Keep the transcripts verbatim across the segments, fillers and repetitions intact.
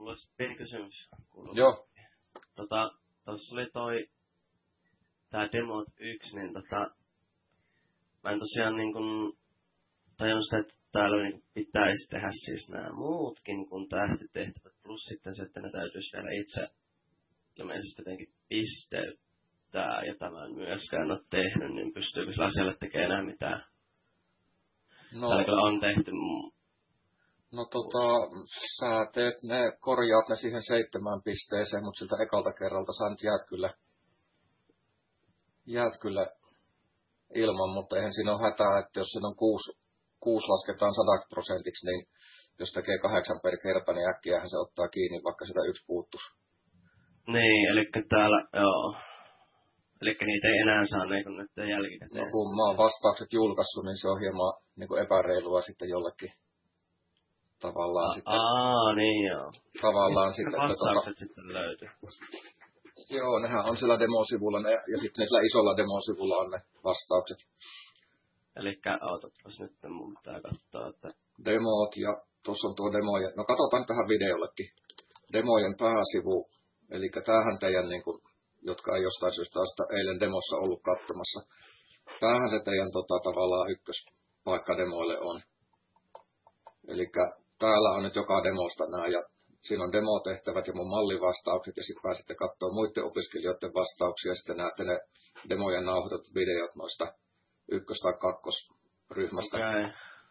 mulla olisi pieni kysymys. Joo. Tota, tossa oli toi, tää Demot yksi, niin tota, mä en tosiaan niin kun tajunnut sitä, että täällä niin pitäisi tehdä siis nämä muutkin kuin tähtitehtävät, plus sitten se, että ne täytyisi vielä itse ilmeisesti jotenkin pisteyttää, ja tämä en myöskään ole tehnyt, niin pystyykö sillä asialle tekemään enää mitään? No, täällä kyllä on tehty. No tota, sä teet ne, korjaat ne siihen seitsemään pisteeseen, mutta siltä ekalta kerralta sä nyt jäät kyllä, jäät kyllä ilman, mutta eihän siinä ole hätää, että jos siinä on kuusi, kuusi lasketaan sadaksi prosentiksi, niin jos tekee kahdeksan per kerta, niin äkkiähän se ottaa kiinni, vaikka sitä yksi puuttuisi. Niin, eli täällä, joo. Eli niitä ei enää saa niin kuin nyt jälkikäteen. No kun mä oon vastaukset julkaissut, niin se on hieman niin kuin epäreilua sitten jollekin tavallaan A, sitten. Aa, niin joo. Tavallaan Mistä sitten. vastaukset Että, sitten löytyy? Joo, nehän on sillä demosivulla ne, ja sitten sillä isolla demosivulla on ne vastaukset. Elikkä autatpas nyt, mun pitää katsoa, että demot ja tuossa on tuo demojen, no katsotaan tähän videollekin. Demojen pääsivu, eli tämähän teidän, niin kuin, jotka ei jostain syystä sitä eilen demossa ollut katsomassa. Tämähän se teidän tota, tavallaan ykköspaikka demoille on. Eli täällä on nyt joka demosta nämä, ja siinä on demotehtävät ja mun mallivastaukset, ja sitten pääsette katsoa muiden opiskelijoiden vastauksia, ja sitten näette ne demojen nauhoitetut videot noista ykkös- tai kakkosryhmästä. Okay.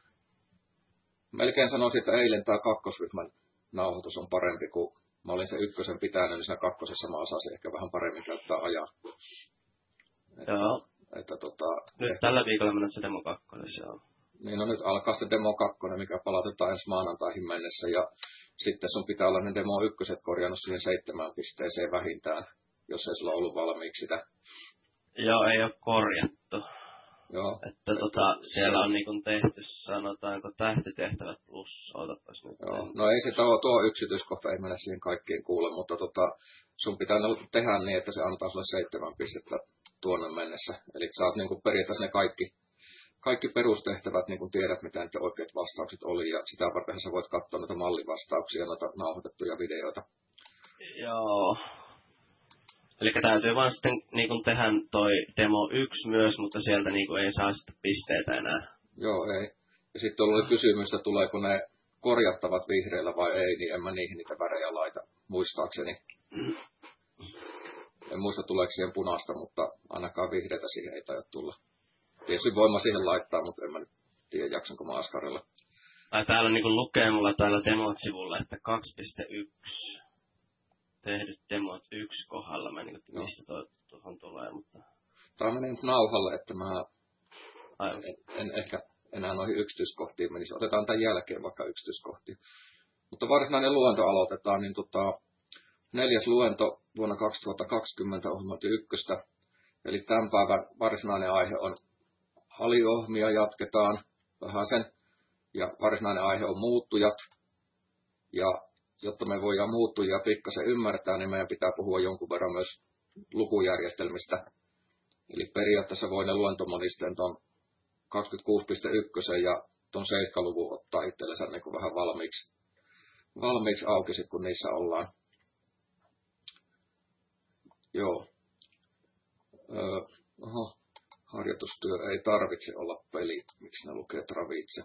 Melkein sanoisin, että eilen tämä kakkosryhmän nauhoitus on parempi, kun mä olin sen ykkösen pitänyt, niin siinä kakkosessa mä osasin ehkä vähän paremmin käyttää ajaa. Että, joo. Että, tota, nyt ehkä, tällä viikolla mennään se demo kakkonen, joo. Niin no nyt alkaa se demo kakkonen, mikä palautetaan ensi maanantaihin mennessä, ja sitten sun pitää olla ne demo ykköset korjannut siihen seitsemään pisteeseen vähintään, jos ei sulla ollut valmiiksi sitä. Joo, ei ole korjattu. Joo. Että tota, siellä on niin kuin tehty, sanotaanko, tähtitehtävät plus, otapas nyt. Joo. No ei se tuo, tuo yksityiskohta, ei mennä siihen kaikkiin kuule, mutta tota, sun pitää tehdä niin, että se antaa sulle seitsemän pistettä tuonne mennessä. Eli sä oot niin kuin periaatteessa ne kaikki, kaikki perustehtävät, niin kuin tiedät, mitä niiden oikeat vastaukset oli, ja sitä varten sä voit katsoa noita mallivastauksia, noita nauhoitettuja videoita. Joo. Eli täytyy vaan sitten niin kuin tehdä toi demo yksi myös, mutta sieltä niin kuin ei saa sitten pisteitä enää. Joo, ei. Ja sitten oli kysymys, että tuleeko ne korjattavat vihreillä vai ei, niin en mä niihin niitä värejä laita, muistaakseni. Mm. En muista tuleeko siihen punaista, mutta ainakaan vihreitä siihen ei taida tulla. Tietysti voin mä siihen laittaa, mutta en mä nyt tiedä, jaksanko mä askarilla. Tai täällä niin kuin lukee mulla täällä demot-sivulla, että kaksi piste yksi. Tehdyt demot yksi kohdalla. Mä en niin kuin, mistä toi tuohon tulee, mutta Tämä menee nyt nauhalle, että mä aivan. En, en ehkä enää noihin yksityiskohtiin menisi. Otetaan tämän jälkeen vaikka yksityiskohtiin. Mutta varsinainen luento aloitetaan, niin tota, neljäs luento vuonna kaksituhattakaksikymmentä ohjelmointi ykköstä. Eli tämän päivän varsinainen aihe on aliohmia, jatketaan vähän sen. Ja varsinainen aihe on muuttujat. Ja jotta me voidaan muuttujia pikkasen ymmärtää, niin meidän pitää puhua jonkun verran myös lukujärjestelmistä. Eli periaatteessa voi ne luentomonisteen tuon kaksikymmentäkuusi piste yksi ja tuon seitsemän-luvun ottaa itsellensä niin kuin vähän valmiiksi, valmiiksi auki sit, kun niissä ollaan. Joo. Öö, oho, harjoitustyö ei tarvitse olla peli. Miksi ne lukee travitse?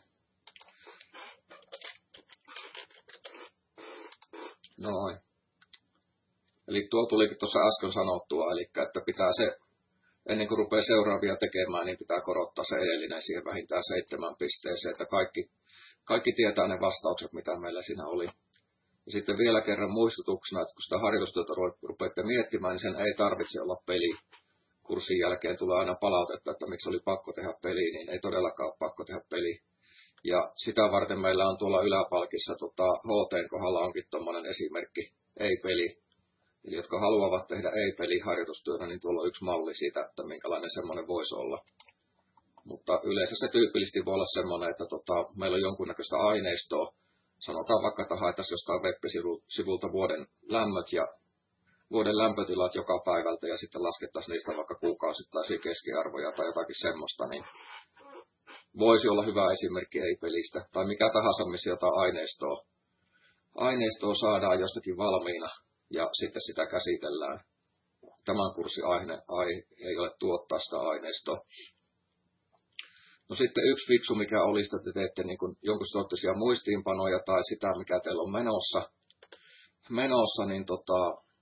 Noin. Eli tuo tulikin tuossa äsken sanottua, eli että pitää se, ennen kuin rupeaa seuraavia tekemään, niin pitää korottaa se edellinen siihen vähintään seitsemän pisteeseen, että kaikki, kaikki tietää ne vastaukset, mitä meillä siinä oli. Ja sitten vielä kerran muistutuksena, että kun sitä harjoitustyötä rupeatte miettimään, niin sen ei tarvitse olla peli. Kurssin jälkeen tulee aina palautetta, että miksi oli pakko tehdä peli, niin ei todellakaan ole pakko tehdä peli. Ja sitä varten meillä on tuolla yläpalkissa, tota, H T:n kohdalla onkin tuommoinen esimerkki, ei-peli. Eli jotka haluavat tehdä ei-peli-harjoitustyönä, niin tuolla on yksi malli siitä, että minkälainen semmoinen voisi olla. Mutta yleensä se tyypillisesti voi olla semmoinen, että tota, meillä on jonkunnäköistä aineistoa. Sanotaan vaikka, että haettaisiin jostain web-sivulta vuoden lämmöt ja vuoden lämpötilat joka päivältä ja sitten laskettaisiin niistä vaikka kuukausittaisia keskiarvoja tai jotakin semmoista, niin voisi olla hyvä esimerkki ei-pelistä. Tai mikä tahansa, missä jotain aineistoa aineistoa saadaan jostakin valmiina ja sitten sitä käsitellään. Tämän kurssin aihe, aihe ei ole tuottaa sitä aineistoa. No sitten yksi fiksu, mikä olisi, että te teette niin kuin jonkun sorttisia muistiinpanoja tai sitä, mikä teillä on menossa, menossa niin tota,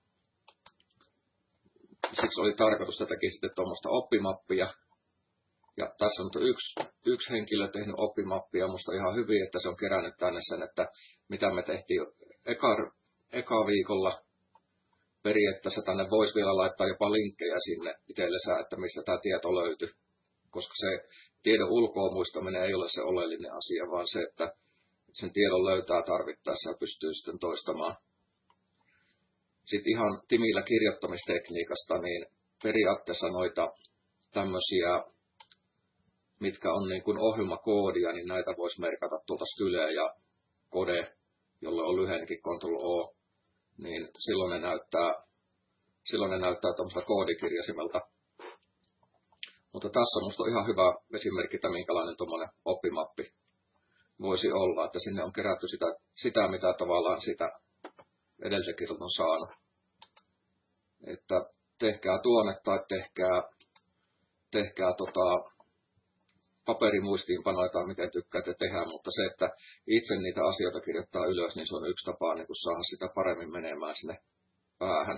siksi oli tarkoitus, että tekisitte tuommoista oppimappia. Ja tässä on yksi, yksi henkilö tehnyt oppimappia, musta ihan hyvin, että se on kerännyt tänne sen, että mitä me tehtiin eka, eka viikolla. Periaatteessa tänne voisi vielä laittaa jopa linkkejä sinne itsellensä, että mistä tämä tieto löytyy. Koska se tiedon ulkoa muistaminen ei ole se oleellinen asia, vaan se, että sen tiedon löytää tarvittaessa ja pystyy sitten toistamaan. Sitten ihan timillä kirjoittamistekniikasta, niin periaatteessa noita tämmöisiä, mitkä on niin kuin ohjelmakoodia, niin näitä voisi merkata tuolta Style ja Code, jolle on lyhennekin Control O, niin silloin ne näyttää, silloin ne näyttää tuommoista koodikirjasimelta. Mutta tässä on musta ihan hyvä esimerkki, että minkälainen tuommoinen oppimappi voisi olla, että sinne on kerätty sitä, sitä mitä tavallaan sitä edelliseltä on saanut. Että tehkää tuonne tai tehkää, tehkää tota paperimuistiinpanoja tai miten tykkäätte tehdä, mutta se, että itse niitä asioita kirjoittaa ylös, niin se on yksi tapa niin kuin saada sitä paremmin menemään sinne päähän.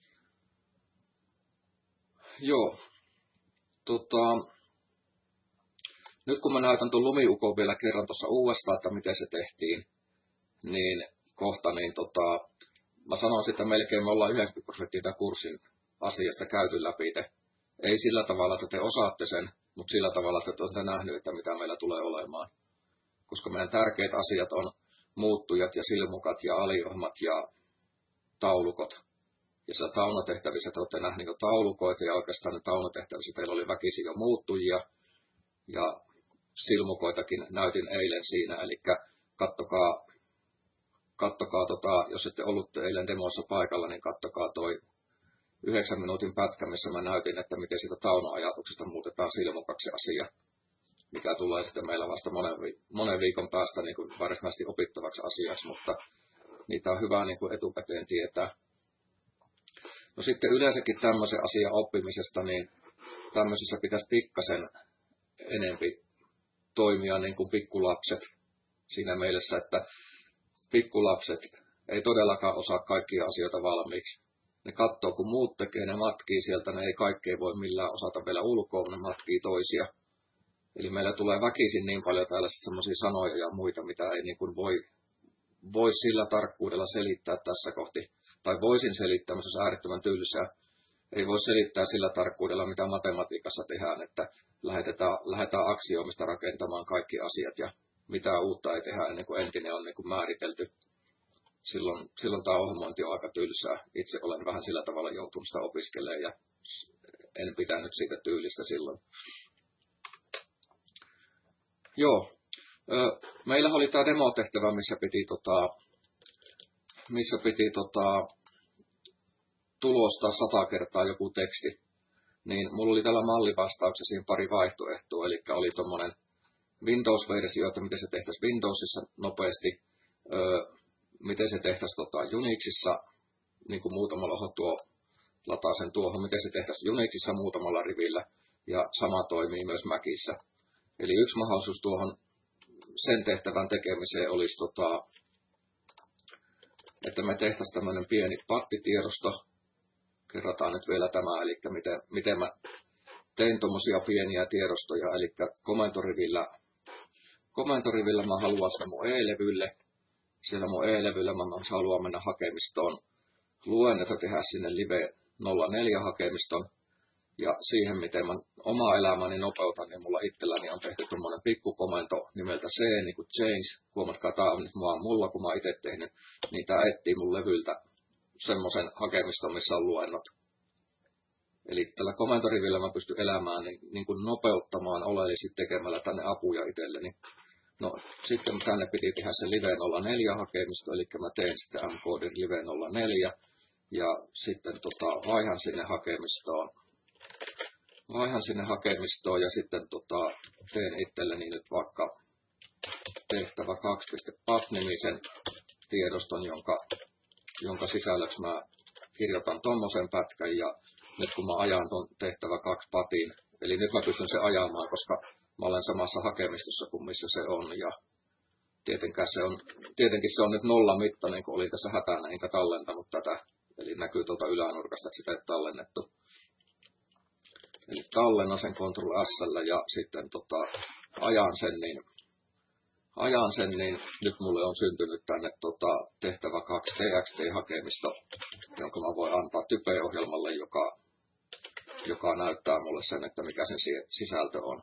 Joo. Tota, nyt kun mä näytän tuon lumiukon vielä kerran tuossa uudestaan, että miten se tehtiin, niin kohta, niin tota, mä sanoisin, että melkein me ollaan yhdeksänkymmentä prosenttia kurssin asiasta käyty läpi. Te. Ei sillä tavalla, että te osaatte sen, mutta sillä tavalla, että te olette nähneet, että mitä meillä tulee olemaan. Koska meidän tärkeät asiat on muuttujat ja silmukat ja aliohmat ja taulukot. Ja siellä taunotehtävissä te olette nähneet jo taulukoita ja oikeastaan ne taunotehtävissä teillä oli väkisin jo muuttujia. Ja silmukoitakin näytin eilen siinä, eli kattokaa, kattokaa tota, jos ette ollut eilen demoissa paikalla, niin kattokaa toi yhdeksän minuutin pätkä, missä mä näytin, että miten siitä taunoajatuksesta muutetaan silmukaksi asia, mikä tulee sitten meillä vasta monen, monen viikon päästä niin kuin varsinaisesti opittavaksi asiaksi, mutta niitä on hyvä niin kuin etukäteen tietää. No sitten yleensäkin tämmöisen asian oppimisesta, niin tämmöisissä pitäisi pikkasen enempi toimia niin kuin pikkulapset siinä mielessä, että pikkulapset ei todellakaan osaa kaikkia asioita valmiiksi. Ne katsoo, kun muut tekee, ne matkii sieltä, ne ei kaikkea voi millään osata vielä ulkoa, ne matkii toisia. Eli meillä tulee väkisin niin paljon tällaisia semmoisia sanoja ja muita, mitä ei niin kuin voi, voi sillä tarkkuudella selittää tässä kohti. Tai voisin selittää, mutta se on äärettömän tylsää. Ei voi selittää sillä tarkkuudella, mitä matematiikassa tehdään, että lähdetään, lähdetään aksioomista rakentamaan kaikki asiat ja mitään uutta ei tehdä ennen kuin entinen on niin kuin määritelty. Silloin, silloin tämä ohjelmointi on aika tylsää. Itse olen vähän sillä tavalla joutunut sitä opiskelemaan ja en pitänyt siitä tyylistä silloin. Joo. Meillä oli tämä demotehtävä, missä piti, tota, missä piti tota, tulostaa sata kertaa joku teksti. Niin mulla oli tällä mallivastauksessa siinä pari vaihtoehtoa. Eli oli tuommoinen Windows-versio, että miten se tehtäisiin Windowsissa nopeasti. Miten se tehtäisiin tota, Unixissa, niin kuin muutamalla oho tuo lataa sen tuohon, miten se tehtäisiin Unixissa muutamalla rivillä, ja sama toimii myös Macissa. Eli yksi mahdollisuus tuohon sen tehtävän tekemiseen olisi, tota, että me tehtäisiin tämmöinen pieni pattitiedosto. Kerrataan nyt vielä tämä, eli miten, miten mä tein tuommoisia pieniä tiedostoja, eli komentorivillä, komentorivillä mä haluan sen mun e-levylle. Siellä mun e-levyllä mä haluan mennä hakemistoon luennetta tehdä sinne Live nolla neljä hakemiston. Ja siihen, miten mä omaa elämäni nopeutan, niin mulla itselläni on tehty tommonen pikkukomento nimeltä C, niin kuin change. Huomatkaa, tää on nyt mua, mulla, kun mä oon itse tehnyt, niin tää etsii mun levyltä semmoisen hakemiston, missä on luennot. Eli tällä komentorivillä mä pystyn elämään niin, niin kuin nopeuttamaan oleellisesti tekemällä tänne apuja itselleni. No, sitten tänne piti tehdä se Live nolla neljä hakemisto, eli mä teen sitten M-koodin Live nolla neljä, ja sitten tota, vaihan sinne hakemistoon. Vaihan sinne hakemistoon, ja sitten tota, teen itselleni nyt vaikka tehtävä kaksi piste pat nimisen tiedoston, jonka, jonka sisällöksi mä kirjoitan tommosen pätkän ja nyt kun mä ajan ton tehtävä kaksi patin, eli nyt mä pystyn se ajamaan, koska mä olen samassa hakemistossa kuin missä se on ja tietenkään se on, tietenkin se on nyt nolla mittainen, kun olin tässä hätänä enkä tallentanut tätä, eli näkyy tuolta ylänurkasta, että sitä ei tallennettu. Eli tallennan sen Ctrl S:llä ja sitten tota, ajan sen, niin ajan sen, niin nyt mulle on syntynyt tänne tota, tehtävä kaksi T X T-hakemisto, jonka mä voin antaa Type-ohjelmalle, joka, joka näyttää mulle sen, että mikä sen sisältö on.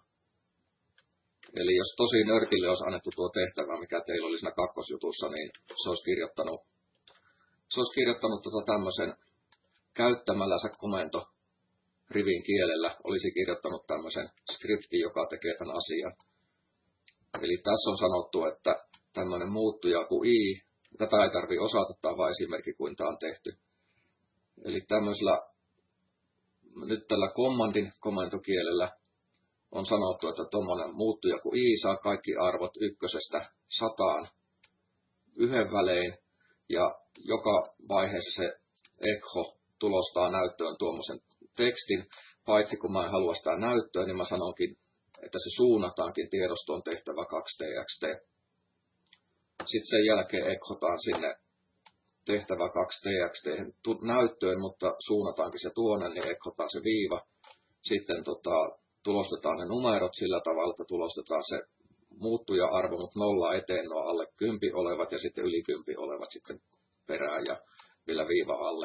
Eli jos tosi nörtille olisi annettu tuo tehtävä, mikä teillä oli siinä kakkosjutussa, niin se olisi kirjoittanut, se olisi kirjoittanut tota tämmöisen käyttämällänsä komento rivin kielellä, olisi kirjoittanut tämmöisen skriptin, joka tekee tämän asian. Eli tässä on sanottu, että tämmöinen muuttuja kuin i, tätä ei tarvitse osata, tämä on vain esimerkki, kuin tämä on tehty. Eli tämmöisellä, nyt tällä commandin komentokielellä on sanottu, että tuommoinen muuttuja kuin i saa kaikki arvot ykkösestä sataan yhden välein, ja joka vaiheessa se echo tulostaa näyttöön tuommoisen tekstin, paitsi kun mä en halua sitä näyttöä, niin mä sanonkin, että se suunnataankin tiedostoon tehtävä kaksi T X T. Sitten sen jälkeen ekhotaan sinne tehtävä kaksi T X T näyttöön, mutta suunnataankin se tuonne, niin ekhotaan se viiva. Sitten tota, tulostetaan ne numerot sillä tavalla, että tulostetaan se muuttuja-arvo, mutta nolla eteen nuo alle kympi olevat ja sitten yli kympi olevat sitten perään ja vielä viiva alle.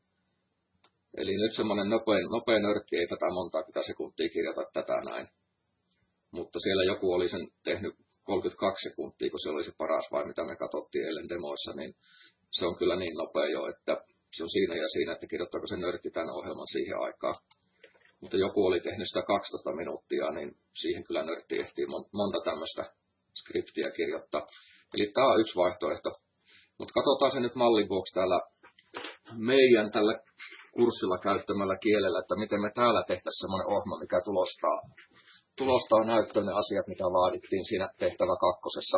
Eli nyt semmoinen nopea, nopea nörtti, ei tätä montaa sekuntia kirjata tätä näin. Mutta siellä joku oli sen tehnyt kolmekymmentäkaksi sekuntia, kun se oli se paras vai mitä me katsottiin eilen demoissa, niin se on kyllä niin nopea jo, että se on siinä ja siinä, että kirjoittaako se nörtti tämän ohjelman siihen aikaan. Mutta joku oli tehnyt sitä kaksitoista minuuttia, niin siihen kyllä nörtti ehtii monta tämmöistä skriptiä kirjoittaa. Eli tämä on yksi vaihtoehto. Mutta katsotaan se nyt mallin vuoksi täällä meidän tällä kurssilla käyttämällä kielellä, että miten me täällä tehtäisiin semmoinen ohjelma, mikä tulostaa, tulostaa näyttöön ne asiat, mitä vaadittiin siinä tehtävä kakkosessa.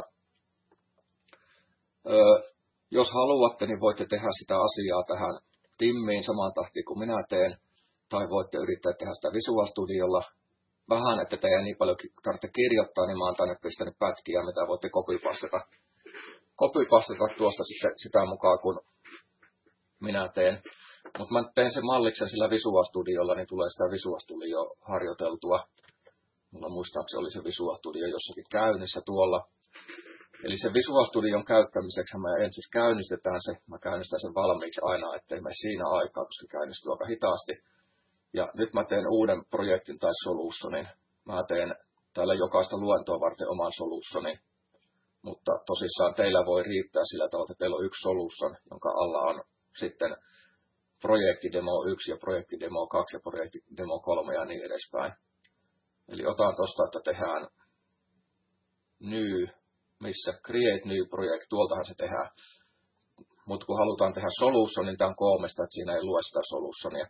Öö, jos haluatte, niin voitte tehdä sitä asiaa tähän timmiin samaan tahtiin kuin minä teen, tai voitte yrittää tehdä sitä Visual Studiolla. Vähän, että teidän niin paljon tarvitse kirjoittaa, niin mä oon tänne pistänyt pätkiä, mitä voitte copypastata. Copypastata tuosta sitten sitä mukaan, kun minä teen. Mutta mä teen sen malliksen sillä Visual Studiolla, niin tulee sitä Visual Studio harjoiteltua. Mulla muistaakseni oli se Visual Studio jossakin käynnissä tuolla. Eli se Visual Studion käyttämiseksi me ensin käynnistetään se. Mä käynnistän sen valmiiksi aina, ettei mene siinä aikaa, koska käynnistyy aika hitaasti. Ja nyt mä teen uuden projektin tai solutionin. Mä teen täällä jokaista luentoa varten oman solutionin. Mutta tosissaan teillä voi riittää sillä tavalla, että teillä on yksi solution, jonka alla on sitten projektidemo yksi ja projektidemo kaksi ja projektidemo kolme ja niin edespäin. Eli otan tuosta, että tehdään new, missä create new project, tuoltahan se tehdään. Mutta kun halutaan tehdä solution, niin tämä on koomesta, että siinä ei lue sitä solutionia.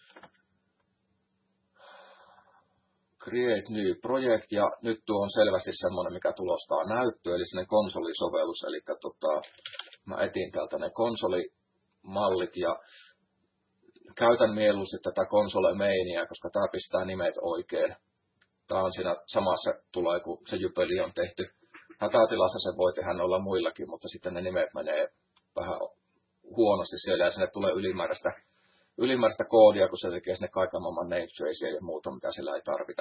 Create new project, ja nyt tuo on selvästi semmoinen, mikä tulostaa näyttöä, eli sellainen konsolisovellus, eli tota, mä etin täältä ne konsolimallit, ja käytän mieluusti tätä console-meiniä, koska tämä pistää nimet oikein. Tämä on siinä samassa tulee, kun se jypeli on tehty. Hätätilassa se voi tehdä noilla muillakin, mutta sitten ne nimet menee vähän huonosti siellä, ja sinne tulee ylimääräistä, ylimääräistä koodia, kun se tekee sinne kaiken maailman nametraceja ja muuta, mitä siellä ei tarvita.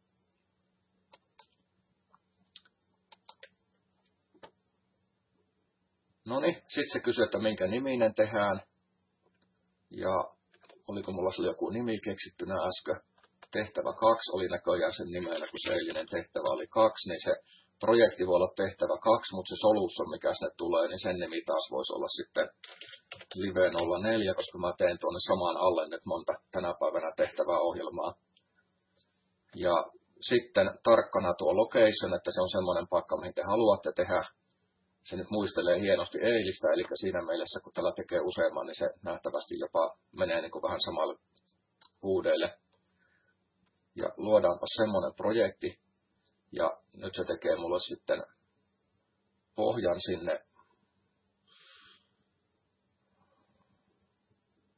Noniin, sitten se kysyy, että minkä niminen tehdään. Ja oliko mulla sillä joku nimi keksittynä äsken? Tehtävä kaksi oli näköjään sen nimellä, kun se eilinen tehtävä oli kaksi, niin se projekti voi olla tehtävä kaksi, mutta se solution, mikä sinne tulee, niin sen nimi taas voisi olla sitten Live nolla neljä, koska mä teen tuonne samaan alle nyt monta tänä päivänä tehtävää ohjelmaa. Ja sitten tarkkana tuo location, että se on semmoinen paikka, mihin te haluatte tehdä. Se nyt muistelee hienosti eilistä, eli siinä mielessä, kun tällä tekee useamman, niin se nähtävästi jopa menee niin kuin vähän samalle uudeille. Ja luodaanpa semmoinen projekti, ja nyt se tekee mulle sitten pohjan sinne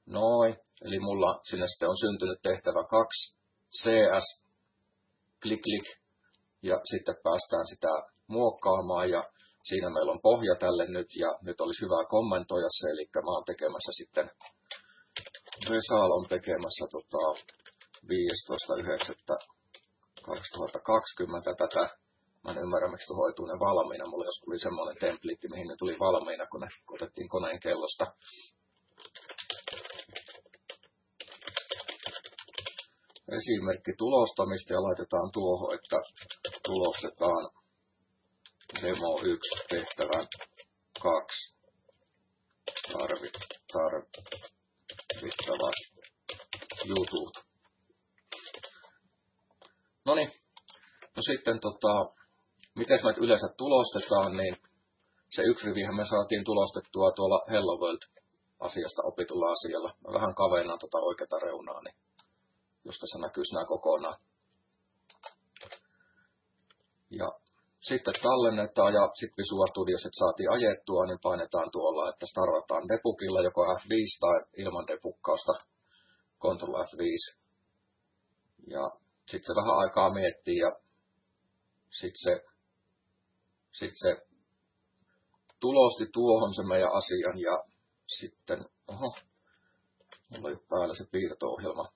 Noin. Eli mulla sinne sitten on syntynyt tehtävä kaksi C S, klik klik, ja sitten päästään sitä muokkaamaan, ja siinä meillä on pohja tälle nyt, ja nyt olisi hyvä kommentoida se, eli mä oon tekemässä sitten, Vesal on tekemässä tota, viidestoista yhdeksättä kaksituhattakaksikymmentä tätä. Mä en ymmärrä, miksi hoituu ne valmiina. Mulla jos tuli semmoinen templiitti, mihin ne tuli valmiina, kun ne otettiin koneen kellosta. Esimerkki tulostamista ja laitetaan tuohon, että tulostetaan demo yksi tehtävän kaksi tarvittavat jutut. Noniin. No sitten tota, miten me yleensä tulostetaan, niin se yksi rivihän me saatiin tulostettua tuolla Hello World-asiasta opitulla asialla. Mä vähän kavennaan tota oikeata reunaa, niin jos tässä näkyisi nämä kokonaan. Ja sitten tallennetaan ja sitten Visual Studiossa saatiin ajettua, niin painetaan tuolla, että starvataan debugilla joko F viisi tai ilman debukkausta Ctrl F viisi. Ja sitten se vähän aikaa miettii ja sitten se, sit se tulosti tuohon se meidän asian ja sitten, oho, mulla ei ole päällä se piirto-ohjelma.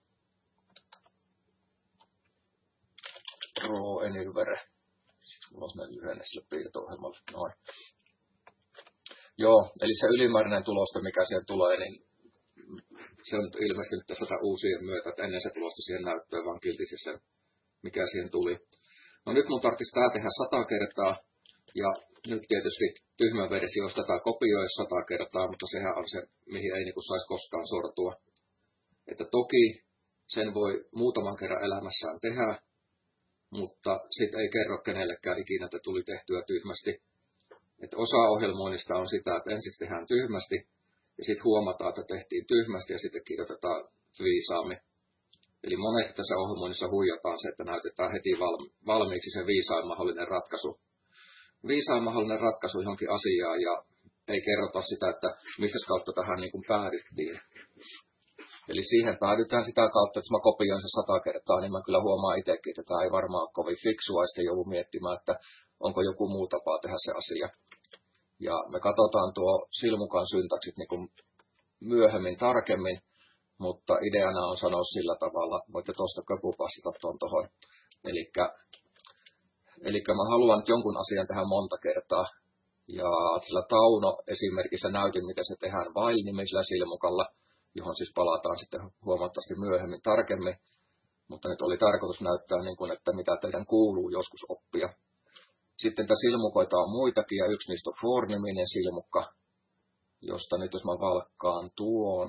Pro Anywhere. Siksi mulla on sellainen lyhenne sille piirto-ohjelmalle. Noin. Joo, eli se ylimääräinen tulosta, mikä siihen tulee, niin se on ilmestynyt tässä uusien myötä, että ennen se tulosti siihen näyttöön, vaan kiltisi sen, mikä siihen tuli. No nyt mun tarvitsisi tää tehdä sata kertaa, ja nyt tietysti tyhmä versio, jos tätä kopioi sata kertaa, mutta sehän on se, mihin ei niinku saisi koskaan sortua. Että toki sen voi muutaman kerran elämässään tehdä, mutta sitten ei kerro kenellekään ikinä, että tuli tehtyä tyhmästi. Että osa ohjelmoinnista on sitä, että ensin tehdään tyhmästi, ja sitten huomataan, että tehtiin tyhmästi, ja sitten kirjoitetaan viisaammin. Eli monesti tässä ohjelmoinnissa huijataan se, että näytetään heti valmiiksi se viisain mahdollinen ratkaisu. Viisain mahdollinen ratkaisu johonkin asiaan, ja ei kerrota sitä, että mistä kautta tähän niin kuin päädyttiin. Eli siihen päädytään sitä kautta, että jos mä kopioin sen sata kertaa, niin mä kyllä huomaan itsekin, että tämä ei varmaan ole kovin fiksua, ja sitten joudun miettimään, että onko joku muu tapa tehdä se asia. Ja me katsotaan tuo silmukan syntaksit niin kuin myöhemmin tarkemmin, mutta ideana on sanoa sillä tavalla, voitte tuosta köpupastata tuon tuohon. Eli mä haluan nyt jonkun asian tehdä monta kertaa, ja sillä Tauno esimerkissä näytin, miten se tehdään while-nimisellä silmukalla, johon siis palataan sitten huomattavasti myöhemmin tarkemmin, mutta nyt oli tarkoitus näyttää, niin kuin, että mitä teidän kuuluu joskus oppia. Sitten tässä silmukoita on muitakin, ja yksi niistä on for-niminen silmukka, josta nyt jos mä valkkaan tuon,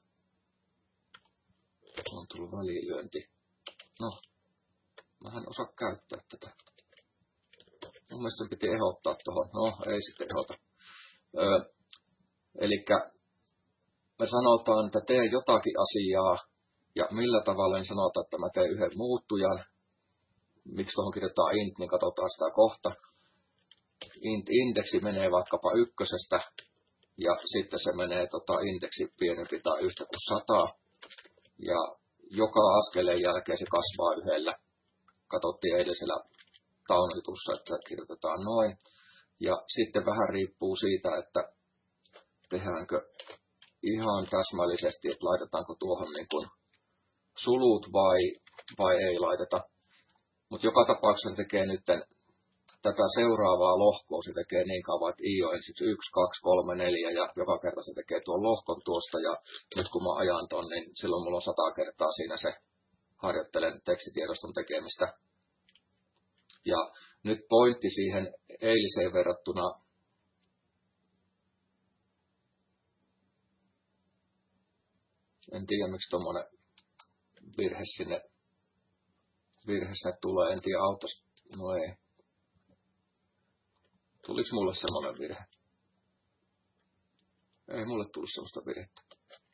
on tullut välilyönti. No, mä en osaa käyttää tätä. Mun mielestä se piti ehdottaa tuohon. No, ei sitten ehdota. Öö, elikkä me sanotaan, että tee jotakin asiaa, ja millä tavalla niin sanotaan, että mä teen yhden muuttujan. Miksi tuohon kirjoittaa int, niin katsotaan sitä kohta. Int-indeksi menee vaikkapa ykkösestä, ja sitten se menee tota, indeksi pienempi tai yhtä kuin sata. Ja joka askeleen jälkeen se kasvaa yhdellä. Katsottiin edellisellä taunitussa, että kirjoitetaan noin. Ja sitten vähän riippuu siitä, että tehdäänkö ihan täsmällisesti, että laitetaanko tuohon niin kuin sulut vai, vai ei laiteta. Mutta joka tapauksessa se tekee nyt tätä seuraavaa lohkoa, se tekee niin kauan, että i on ensiksi yksi, kaksi, kolme, neljä ja joka kerta se tekee tuon lohkon tuosta ja nyt kun mä ajan ton, niin silloin mulla on sata kertaa siinä se harjoittelen tekstitiedoston tekemistä. Ja nyt pointti siihen eiliseen verrattuna en tiedä miksi tuommoinen virhe sinne virhe sinne tulee, en tiedä autosta, no ei. Tuliko mulle semmoinen virhe? Ei mulle tullut semmoista virhettä.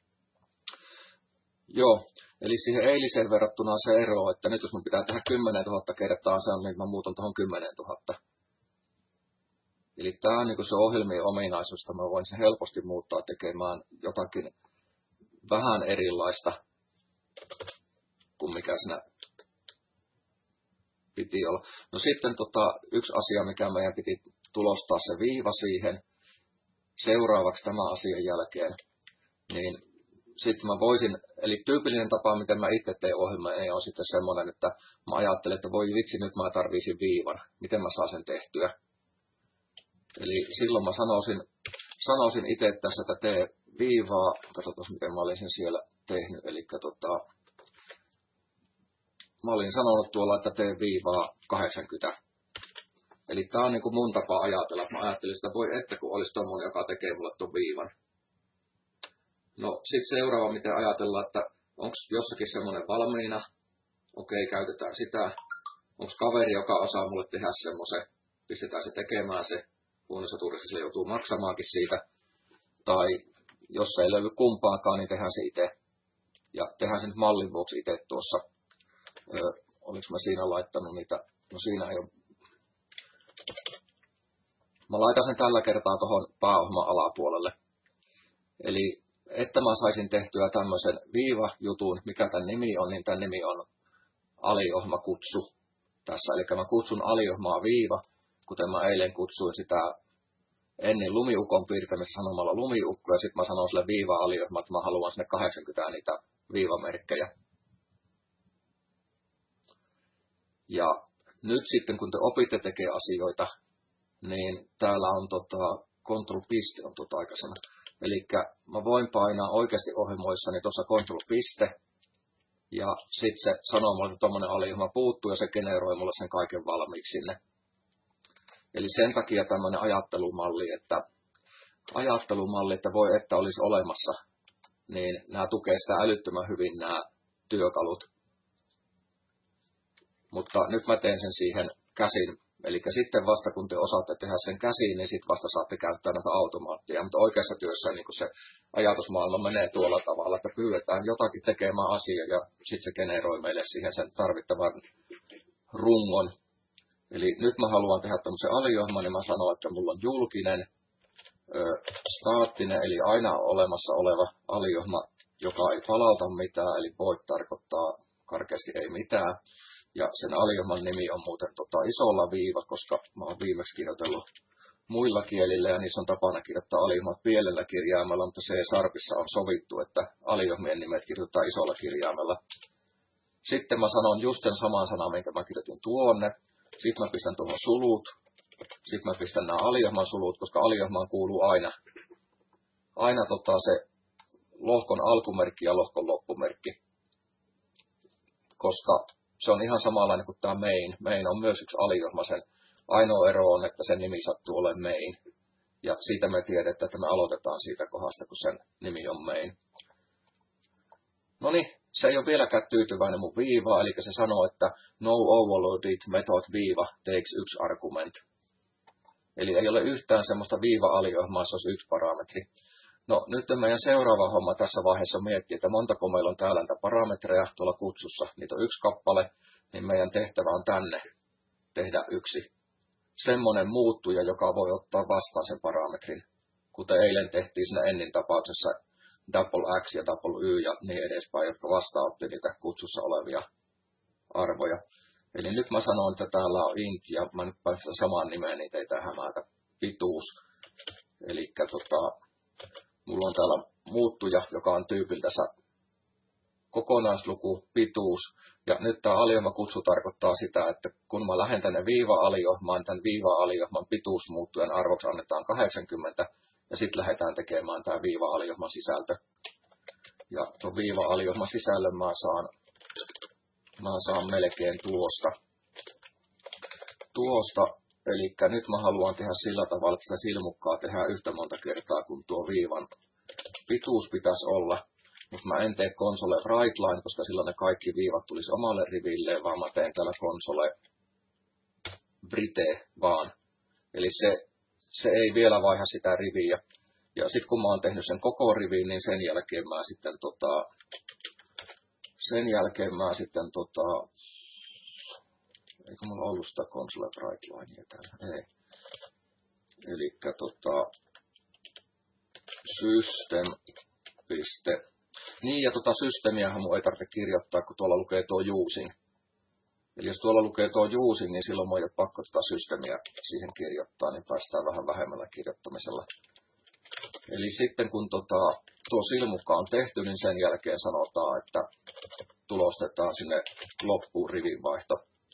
Joo, eli siihen eiliseen verrattuna se ero, että nyt jos mun pitää tehdä kymmenen tuhatta kertaa, se on niin, että mä muutan tuohon kymmenen tuhatta. Eli tämä on niin se ohjelmien ominaisuus, että mä voin sen helposti muuttaa tekemään jotakin vähän erilaista kuin mikä siinä piti olla. No sitten tota, yksi asia, mikä meidän piti tulostaa se viiva siihen seuraavaksi tämän asian jälkeen, niin sitten mä voisin, eli tyypillinen tapa, miten mä itse teen ohjelmaa, on sitten semmoinen, että mä ajattelen, että voi vitsi, nyt mä tarvisin viivan. Miten mä saan sen tehtyä? Eli silloin mä sanoisin, sanoisin itse tässä, että tee viivaa. Katsotaan, miten mä olin sen siellä tehnyt. Eli tota, mä olin sanonut tuolla, että tee viivaa kahdeksankymmentä. Eli tää on niin kuin mun tapa ajatella. Mä ajattelin sitä, voi että kun olisi tommonen, joka tekee mulle ton viivan. No sitten seuraava, miten ajatellaan, että onko jossakin semmoinen valmiina. Okei, käytetään sitä. Onko kaveri, joka osaa mulle tehdä semmoisen, pistetään se tekemään se. Huonossa turissa sille joutuu maksamaankin siitä. Tai jos ei löydy kumpaakaan, niin tehdään se itse. Ja tehdään sen nyt mallin vuoksi itse tuossa. Öö, oliko mä siinä laittanut niitä? No siinä ei ole. Mä laitan sen tällä kertaa tuohon pääohjelman alapuolelle. Eli että mä saisin tehtyä tämmöisen viiva-jutun, mikä tämän nimi on, niin tämän nimi on aliohjelmakutsu tässä. Eli mä kutsun aliohjelmaa viiva, kuten mä eilen kutsuin sitä ennen lumiukon piirtämistä sanomalla lumiukko, ja sitten mä sanoin sille viiva-aliohjelma, että mä haluan sinne kahdeksankymmentä niitä viivamerkkejä. Ja nyt sitten, kun te opitte tekee asioita, niin täällä on tota, control-piste on tota aikaisena. Eli mä voin painaa oikeasti ohjelmoissani tuossa control-piste, ja sitten se sanoo mulle, että tuommoinen aliohjelma puuttuu, ja se generoi mulle sen kaiken valmiiksi sinne. Eli sen takia tämmöinen ajattelumalli, että ajattelumalli, että voi että olisi olemassa, niin nämä tukee sitä älyttömän hyvin nämä työkalut. Mutta nyt mä teen sen siihen käsin. Eli sitten vasta kun te osaatte tehdä sen käsiin, niin sitten vasta saatte käyttää näitä automaatteja. Mutta oikeassa työssä niin kun se ajatusmaailma menee tuolla tavalla, että pyydetään jotakin tekemään asiaa ja sitten se generoi meille siihen sen tarvittavan rungon. Eli nyt mä haluan tehdä tämmöisen aliohjelman, niin mä sanon, että mulla on julkinen, ö, staattinen, eli aina olemassa oleva aliohjelma, joka ei palauta mitään, eli void tarkoittaa karkeasti ei mitään. Ja sen aliohjelman nimi on muuten tota isolla viiva, koska mä oon viimeksi kirjoitellut muilla kielillä, ja niissä on tapana kirjoittaa aliohjelmat pienellä kirjaimella, mutta C-sharpissa on sovittu, että aliohjelmien nimet kirjoittaa isolla kirjaimella. Sitten mä sanon just sen saman sanan, minkä mä kirjoitin tuonne. Sitten mä pistän tuohon sulut. Sitten mä pistän nämä aliohjelman sulut, koska aliohjelmaan kuuluu aina, aina tota se lohkon alkumerkki ja lohkon loppumerkki. Koska se on ihan samanlainen kuin tämä main. Main on myös yksi aliohjelma. Sen ainoa ero on, että sen nimi sattuu olemaan main. Ja siitä me tiedetään, että me aloitetaan siitä kohdasta, kun sen nimi on main. No niin, se ei ole vieläkään tyytyväinen mun viivaa, eli se sanoo, että no overloaded method viiva takes yksi argument. Eli ei ole yhtään semmoista viiva-aliohjelmaa, se olisi yksi parametri. No nyt meidän seuraava homma tässä vaiheessa miettii, että montako meillä on täällä näitä parametreja tuolla kutsussa. Niitä on yksi kappale, niin meidän tehtävä on tänne tehdä yksi semmoinen muuttuja, joka voi ottaa vastaan sen parametrin. Kuten eilen tehtiin siinä ennin tapauksessa double x ja double y ja niin edespäin, jotka vastaanotti niitä kutsussa olevia arvoja. Eli nyt mä sanon, että täällä on int ja mä nyt päästän samaan nimeen, niitä ei tähän hämätä, pituus. Eli tota, mulla on täällä muuttuja, joka on tyypiltänsä kokonaisluku, pituus. Ja nyt tämä aliohjelmakutsu tarkoittaa sitä, että kun mä lähden tänne viiva-aliohjelmaan, tämän viiva-aliohjelman pituusmuuttujan arvoksi annetaan kahdeksankymmentä, ja sitten lähdetään tekemään tämä viiva-aliohjelman sisältö. Ja tuon viiva-aliohjelman sisällön mä saan, mä saan melkein tuosta. Tuosta, eli nyt mä haluan tehdä sillä tavalla, että sitä silmukkaa tehdään yhtä monta kertaa, kun tuo viivan pituus pitäisi olla. Mutta mä en tee console write line, koska silloin ne kaikki viivat tulisi omalle rivilleen, vaan mä teen täällä console brite vaan. Eli se, se ei vielä vaiha sitä riviä. Ja sitten kun mä oon tehnyt sen koko rivin, niin sen jälkeen mä sitten tota, sen jälkeen mä sitten tota, eikö mulla ollut sitä console write linea täällä? Ei. Elikkä tota, system. Niin, ja tota systeemiähän mun ei tarvitse kirjoittaa, kun tuolla lukee tuo using. Eli jos tuolla lukee tuo using, niin silloin mun ei ole pakko tätä systeemiä siihen kirjoittaa, niin päästään vähän vähemmällä kirjoittamisella. Eli sitten kun tota, tuo silmukka on tehty, niin sen jälkeen sanotaan, että tulostetaan sinne loppuun rivinvaihto.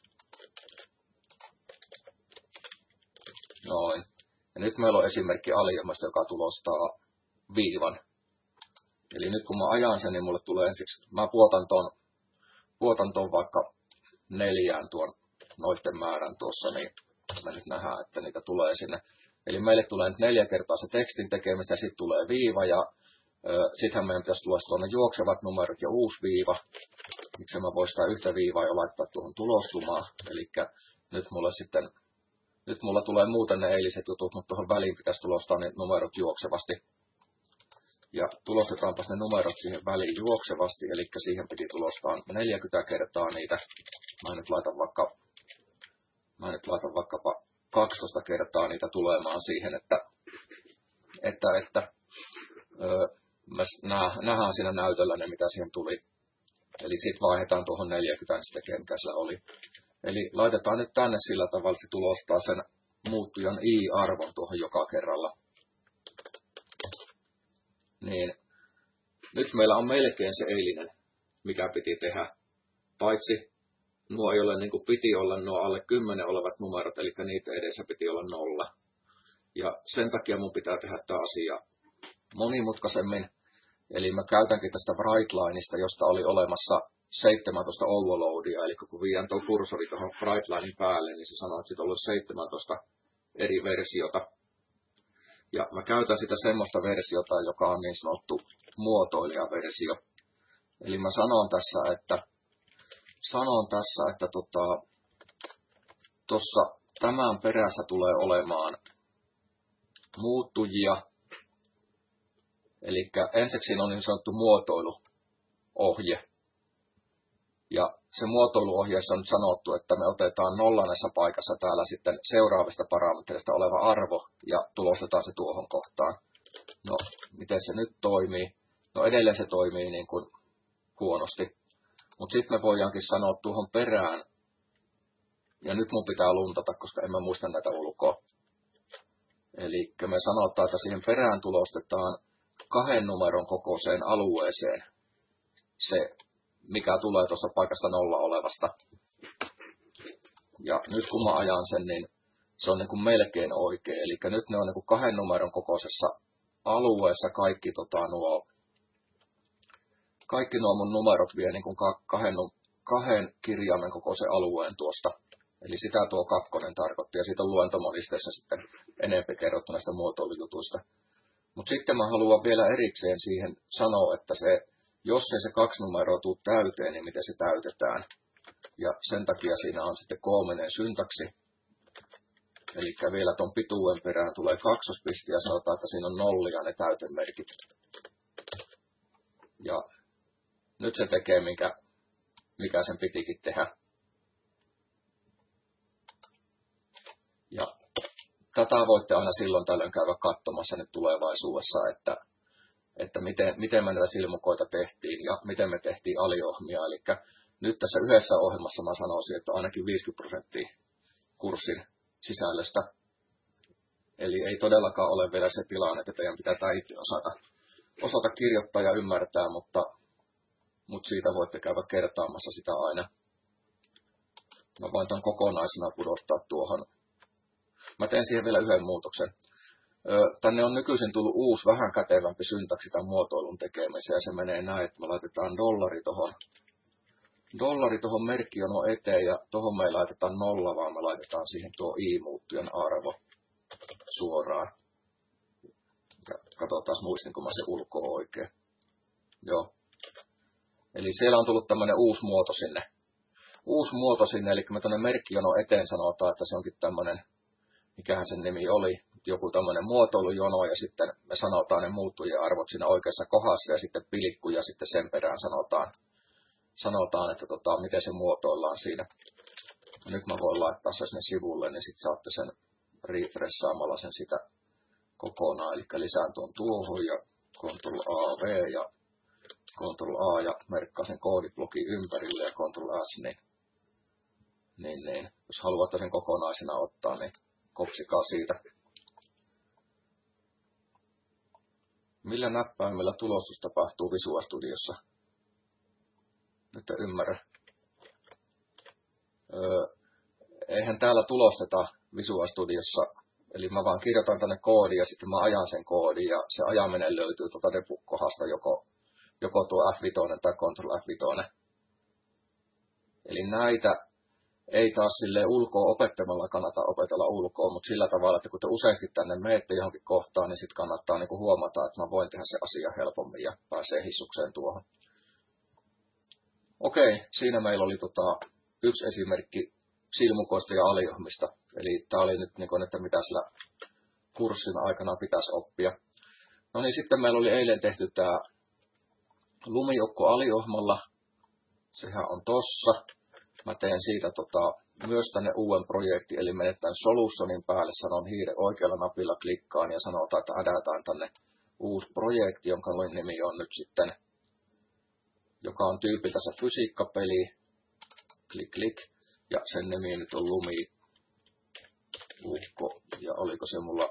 Noin. Ja nyt meillä on esimerkki alijäämästä, joka tulostaa viivan. Eli nyt kun mä ajan sen, niin mulle tulee ensiksi, mä puotan ton, puotan ton vaikka neljään tuon noitten määrän tuossa, niin me nyt nähdään, että niitä tulee sinne. Eli meille tulee nyt neljä kertaa se tekstin tekemistä, ja sitten tulee viiva, ja sittenhän meidän pitäisi tulla tuonne juoksevat numerot ja uusi viiva. Miksi mä voin sitä yhtä viivaa jo laittaa tuohon tulostumaan. Eli nyt mulla sitten, nyt mulla tulee muuten ne eiliset jutut, mutta tuohon väliin pitäisi tulostaa ne numerot juoksevasti. Ja tulostetaanpas ne numerot siihen väliin juoksevasti, eli siihen piti tulostaa neljäkymmentä kertaa niitä. Mä nyt laitan vaikka, mä nyt laitan vaikkapa kaksitoista kertaa niitä tulemaan siihen, että, että, että öö, me nähdään siinä näytöllä ne, mitä siihen tuli. Eli sitten vaihdetaan tuohon neljäkymmentä, niin se tekee, mikä sillä oli. Eli laitetaan nyt tänne sillä tavalla, että se tulostaa sen muuttujan i-arvon tuohon joka kerralla. Niin nyt meillä on melkein se eilinen, mikä piti tehdä, paitsi nuo ei ole niin kuin piti olla nuo alle kymmenen olevat numerot, eli niitä edessä piti olla nolla. Ja sen takia mun pitää tehdä tämä asia monimutkaisemmin. Eli mä käytänkin tästä Brightlineista, josta oli olemassa seitsemäntoista overloadia, eli kun viiän tuon kursori tuohon Brightlinen päälle, niin se sanoo, että siitä on ollut seitsemäntoista eri versiota. Ja mä käytän sitä semmoista versiota, joka on niin sanottu muotoilijaversio. Eli mä sanon tässä, että sanon tässä, että tota, tossa tämän perässä tulee olemaan muuttujia. Eli ensiksi on niin sanottu muotoiluohje. Ja se muotoiluohjeessa on nyt sanottu, että me otetaan nollannessa paikassa täällä sitten seuraavista parametreista oleva arvo ja tulostetaan se tuohon kohtaan. No, miten se nyt toimii? No edelleen se toimii niin kuin huonosti. Mutta sitten me voidaankin sanoa tuohon perään. Ja nyt mun pitää luntata, koska en mä muista näitä ulkoa. Eli me sanotaan, että siihen perään tulostetaan kahden numeron kokoiseen alueeseen se, mikä tulee tuossa paikasta nolla olevasta. Ja nyt kun mä ajan sen, niin se on niin kuin melkein oikein. Eli nyt ne on niin kuin kahden numeron kokoisessa alueessa kaikki, tota, nuo, kaikki nuo mun numerot vie niin kuin kahden, kahden kirjaimen kokoisen alueen tuosta. Eli sitä tuo kakkonen tarkoitti. Ja siitä on luentomonisteessa sitten enemmän kerrottu näistä muotoilujutuista. Mutta sitten mä haluan vielä erikseen siihen sanoa, että se, jos ei se kaksi numeroa tule täyteen, niin miten se täytetään. Ja sen takia siinä on sitten koominen syntaksi. Eli vielä ton pituuden perään tulee kaksospiste ja sanotaan, että siinä on nollia ne täytemerkit. Ja nyt se tekee, mikä, mikä sen pitikin tehdä. Ja tätä voitte aina silloin tällöin käydä katsomassa nyt tulevaisuudessa, että, että miten, miten me näitä silmukoita tehtiin ja miten me tehtiin aliohmia. Eli nyt tässä yhdessä ohjelmassa mä sanoisin, että ainakin viisikymmentä prosenttia kurssin sisällöstä. Eli ei todellakaan ole vielä se tilanne, että teidän pitää tämä itse osata, osata kirjoittaa ja ymmärtää, mutta, mutta siitä voitte käydä kertaamassa sitä aina. Mä voin tämän kokonaisena pudottaa tuohon. Mä teen siihen vielä yhden muutoksen. Tänne on nykyisin tullut uusi, vähän kätevämpi syntaksi tämän muotoilun tekemiseen. Ja se menee näin, että me laitetaan dollari tuohon dollari tuohon merkkijonon eteen ja tuohon me ei laitetaan nolla, vaan me laitetaan siihen tuo i-muuttujan arvo suoraan. Ja katsotaan muistinko mä se ulkoa oikein. Joo. Eli siellä on tullut tämmöinen uusi muoto sinne. Uusi muoto sinne, eli me tuonne merkkijonon eteen sanotaan, että se onkin tämmöinen, mikähän sen nimi oli, joku tämmöinen muotoilujono, ja sitten me sanotaan ne muuttujien arvot siinä oikeassa kohdassa, ja sitten pilikku, ja sitten sen perään sanotaan, sanotaan että tota, miten se muotoillaan siinä. Ja nyt mä voin laittaa sen sinne sivulle, niin sitten saatte sen refreshaamalla sen sitä kokonaan, eli lisään tuon tuohon, ja Ctrl A V, ja Ctrl A ja merkkaa sen koodiblokin ympärille ja Ctrl S, niin, niin, niin jos haluatte sen kokonaisena ottaa, niin kopsikaa siitä. Millä näppäimellä tulostus tapahtuu Visual Studiossa? Nyt en ymmärrä. Öö, eihän täällä tulosteta Visual Studiossa, eli mä vaan kirjoitan tänne koodin ja sitten mä ajan sen koodin ja se ajaminen löytyy tuolta debug-kohdasta joko, joko tuo F viisi tai Ctrl F viisi. Eli näitä ei taas silleen ulkoa opettamalla kannata opetella ulkoa, mutta sillä tavalla, että kun te useasti tänne menette johonkin kohtaan, niin sitten kannattaa niinku huomata, että mä voin tehdä se asia helpommin ja pääsee hissukseen tuohon. Okei, siinä meillä oli tota, yksi esimerkki silmukoista ja aliohmista. Eli tämä oli nyt, niin kuin, että mitä sillä kurssin aikana pitäisi oppia. No niin, sitten meillä oli eilen tehty tämä lumijoukko aliohmalla. Sehän on tossa. Mä teen siitä tota, myös tänne uuden projekti, eli menen tämän Solutionin päälle, sanon hiiren oikealla napilla, klikkaan ja sanotaan, että adätään tänne uusi projekti, jonka nimi on nyt sitten, joka on tyypiltä se fysiikkapeli. Klik, klik. Ja sen nimi nyt on Lumiukko. Ja oliko se mulla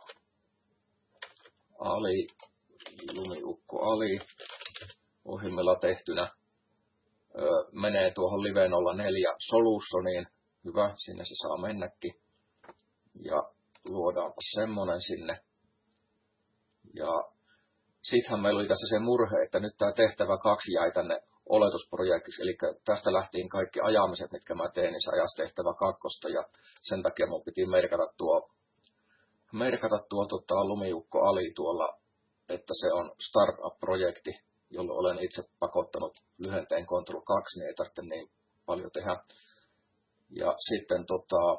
Ali, Lumiukko Ali ohjelmilla tehtynä. Öö, menee tuohon Live nolla neljä Solutioniin. Hyvä, sinne se saa mennäkin. Ja luodaanpa semmonen sinne. Ja sittenhän meillä oli tässä se murhe, että nyt tämä tehtävä kaksi jäi tänne oletusprojektiksi, eli tästä lähtien kaikki ajamiset, mitkä mä teen, niin se ajasi tehtävä kakkosta, ja sen takia mun piti merkata tuo, merkata tuo tota, Lumiukko Ali tuolla, että se on startup-projekti, jolloin olen itse pakottanut lyhenteen Ctrl kaksi, niin ei tarvitse niin paljon tehdä. Ja sitten tota,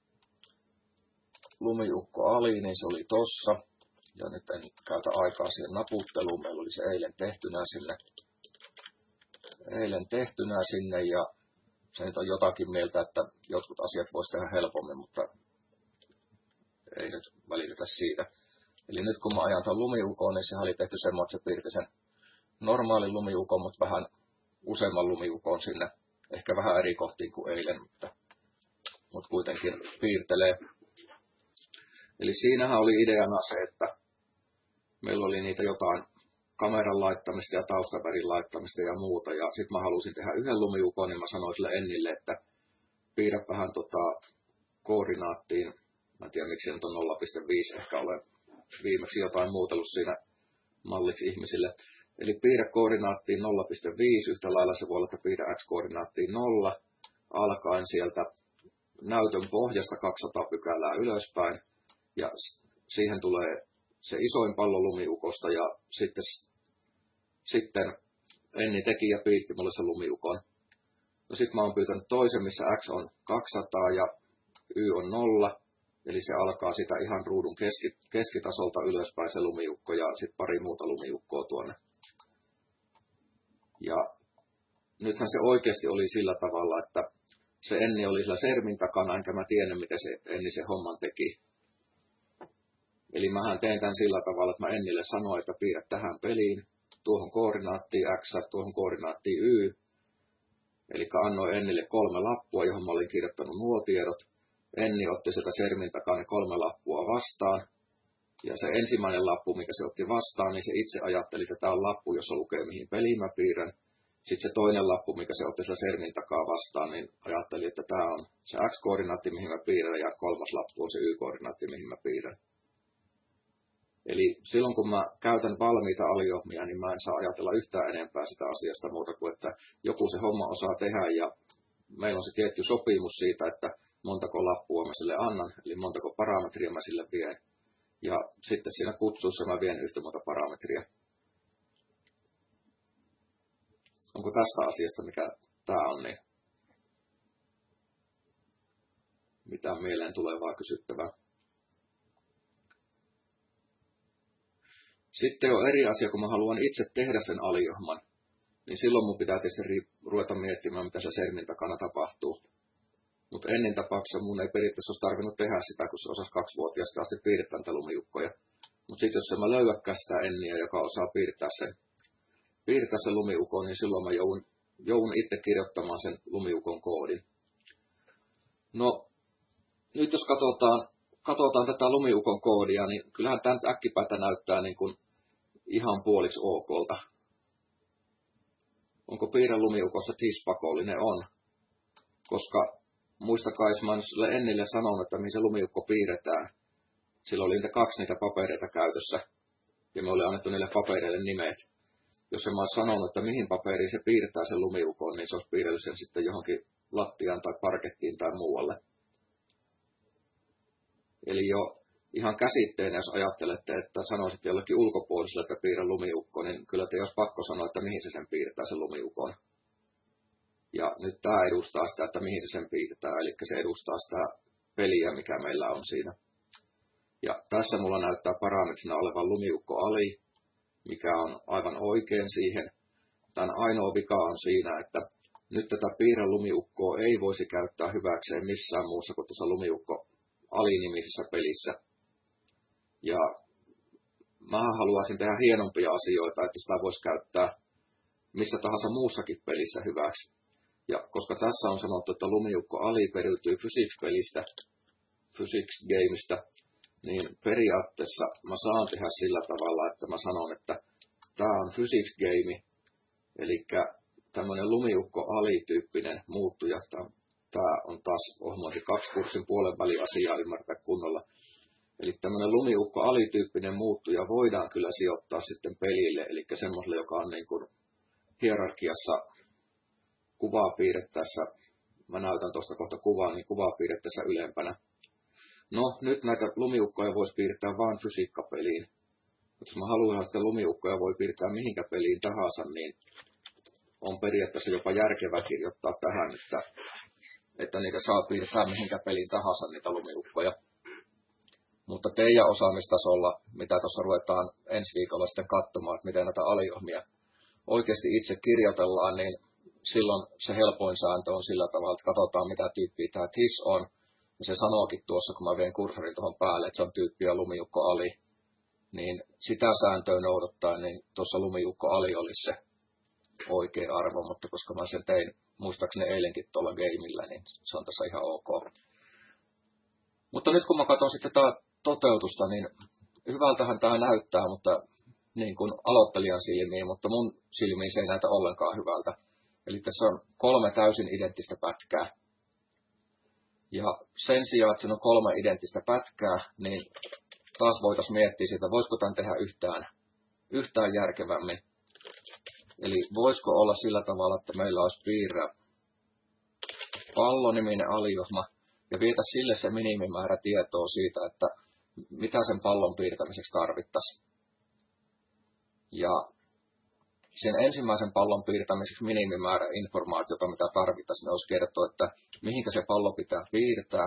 Lumiukko Ali, niin se oli tossa, ja nyt en käytä aikaa siihen naputteluun, meillä oli se eilen tehtynä sinne. eilen tehtynä sinne ja se nyt on jotakin mieltä, että jotkut asiat voisi tehdä helpommin, mutta ei nyt välitetä siitä. Eli nyt kun mä ajan tuon lumiukon, niin sehän oli tehty semmoinen, että se piirti sen normaalin lumiukon, mutta vähän useamman lumiukon sinne. Ehkä vähän eri kohtiin kuin eilen, mutta, mutta kuitenkin piirtelee. Eli siinähän oli ideana se, että meillä oli niitä jotain kameran laittamista ja taustavärin laittamista ja muuta. Ja sitten mä halusin tehdä yhden lumiukon, niin mä sanoin sille Ennille, että piirrä vähän tota koordinaattiin. Mä en tiedä, miksi se nyt on nolla pilkku viisi, ehkä olen viimeksi jotain muutellut siinä malliksi ihmisille. Eli piirrä koordinaattiin nolla pilkku viisi, yhtä lailla se voi olla, että piirrä x-koordinaattiin nolla, alkaen sieltä näytön pohjasta kaksisataa pykälää ylöspäin. Ja siihen tulee se isoin pallo lumiukosta ja sitten, sitten Enni teki ja piirti mulle se lumiukon. No sitten mä oon pyytänyt toisen, missä x on kaksisataa ja y on nolla. Eli se alkaa sitä ihan ruudun keski, keskitasolta ylöspäin se lumiukko ja sitten pari muuta lumiukkoa tuonne. Ja nythän se oikeasti oli sillä tavalla, että se Enni oli sillä sermin takana, enkä mä tiennyt, miten se Enni se homman teki. Eli mähän teen tämän sillä tavalla, että mä Ennille sanoin, että piirrä tähän peliin, tuohon koordinaattiin x, tuohon koordinaattiin y. Eli annoin Ennille kolme lappua, johon mä olin kirjoittanut nuo tiedot. Enni otti sitä sermin takaa ne kolme lappua vastaan. Ja se ensimmäinen lappu, mikä se otti vastaan, niin se itse ajatteli, että tämä on lappu, jossa lukee mihin peliin mä piirrän. Sitten se toinen lappu, mikä se otti sillä sermin takaa vastaan, niin ajatteli, että tämä on se x-koordinaatti, mihin mä piirrän, ja kolmas lappu on se y-koordinaatti, mihin mä piirrän. Eli silloin kun mä käytän valmiita aliohmia, niin mä en saa ajatella yhtään enempää sitä asiasta muuta kuin, että joku se homma osaa tehdä, ja meillä on se tietty sopimus siitä, että montako lappua mä sille annan, eli montako parametria mä sille vien. Ja sitten siinä kutsussa mä vien yhtä monta parametria. Onko tästä asiasta, mikä tää on, niin mitään mieleen tulevaa kysyttävää? Sitten on eri asia, kun mä haluan itse tehdä sen aliohman, niin silloin mun pitää tietysti ruveta miettimään, mitä se sermin takana tapahtuu. Mutta ennen tapauksessa mun ei periaatteessa olisi tarvinnut tehdä sitä, kun se osasi kaksivuotiaasta asti piirtää niitä lumiukkoja. Mutta sitten jos en mä löydäkään sitä Enniä, joka osaa piirtää sen, piirtää sen lumiukon, niin silloin mä joudun, joudun itse kirjoittamaan sen lumiukon koodin. No, nyt jos katsotaan, katsotaan tätä lumiukon koodia, niin kyllähän tämä nyt äkkipäätä näyttää niin kuin ihan puoliksi okolta. Onko piirre lumiukossa T I S-pakollinen? On. Koska muistakaa, jos mä olen sille Ennille sanonut, että mihin se lumiukko piirretään. Silloin oli niitä kaksi niitä papereita käytössä. Ja me oli annettu niille papereille nimet. Jos mä olisin sanonut, että mihin paperiin se piirtää sen lumiukon, niin se olisi piirrellyt sen sitten johonkin lattiaan tai parkettiin tai muualle. Eli jo ihan käsitteenä, jos ajattelette, että sanoisitte jollekin ulkopuoliselle, että piirrä lumiukko, niin kyllä te olisi pakko sanoa, että mihin se sen piirtää sen lumiukon. Ja nyt tämä edustaa sitä, että mihin se sen piirtää, eli se edustaa sitä peliä, mikä meillä on siinä. Ja tässä mulla näyttää parametrina olevan lumiukko ali, mikä on aivan oikein siihen. Tämän ainoa vika on siinä, että nyt tätä piirrä lumiukkoa ei voisi käyttää hyväkseen missään muussa kuin tässä lumiukko alinimisessä pelissä. Ja mä haluaisin tehdä hienompia asioita, että sitä voisi käyttää missä tahansa muussakin pelissä hyväksi. Ja koska tässä on sanottu, että lumiukko ali periytyy physics-pelistä, physics-gameista, niin periaatteessa mä saan tehdä sillä tavalla, että mä sanon, että tämä on physics-game, eli tämmöinen lumiukko ali-tyyppinen muuttuja. Tämä on taas ohjelmointi kaksi kurssin puolen välin asiaa ymmärtää kunnolla. Eli tämmöinen lumiukko alityyppinen muuttuja voidaan kyllä sijoittaa sitten pelille, eli semmoiselle, joka on niin kuin hierarkiassa kuvaa piirrettäessä, mä näytän tuosta kohta kuvaa, niin kuvaa piirrettäessä ylempänä. No, nyt näitä lumiukkoja voisi piirtää vain fysiikkapeliin. Mutta jos mä haluan, että lumiukkoja voi piirtää mihinkä peliin tahansa, niin on periaatteessa jopa järkevää kirjoittaa tähän, että, että niitä saa piirtää mihinkä peliin tahansa niitä lumiukkoja. Mutta teidän osaamistasolla, mitä tuossa ruvetaan ensi viikolla sitten katsomaan, että miten näitä aliohmia oikeasti itse kirjoitellaan, niin silloin se helpoin sääntö on sillä tavalla, että katsotaan mitä tyyppiä tämä T I S on. Ja se sanookin tuossa, kun mä vien kursorin tuohon päälle, että se on tyyppiä lumiukko ali. Niin sitä sääntöä noudattaa, niin tuossa lumiukko ali olisi se oikea arvo, mutta koska mä sen tein muistaakseni eilenkin tuolla gameillä, niin se on tässä ihan ok. Mutta nyt kun mä katson sitten tätä toteutusta, niin hyvältähän tämä näyttää, mutta niin kuin aloittelijan silmiin, mutta mun silmiin se ei näytä ollenkaan hyvältä. Eli tässä on kolme täysin identtistä pätkää. Ja sen sijaan, että se on kolme identtistä pätkää, niin taas voitaisiin miettiä siitä, voisiko tämän tehdä yhtään, yhtään järkevämmin. Eli voisiko olla sillä tavalla, että meillä olisi piirrä palloniminen aliohma ja vietä sille se minimimäärä tietoa siitä, että mitä sen pallon piirtämiseksi tarvittaisiin. Ja sen ensimmäisen pallon piirtämiseksi minimimäärä informaatiota, mitä tarvittaisiin, ne olisi kertoa, että mihinkä se pallo pitää piirtää.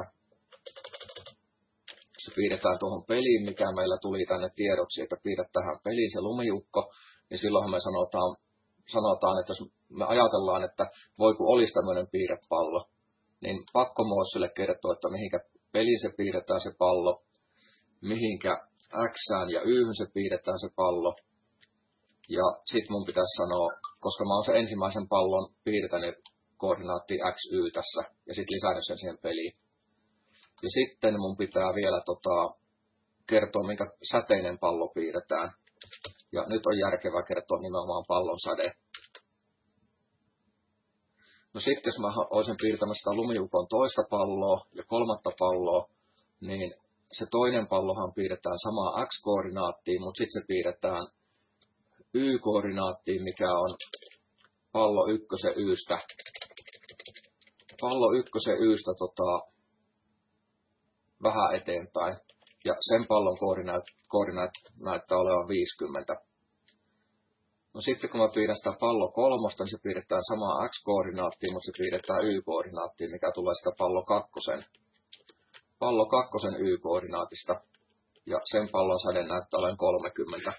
Se piirretään tuohon peliin, mikä meillä tuli tänne tiedoksi, että piirrät tähän peliin se lumiukko, niin silloinhan me sanotaan, sanotaan, että jos me ajatellaan, että voi kun olisi tämmöinen piirrepallo, niin pakko sille kertoa, että mihinkä peliin se piirretään se pallo, mihinkä Xään ja Yhyn se piirretään se pallo. Ja sit mun pitäisi sanoa, koska mä oon sen ensimmäisen pallon piirtänyt koordinaatti X Y tässä, ja sit lisännyt sen siihen peliin. Ja sitten mun pitää vielä tota, kertoa, minkä säteinen pallo piirretään. Ja nyt on järkevää kertoa nimenomaan pallon säde. No sitten jos mä olisin piirtämässä sitä lumiukon toista palloa ja kolmatta palloa, niin se toinen pallohan piirretään samaa X-koordinaattiin, mutta sitten se piirretään Y-koordinaattiin, mikä on pallo ykkösen Ystä. Pallo ykkösen Ystä tota, vähän eteenpäin. Ja sen pallon koordinaat, koordinaat näyttää olevan viisikymmentä. No sitten kun mä piirrän sitä pallo kolmosta, niin se piirretään samaa X-koordinaattiin, mutta se piirretään Y-koordinaattiin, mikä tulee sitä pallo kakkosen. Pallo kakkosen Y-koordinaatista. Ja sen pallon säde näyttää olevan kolmekymmentä.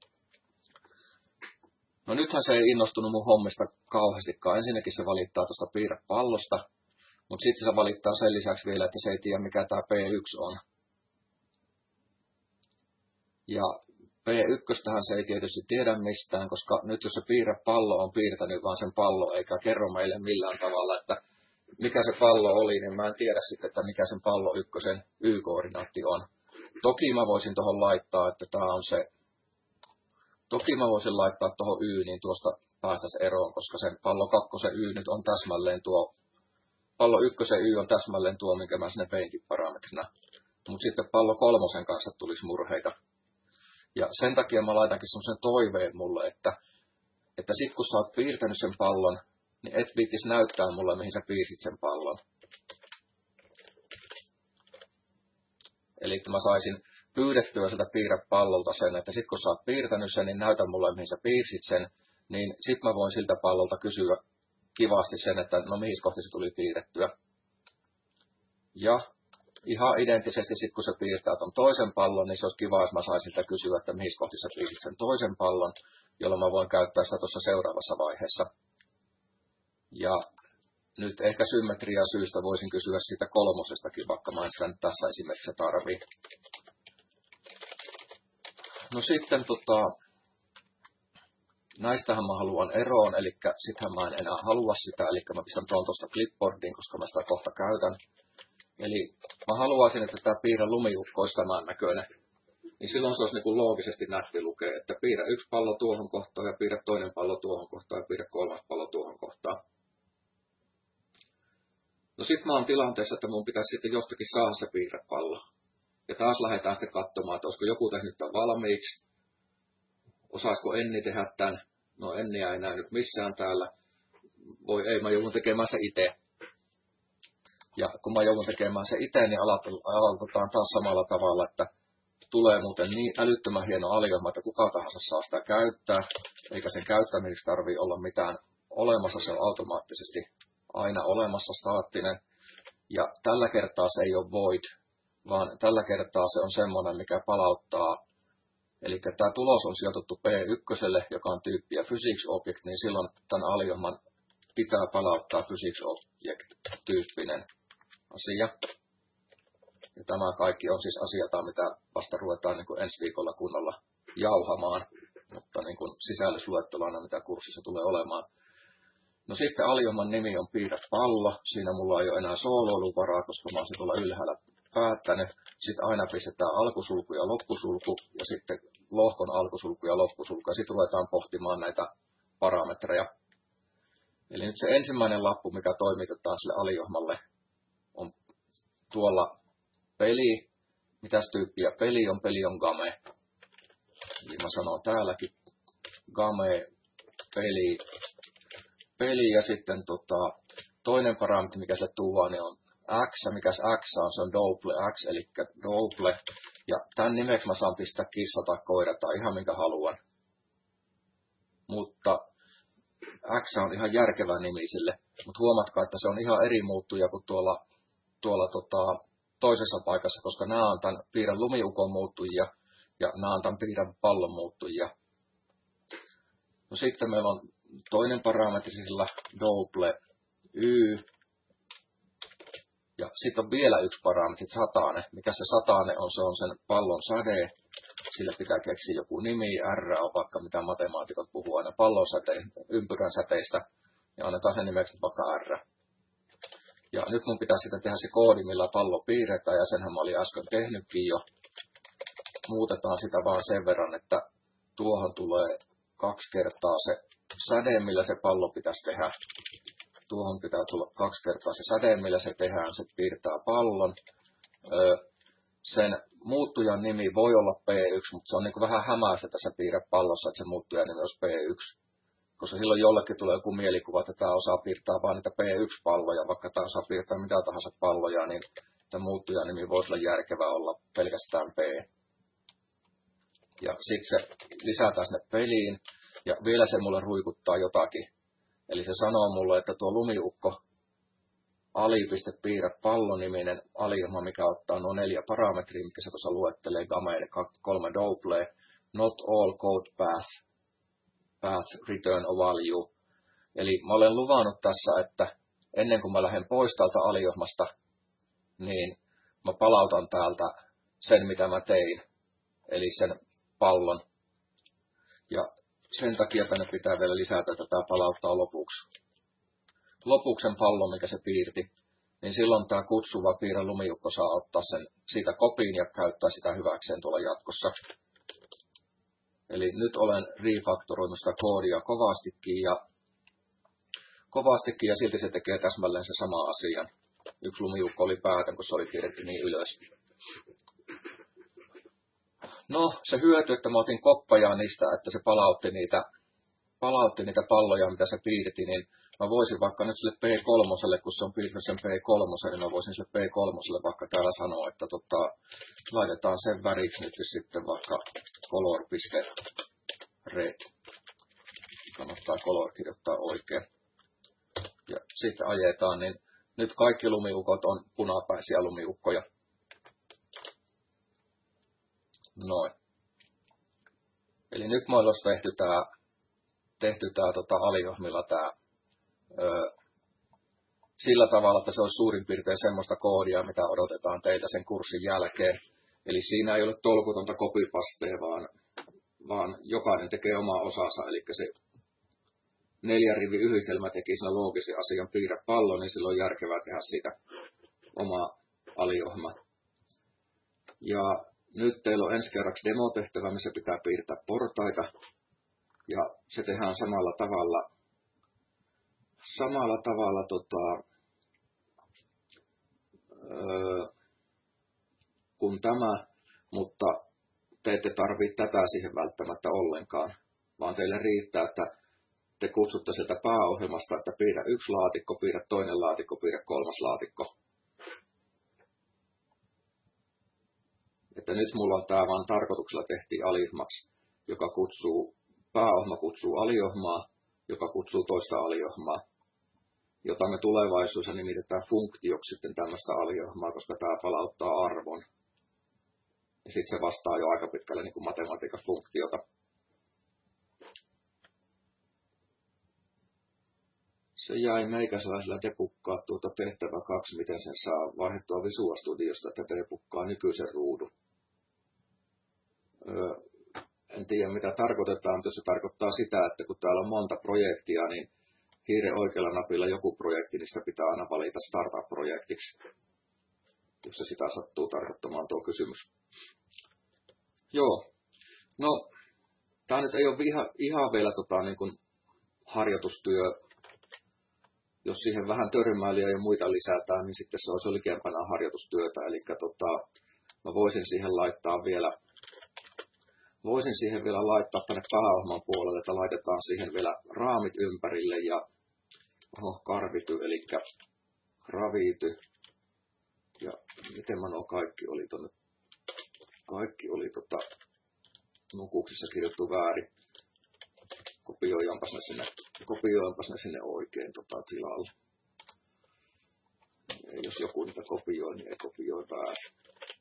No nythän se ei innostunut mun hommista kauheastikaan. Ensinnäkin se valittaa tuosta piirrepallosta, mutta sitten se valittaa sen lisäksi vielä, että se ei tiedä mikä tämä P yksi on. Ja P yksi se ei tietysti tiedä mistään, koska nyt jos se piirre pallo on piirtänyt vaan sen pallo, eikä kerro meille millään tavalla, että mikä se pallo oli, niin mä en tiedä sitten, että mikä sen pallo ykkösen Y-koordinaatti on. Toki mä voisin tuohon laittaa, että tää on se, toki mä voisin laittaa tuohon Y, niin tuosta päästäisiin eroon, koska sen pallo kakkosen Y nyt on täsmälleen tuo, pallo ykkösen Y on täsmälleen tuo, minkä mä sinne veinkin parametrina. Mutta sitten pallo kolmosen kanssa tulisi murheita. Ja sen takia mä laitankin semmoisen toiveen mulle, että, että sit kun sä oot piirtänyt sen pallon, niin et viittis näyttää mulle, mihin sä piirsit sen pallon. Eli että mä saisin pyydettyä sieltä piirrepallolta sen, että sit kun sä oot piirtänyt sen, niin näytä mulle, mihin sä piirsit sen, niin sit mä voin siltä pallolta kysyä kivasti sen, että no mihin kohti se tuli piirrettyä. Ja ihan identtisesti sit kun se piirtää ton toisen pallon, niin se olisi kiva, että mä saisin siltä kysyä, että mihin kohti sä piirsit sen toisen pallon, jolloin mä voin käyttää sitä tuossa seuraavassa vaiheessa. Ja nyt ehkä symmetria syystä voisin kysyä siitä kolmosestakin, vaikka mä en sitä nyt tässä esimerkiksi tarvii. No sitten tota, näistähän mä haluan eroon, eli sittenhän mä en enää halua sitä, eli mä pistän tuon tuosta clipboardiin, koska mä sitä kohta käytän. Eli mä haluaisin, että tämä piirre lumiukko olisi tämän näköinen. Niin silloin se olisi niin kuin loogisesti nätti lukea, että piirrä yksi pallo tuohon kohtaan ja piirrä toinen pallo tuohon kohtaan ja piirrä kolmas pallo tuohon kohtaan. No sit mä oon tilanteessa, että mun pitäisi sitten jostakin saada se piirrepallo. Ja taas lähdetään sitten katsomaan, että olisiko joku tehnyt tämän valmiiksi. Osaisiko Enni tehdä tämän? No Enniä ei näy nyt missään täällä. Voi ei, mä joudun tekemään se itse. Ja kun mä joudun tekemään se itse, niin aloitetaan taas samalla tavalla, että tulee muuten niin älyttömän hieno aliohjelma, että kuka tahansa saa sitä käyttää. Eikä sen käyttämiseksi tarvitse olla mitään olemassa, se on automaattisesti aina olemassa staattinen. Ja tällä kertaa se ei ole void, vaan tällä kertaa se on semmoinen, mikä palauttaa. Eli tämä tulos on sijoitettu P yksi, joka on tyyppi ja physics object, niin silloin tämän aliohjelman pitää palauttaa physics object-tyyppinen asia. Ja tämä kaikki on siis asioita, mitä vasta ruvetaan niin kuin ensi viikolla kunnolla jauhamaan, mutta niin kuin sisällysluettelona, mitä kurssissa tulee olemaan. No sitten aliohjelman nimi on piirrepallo. Siinä mulla ei ole enää sooloiluvaraa, koska mä oon se tuolla ylhäällä päättänyt. Sitten aina pistetään alkusulku ja loppusulku ja sitten lohkon alkusulku ja loppusulku. Ja sitten ruvetaan pohtimaan näitä parametreja. Eli nyt se ensimmäinen lappu, mikä toimitetaan sille aliohjelmalle, on tuolla peli. Mitäs tyyppiä peli on? Peli on game. Eli mä sanon täälläkin game, peli. Peli ja sitten tota, toinen parametri, mikä se tuo, niin on x, mikä se x on, se on double x, eli double. Ja tämän nimeksi mä saan pistää kissa tai koira tai ihan minkä haluan. Mutta x on ihan järkevä nimi sille, mutta huomatkaa, että se on ihan eri muuttuja kuin tuolla, tuolla tota, toisessa paikassa, koska nämä on tämän piirran lumiukon muuttujia ja nämä on tämän piirran pallon muuttujia. No sitten meillä on toinen parametri sillä double y. Ja sitten on vielä yksi parametri, satane. Mikä se satane on? Se on sen pallon säde. Sille pitää keksiä joku nimi. R on vaikka mitä matemaatikot puhuu aina pallon säteen, ympyrän säteistä. Ja annetaan sen nimeksi vaikka R. Ja nyt mun pitää sitten tehdä se koodi, millä pallo piirretään. Ja senhän mä olin äsken tehnytkin jo. Muutetaan sitä vaan sen verran, että tuohon tulee kaksi kertaa se säde, millä se pallo pitäisi tehdä. Tuohon pitää tulla kaksi kertaa se säde, millä se tehdään. Se piirtää pallon. Öö, sen muuttujan nimi voi olla P yksi, mutta se on niin kuin vähän hämäistä tässä piirrepallossa, että se muuttujan nimi olisi P yksi. Koska silloin jollekin tulee joku mielikuva, että tämä osaa piirtää vain niitä P yksi-palloja, vaikka tämä osaa piirtää mitä tahansa palloja, niin tämä muuttujan nimi voisi olla järkevää olla pelkästään P. Ja sitten se lisätään sinne peliin. Ja vielä se mulle ruikuttaa jotakin. Eli se sanoo mulle, että tuo lumiukko ali.piirrä palloniminen aliohjelma, mikä ottaa nuo neljä parametria, mitkä se tuossa luettelee, game, kolme double, not all code path, path return a value. Eli mä olen luvannut tässä, että ennen kuin mä lähden pois täältä aliohjelmasta, niin mä palautan täältä sen, mitä mä tein. Eli sen pallon Ja sen takia tänne pitää vielä lisätä, että tämä palauttaa lopuksi. Lopuksen pallon, mikä se piirti, niin silloin tämä kutsuva piirre lumiukko saa ottaa sen siitä kopiin ja käyttää sitä hyväkseen tuolla jatkossa. Eli nyt olen refaktoroinut sitä koodia kovastikin ja, kovastikin ja silti se tekee täsmälleen se sama asian. Yksi lumiukko oli päätön, kun se oli piirretty niin ylös. No, se hyöty, että mä otin koppajaa niistä, että se palautti niitä, palautti niitä palloja, mitä se piirti, niin mä voisin vaikka nyt sille P kolme, kun se on piirtänyt sen P kolme, niin mä voisin sille P kolme vaikka täällä sanoa, että tota, laitetaan sen väriksi nyt sitten vaikka color.red. Kannattaa color kirjoittaa oikein. Ja sitten ajetaan, niin nyt kaikki lumiukot on punapäisiä lumiukkoja. Noin. Eli nyt meillä olisi tehty tää, tehty tää tota aliohmilla tää öö, sillä tavalla, että se olisi suurin piirtein semmoista koodia, mitä odotetaan teiltä sen kurssin jälkeen. Eli siinä ei ole tolkutonta copypastea, vaan, vaan jokainen tekee omaa osansa. Eli se neljän rivin yhdistelmä teki siinä loogisen asian piirrä pallon, niin silloin on järkevää tehdä siitä oma aliohma. Ja nyt teillä on ensi kerraksi demotehtävä, missä pitää piirtää portaita. Ja se tehdään samalla tavalla, samalla tavalla tota, öö, kuin tämä, mutta te ette tarvitse tätä siihen välttämättä ollenkaan, vaan teille riittää, että te kutsutte sieltä pääohjelmasta, että piirrä yksi laatikko, piirrä toinen laatikko, piirrä kolmas laatikko. Että nyt mulla on tää vaan tarkoituksella tehtiin aliohmaksi, joka kutsuu, pääohma kutsuu aliohmaa, joka kutsuu toista aliohmaa, jota me tulevaisuudessa nimitetään funktioksi sitten tämmöistä aliohmaa, koska tämä palauttaa arvon. Ja sitten se vastaa jo aika pitkälle niin kuin matematiikan funktiota. Se jäi meikäläisellä debukkaa tuota tehtävä kaksi, miten sen saa vaihdettua Visual Studiosta, että debukkaa nykyisen ruudun. Öö, en tiedä mitä tarkoitetaan, mutta se tarkoittaa sitä, että kun täällä on monta projektia, niin hiiren oikealla napilla joku projekti, niin sitä pitää aina valita startup-projektiksi, jos se sitä sattuu tarkoittamaan tuo kysymys. Joo, no tämä nyt ei ole ihan, ihan vielä tota, niin kuin harjoitustyö. Jos siihen vähän törmäilyjä ja muita lisätään, niin sitten se olisi jo likempänä harjoitustyötä. Eli tota, mä voisin siihen laittaa vielä, voisin siihen vielä laittaa tänne pääohjelman puolelle, että laitetaan siihen vielä raamit ympärille ja oho, karvity, eli gravity. Ja miten mä nuo kaikki oli tonne, kaikki oli tota nukuksissa kirjoittu väärin. Kopioidaanpas ne sinne, kopioidaanpas ne sinne oikein tota tilalle. Ja jos joku niitä kopioi, niin ei kopioi väärin.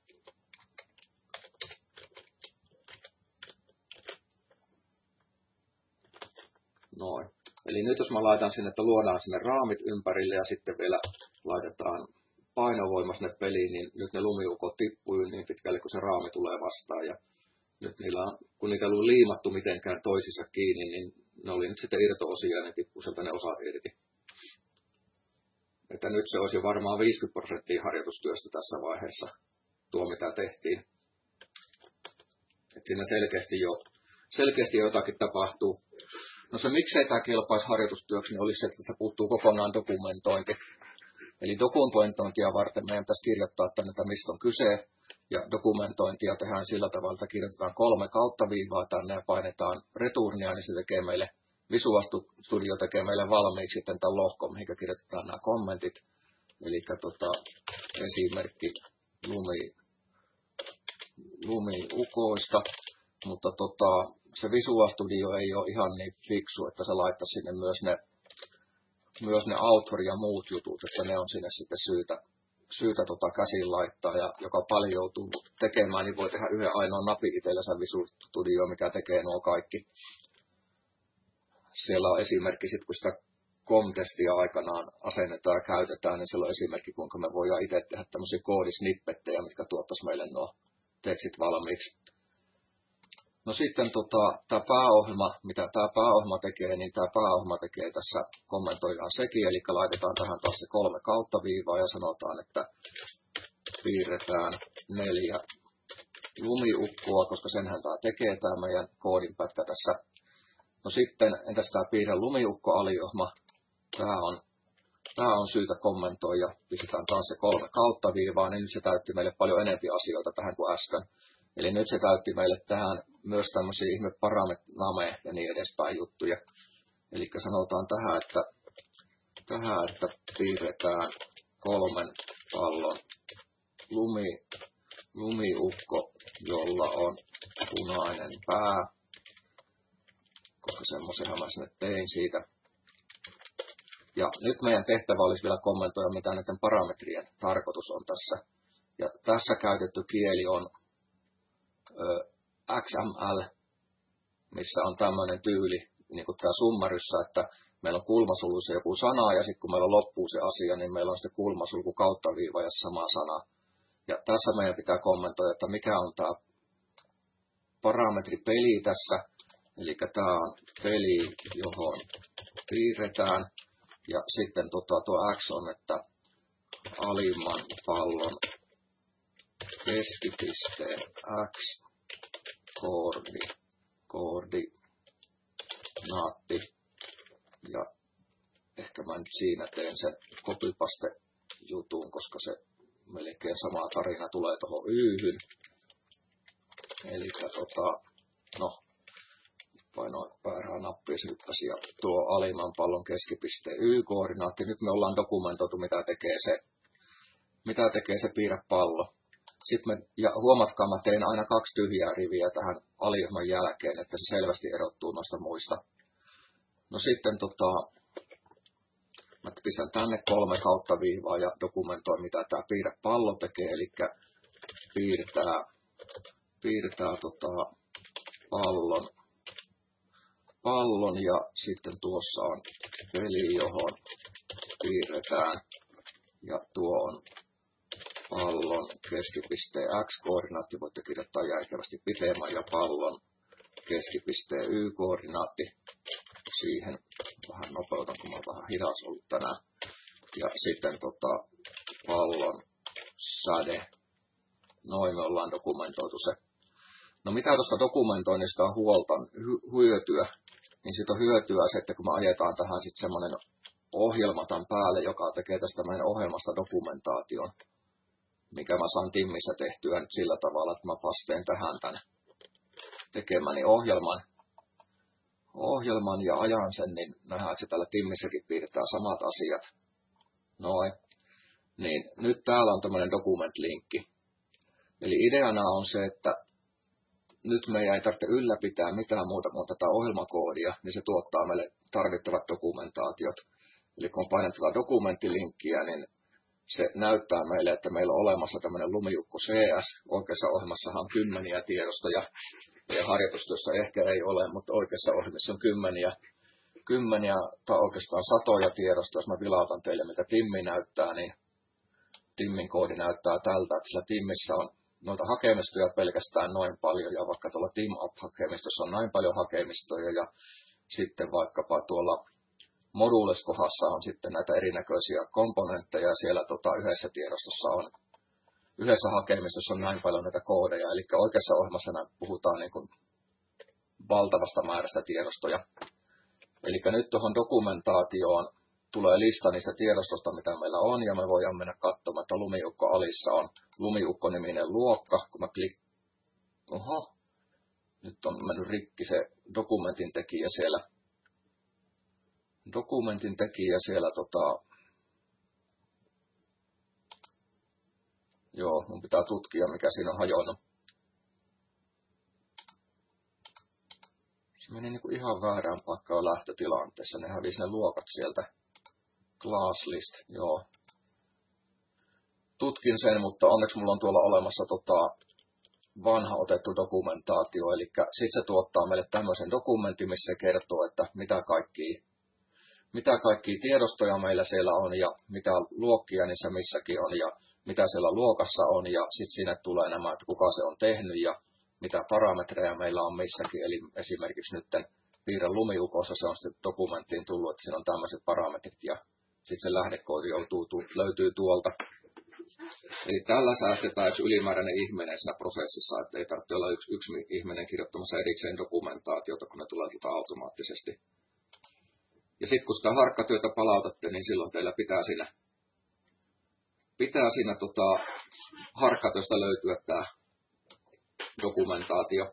Noin. Eli nyt jos mä laitan sinne, että luodaan sinne raamit ympärille ja sitten vielä laitetaan painovoima sinne peliin, niin nyt ne lumiukot tippuu niin pitkälle, kun se raami tulee vastaan. Ja nyt niillä on, kun niitä ei ollut liimattu mitenkään toisissa kiinni, niin ne oli nyt sitten irto-osia ja ne tippui sieltä ne osat irti. Että nyt se olisi jo varmaan viisikymmentä prosenttia harjoitustyöstä tässä vaiheessa, tuo mitä tehtiin. Että siinä selkeästi jo, selkeästi jo jotakin tapahtuu. No se miksei tämä kelpaisi harjoitustyöksi, niin olisi se, että tässä puuttuu kokonaan dokumentointi. Eli dokumentointia varten meidän pitäisi kirjoittaa tänne, että mistä on kyse. Ja dokumentointia tehdään sillä tavalla, että kirjoitetaan kolme kautta viivaa tänne ja painetaan returnia, niin se tekee meille, Visual Studio tekee meille valmiiksi sitten tämän lohkon, mihin kirjoitetaan nämä kommentit. Eli tota, esimerkki lumi, lumiukoista, mutta tota, se Visual Studio ei ole ihan niin fiksu, että se laittaisi sinne myös ne, myös ne author ja muut jutut, että ne on sinne sitten syytä. syytä tota käsin laittaa, ja joka paljon joutuu tekemään, niin voi tehdä yhden ainoan napin itsellensä Visual Studio, mikä tekee nuo kaikki. Siellä on esimerkki, sit kun sitä com-testia aikanaan asennetaan ja käytetään, niin siellä on esimerkki, kuinka me voidaan itse tehdä tämmöisiä koodisnippettejä, mitkä tuottaisi meille nuo tekstit valmiiksi. No sitten tota, tämä pääohjelma, mitä tämä pääohjelma tekee, niin tämä pääohjelma tekee tässä kommentoidaan sekin, eli laitetaan tähän taas se kolme kautta viivaa ja sanotaan, että piirretään neljä lumiukkoa, koska senhän tämä tekee tämä meidän koodinpätkä tässä. No sitten, entäs tämä piirre lumiukko-aliohjelma, tämä on, tämä on syytä kommentoida, pistetään taas se kolme kautta viivaa, niin nyt se täytti meille paljon enemmän asioita tähän kuin äsken. Eli nyt se täytti meille tähän myös tämmöisiä ihme parametname ja niin edespäin juttuja. Eli sanotaan tähän, että, tähän, että piirretään kolmen pallon lumi, lumiukko, jolla on punainen pää, koska semmoisenhan mä sinne tein siitä. Ja nyt meidän tehtävä olisi vielä kommentoida, mitä näiden parametrien tarkoitus on tässä. Ja tässä käytetty kieli on X M L, missä on tämmöinen tyyli, niin kuin tämä summaryssä, että meillä on kulmasulussa joku sana, ja sitten kun meillä loppuu se asia, niin meillä on sitten kulmasulku kautta viiva ja sama sana. Ja tässä meidän pitää kommentoida, että mikä on tämä parametripeli tässä, eli tämä on peli, johon piirretään, ja sitten tota, tuo X on, että alimman pallon keskipisteen X koordi, koordinaatti, ja ehkä mä nyt siinä teen sen copypaste jutun, koska se melkein sama tarina tulee tuohon Y:hyn. Eli tota, no, painoin väärää nappia, se hyppäsi, ja tuo alimman pallon keskipisteen Y-koordinaatti. Nyt me ollaan dokumentoitu, mitä tekee se, mitä tekee se piirrepallo. Sitten me, ja huomatkaa, mä tein aina kaksi tyhjää riviä tähän aliohjelman jälkeen, että se selvästi erottuu noista muista. No sitten tota, mä pistän tänne kolme kautta viivaa ja dokumentoin, mitä tämä piirrepallo tekee, eli piirtää, piirtää tota pallon, pallon ja sitten tuossa on peli, johon piirretään, ja tuo on pallon keskipisteen X-koordinaatti, voitte kirjoittaa järkevästi pitemmän, ja pallon keskipisteen Y-koordinaatti. Siihen vähän nopeutan, kun mä oon vähän hidas ollut tänään. Ja sitten tota, pallon säde. Noin me ollaan dokumentoitu se. No mitä tuosta dokumentoinnista on huolta, hy- hyötyä? Niin siitä on hyötyä se, että kun me ajetaan tähän sitten semmoinen ohjelma tämän päälle, joka tekee tästä meidän ohjelmasta dokumentaation, mikä mä saan Timmissä tehtyä nyt sillä tavalla, että mä pasteen tähän tänne tekemäni ohjelman, ohjelman ja ajan sen, niin nähdään, että täällä Timmissäkin piirretään samat asiat. Noin. Niin nyt täällä on tämmöinen document-linkki. Eli ideana on se, että nyt meidän ei tarvitse ylläpitää mitään muuta kuin tätä ohjelmakoodia, niin se tuottaa meille tarvittavat dokumentaatiot. Eli kun painetaan dokumenttilinkkiä, niin se näyttää meille, että meillä on olemassa tämmöinen lumiukko C S. Oikeassa ohjelmassahan on kymmeniä tiedostoja. Ja harjoitustyössä ehkä ei ole, mutta oikeassa ohjelmassa on kymmeniä, kymmeniä tai oikeastaan satoja tiedostoja. Jos mä vilautan teille, mitä Timmi näyttää, niin Timmin koodi näyttää tältä, että sillä Timmissä on noita hakemistoja pelkästään noin paljon, ja vaikka tuolla TeamUp-hakemistossa on näin paljon hakemistoja, ja sitten vaikkapa tuolla Modules-kohdassa on sitten näitä erinäköisiä komponentteja, ja siellä tota, yhdessä tiedostossa on, yhdessä hakemistossa on näin paljon näitä koodeja, eli oikeassa ohjelmassa puhutaan niin kuin valtavasta määrästä tiedostoja. Eli nyt tuohon dokumentaatioon tulee lista niistä tiedostosta, mitä meillä on, ja me voidaan mennä katsomaan, että lumiukko alissa on lumiukko-niminen luokka, kun mä klik... Oho, nyt on mennyt rikki se dokumentin tekijä siellä. Dokumentin tekijä siellä tota... Joo, mun pitää tutkia, mikä siinä on hajonnut. Se meni niinku ihan väärään paikkaan lähtötilanteessa. Ne hävisi ne luokat sieltä. Class list, joo. Tutkin sen, mutta onneksi mulla on tuolla olemassa tota vanha otettu dokumentaatio. Eli sit se tuottaa meille tämmöisen dokumentin, missä se kertoo, että mitä kaikkia, mitä kaikkia tiedostoja meillä siellä on ja mitä luokkia niissä missäkin on ja mitä siellä luokassa on. Ja sit sinne tulee nämä, että kuka se on tehnyt ja mitä parametreja meillä on missäkin. Eli esimerkiksi nyt piirrä lumiukossa se on sitten dokumenttiin tullut, että siinä on tämmöiset parametrit ja sitten se lähdekoodi joutuu, löytyy tuolta. Eli tällä säästetään yksi ylimääräinen ihminen siinä prosessissa, että ei tarvitse olla yksi, yksi ihminen kirjoittamassa erikseen dokumentaatiota, kun ne tulee tuota automaattisesti. Ja sitten kun sitä harkkatyötä palautatte, niin silloin teillä pitää siinä, pitää siinä tota, harkkatyöstä löytyä tämä dokumentaatio.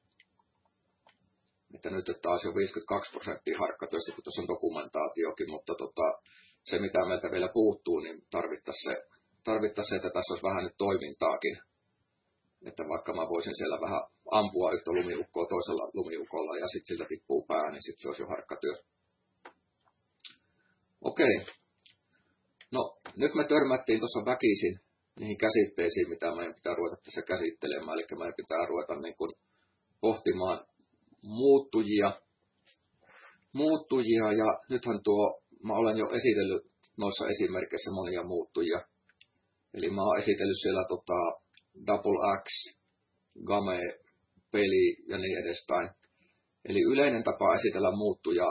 Että nyt että taas jo viisikymmentäkaksi prosenttia harkkatyöstä, kun tässä on dokumentaatiokin, mutta tota, se mitä meiltä vielä puuttuu, niin tarvittaisiin se, tarvittaisi se, että tässä olisi vähän nyt toimintaakin. Että vaikka mä voisin siellä vähän ampua yhtä lumiukkoa toisella lumiukolla ja sitten siltä tippuu pää, niin sitten se olisi jo harkkatyö. Okei. No, nyt me törmättiin tuossa väkisin niihin käsitteisiin, mitä meidän pitää ruveta tässä käsittelemään. Eli meidän pitää ruveta niin kuin pohtimaan muuttujia. Muuttujia ja nythän tuo, mä olen jo esitellyt noissa esimerkkeissä monia muuttujia. Eli mä oon esitellyt siellä tota, double X, game, peli ja niin edespäin. Eli yleinen tapa esitellä muuttuja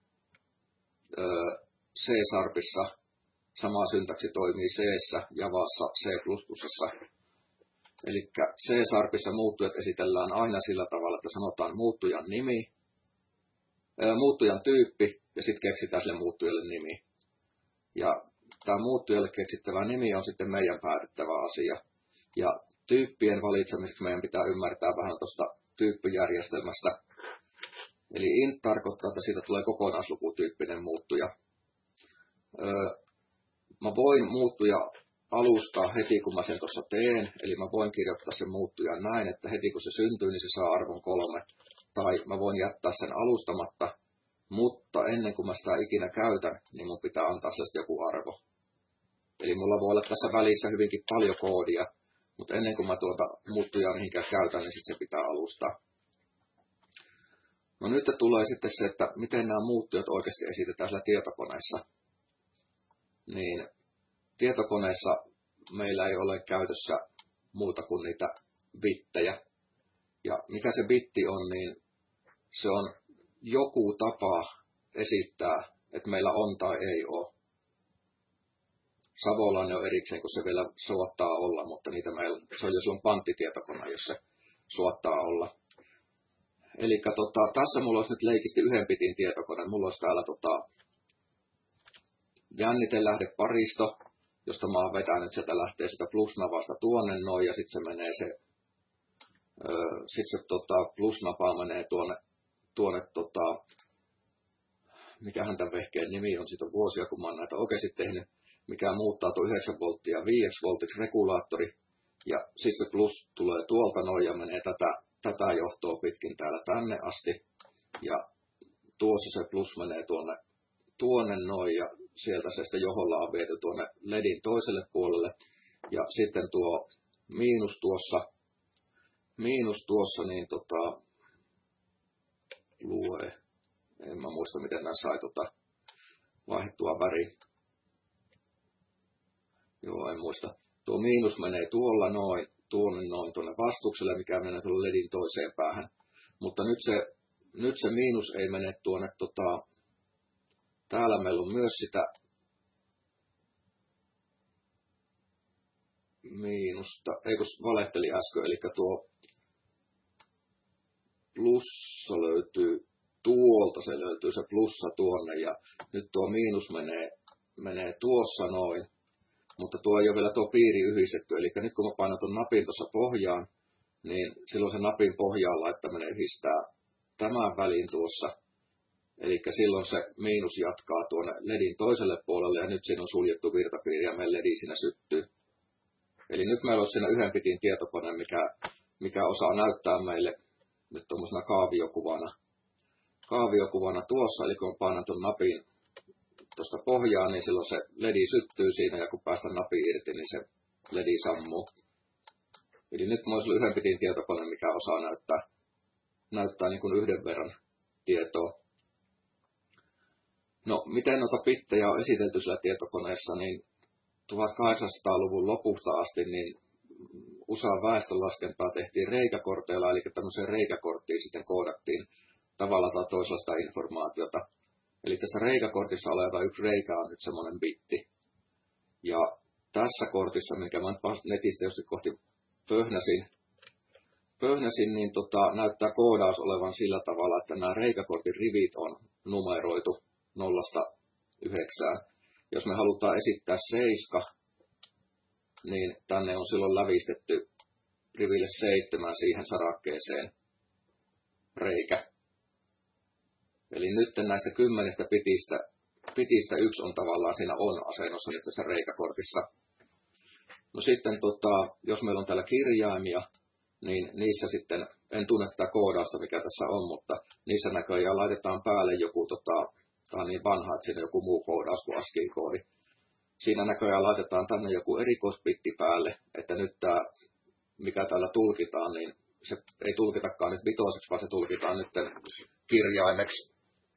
öö, C-sharpissa, sama syntaksi toimii C-ssä, Javassa, C++. Eli C-sharpissa muuttujat esitellään aina sillä tavalla, että sanotaan muuttujan nimi, ää, muuttujan tyyppi ja sitten keksitään sille muuttujalle nimi. Ja tämä muuttujalle keksittävä nimi on sitten meidän päätettävä asia. Ja tyyppien valitsemiseksi meidän pitää ymmärtää vähän tuosta tyyppijärjestelmästä. Eli int tarkoittaa, että siitä tulee kokonaislukutyyppinen muuttuja. Öö, mä voin muuttuja alustaa heti, kun mä sen tuossa teen. Eli mä voin kirjoittaa sen muuttujan näin, että heti kun se syntyy, niin se saa arvon kolme. Tai mä voin jättää sen alustamatta, mutta ennen kuin mä sitä ikinä käytän, niin mun pitää antaa sellaista joku arvo. Eli mulla voi olla tässä välissä hyvinkin paljon koodia, mutta ennen kuin mä tuota muuttujaa mihinkään käytän, niin sitten se pitää alustaa. No nyt tulee sitten se, että miten nämä muuttujat oikeasti esitetään siellä tietokoneessa. Niin tietokoneessa meillä ei ole käytössä muuta kuin niitä bittejä. Ja mikä se bitti on, niin se on joku tapa esittää, että meillä on tai ei ole. Savolainen on erikseen, kun se vielä suottaa olla, mutta niitä meillä, se on jo silloin panttitietokone, jos se suottaa olla. Eli tota, tässä mulla olisi nyt leikisti yhden bitin tietokone. Mulla olisi täällä tota, jännitelähdeparisto, josta mä oon vetänyt, että sieltä lähtee sitä plusnavasta tuonne noin, ja sitten se menee se, öö, sit se tota, plusnapa menee tuonne, tuonne tota, mikähän tämän vehkeen nimi on, siitä on vuosia, kun mä oon näitä oikeasti tehnyt, mikä muuttaa tuon yhdeksän volttia viisi voltiksi regulaattori, ja sitten se plus tulee tuolta noin ja menee tätä, tätä johtoa pitkin täällä tänne asti, ja tuossa se plus menee tuonne, tuonne noin, ja sieltä se sitten joholla on viety tuonne ledin toiselle puolelle, ja sitten tuo miinus tuossa, miinus tuossa, niin tota, lue, en mä muista miten nämä sai tota, vaihdettua väri. Joo, en muista. Tuo miinus menee tuolla noin, tuonne noin tuonne vastukselle, mikä menee tuolle ledin toiseen päähän. Mutta nyt se, nyt se miinus ei mene tuonne, tota, täällä meillä on myös sitä miinusta, eikö valehteli äsken, eli tuo plussa löytyy tuolta, se löytyy se plussa tuonne, ja nyt tuo miinus menee, menee tuossa noin. Mutta tuo ei ole vielä tuo piiri yhdistetty, eli nyt kun mä painan tuon napin tuossa pohjaan, niin silloin se napin pohjaan laittaminen yhdistää tämän välin tuossa. Eli silloin se miinus jatkaa tuonne ledin toiselle puolelle, ja nyt siinä on suljettu virtapiiri, ja meidän ledi siinä syttyy. Eli nyt meillä on siinä yhden bitin tietokone, mikä, mikä osaa näyttää meille nyt tuommoisena kaaviokuvana. Kaaviokuvana tuossa, eli kun mä painan tuon napin tuosta pohjaan, niin silloin se ledi syttyy siinä, ja kun päästään napi irti, niin se ledi sammuu. Eli nyt mulla olisi yhden bitin tietokone, mikä osaa näyttää, näyttää niin kuin yhden verran tietoa. No, miten noita bittejä on esitelty sillä tietokoneessa, niin tuhatkahdeksansataaluvun lopusta asti, niin U S A väestönlaskentaa tehtiin reikäkorteilla, eli tämmöiseen reikäkorttiin sitten koodattiin tavalla tai toisella sitä informaatiota. Eli tässä reikäkortissa oleva yksi reikä on nyt semmoinen bitti. Ja tässä kortissa, minkä mä nyt netistä jossain kohti pöhnäsin, pöhnäsin niin tota, näyttää koodaus olevan sillä tavalla, että nämä reikäkortin rivit on numeroitu nollasta yhdeksään. Jos me halutaan esittää seiska, niin tänne on silloin lävistetty riville seitsemän siihen sarakkeeseen reikä. Eli nyt näistä kymmenestä pitistä, pitistä yksi on tavallaan siinä on-asennossa nyt tässä reikäkortissa. No sitten, tota, jos meillä on täällä kirjaimia, niin niissä sitten, en tunne tätä koodausta, mikä tässä on, mutta niissä näköjään laitetaan päälle joku, tota, tämä on niin vanha, että siinä on joku muu koodaus kuin ASCII-koodi. Siinä näköjään laitetaan tänne joku erikoispitti päälle, että nyt tämä, mikä täällä tulkitaan, niin se ei tulkitakaan nyt vitoseksi, vaan se tulkitaan nyt kirjaimeksi.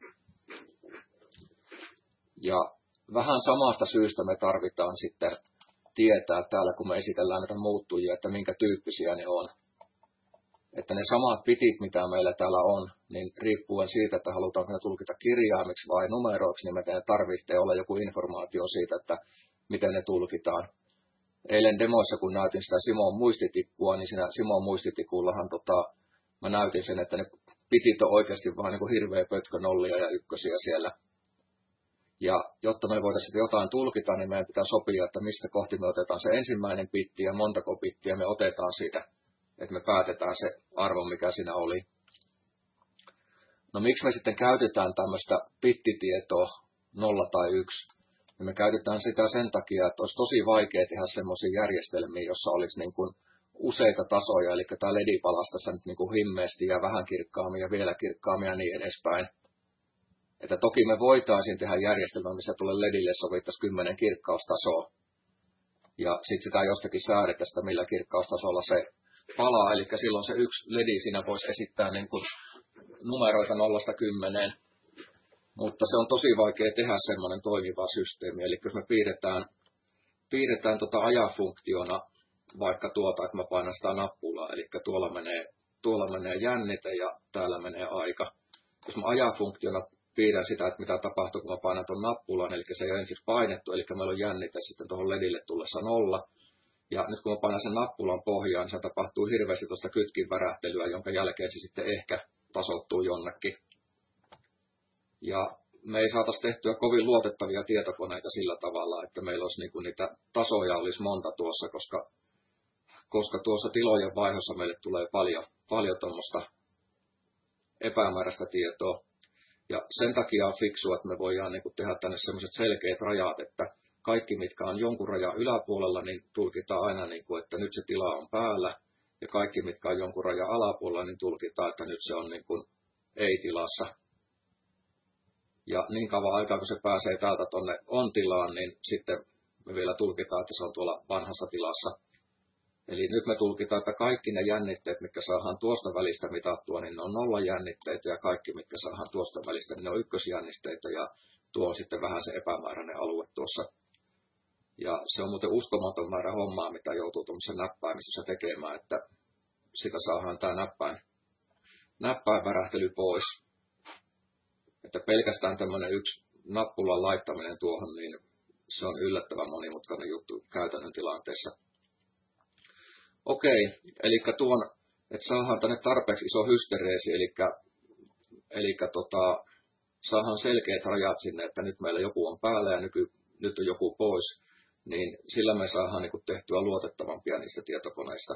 Ja vähän samasta syystä me tarvitaan sitten tietää täällä, kun me esitellään näitä muuttujia, että minkä tyyppisiä ne on. Että ne samat bitit, mitä meillä täällä on, niin riippuen siitä, että halutaanko ne tulkita kirjaimiksi vai numeroiksi, niin meidän tarvitsee olla joku informaatio siitä, että miten ne tulkitaan. Eilen demoissa, kun näytin sitä Simon muistitikkua, niin siinä Simon muistitikullahan tota, mä näytin sen, että ne bitit on oikeasti vaan niin kuin hirveä pötkö nollia ja ykkösiä siellä. Ja jotta me voitaisiin jotain tulkita, niin meidän pitää sopia, että mistä kohti me otetaan se ensimmäinen bitti ja montako bittiä me otetaan siitä, että me päätetään se arvo, mikä siinä oli. No miksi me sitten käytetään tämmöistä bittitietoa nolla tai yksi? Ja me käytetään sitä sen takia, että olisi tosi vaikea tehdä semmoisia järjestelmiä, jossa olisi niin kuin useita tasoja, eli tämä L E D palasi tässä nyt niin kuin himmeästi ja vähän kirkkaammin ja vielä kirkkaammin ja niin edespäin. Että toki me voitaisiin tehdä järjestelmä, missä tulee L E Dille sovittaisi kymmenen kirkkaustasoa. Ja sitten sitä jostakin säädetä sitä, millä kirkkaustasolla se palaa. Eli silloin se yksi L E D siinä voisi esittää niin kuin numeroita nollasta kymmeneen. Mutta se on tosi vaikea tehdä semmoinen toimiva systeemi. Eli jos me piirretään, piirretään tuota ajafunktiona vaikka tuota, että mä painan sitä nappulaa. Eli tuolla menee, tuolla menee jännite ja täällä menee aika. Jos mä ajafunktiona piirrän sitä, että mitä tapahtuu, kun mä painan tuon nappulan, eli se ei ole ensin painettu, eli meillä on jännite sitten tuohon L E Dille tullessa nolla. Ja nyt kun mä painan sen nappulan pohjaan, niin se tapahtuu hirveästi tuosta kytkin värähtelyä, jonka jälkeen se sitten ehkä tasoittuu jonnekin. Ja me ei saataisi tehtyä kovin luotettavia tietokoneita sillä tavalla, että meillä olisi niinku niitä tasoja olisi monta tuossa, koska, koska tuossa tilojen vaihossa meille tulee paljon, paljon tuommoista epämääräistä tietoa. Ja sen takia on fiksua, että me voidaan niin kuin tehdä tänne sellaiset selkeät rajat, että kaikki, mitkä on jonkun rajan yläpuolella, niin tulkitaan aina, niin kuin, että nyt se tila on päällä. Ja kaikki, mitkä on jonkun rajan alapuolella, niin tulkitaan, että nyt se on niin kuin ei-tilassa. Ja niin kauan aikaa, kun se pääsee täältä tuonne on-tilaan, niin sitten me vielä tulkitaan, että se on tuolla vanhassa tilassa. Eli nyt me tulkitaan, että kaikki ne jännitteet, mitkä saadaan tuosta välistä mitattua, niin ne on nollajännitteitä, ja kaikki, mitkä saadaan tuosta välistä, niin ne on ykkösjännisteitä, ja tuo on sitten vähän se epämääräinen alue tuossa. Ja se on muuten uskomaton määrä hommaa, mitä joutuu tuollaisessa näppäimisessä tekemään, että sitä saadaan tämä näppäin, näppäinvärähtely pois. Että pelkästään tämmöinen yksi nappulan laittaminen tuohon, niin se on yllättävän monimutkainen juttu käytännön tilanteessa. Okei, eli tuon, että saadaan tänne tarpeeksi iso hystereesi, eli, eli tota, saadaan selkeät rajat sinne, että nyt meillä joku on päällä ja nyky, nyt on joku pois, niin sillä me saadaan niin kuin tehtyä luotettavampia niistä tietokoneista.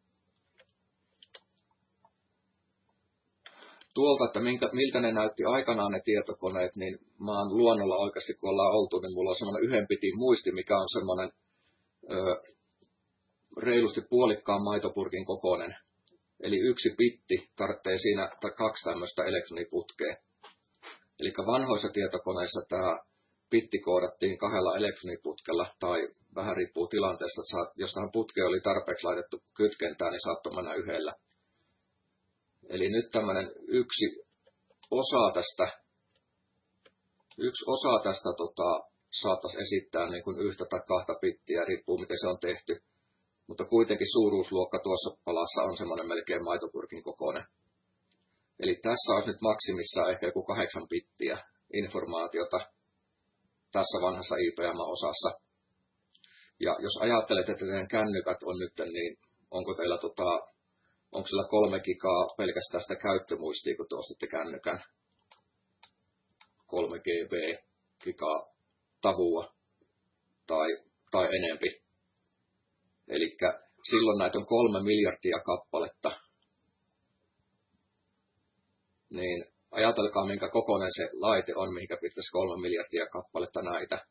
Tuolta, että minkä, miltä ne näytti aikanaan ne tietokoneet, niin mä oon luonnolla oikeasti, kun ollaan oltu, niin mulla on semmoinen yhden bitin muisti, mikä on semmoinen Öö, reilusti puolikkaan maitopurkin kokoinen. Eli yksi bitti tarvitsee siinä tai kaksi tämmöistä elektroniputkea. Eli vanhoissa tietokoneissa tämä bitti koodattiin kahdella elektroniputkella, tai vähän riippuu tilanteesta, että jos tähän putkeen oli tarpeeksi laitettu kytkentää, niin saattoi mennä yhdellä. Eli nyt tämmöinen yksi osa tästä, yksi osa tästä tota, saattaisi esittää niin kuin yhtä tai kahta bittiä, riippuu miten se on tehty. mutta kuitenkin suuruusluokka tuossa palassa on semmoinen melkein maitopurkin kokoinen. Eli tässä olisi nyt maksimissaan ehkä joku kahdeksan bittiä informaatiota tässä vanhassa I B M-osassa. Ja jos ajattelet, että teidän kännykät on nyt, niin onko teillä tota, onko sillä kolme gigaa pelkästään sitä käyttömuistia, kun te ostitte kännykän? kolme gigaa tavua tai, tai enempi. Eli silloin näitä on kolme miljardia kappaletta. Niin ajatelkaa, minkä kokoinen se laite on, mihinkä pitäisi kolme miljardia kappaletta näitä.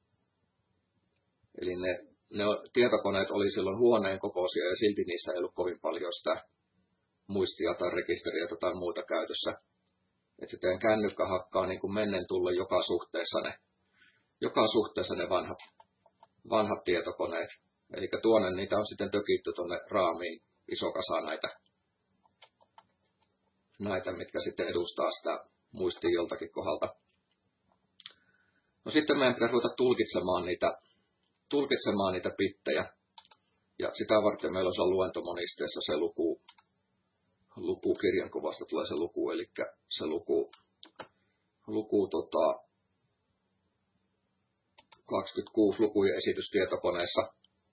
Eli ne, ne tietokoneet oli silloin huoneen kokoisia ja silti niissä ei ollut kovin paljon sitä muistia tai rekisteriä tai muuta käytössä. Että se teidän kännykkä hakkaa niin kuin mennen tullen joka suhteessa ne, joka suhteessa ne vanhat, vanhat tietokoneet. Eli tuonne niitä on sitten tökitty tuonne raamiin iso kasa näitä, näitä, mitkä sitten edustaa sitä muistia joltakin kohdalta. No sitten meidän pitäisi ruveta tulkitsemaan niitä, tulkitsemaan niitä bittejä. Ja sitä varten meillä on luentomonisteessa se luku, luku kirjankuvasta tulee se luku, eli se luku, luku tota, kaksikymmentäkuusi lukujen esitys tietokoneessa.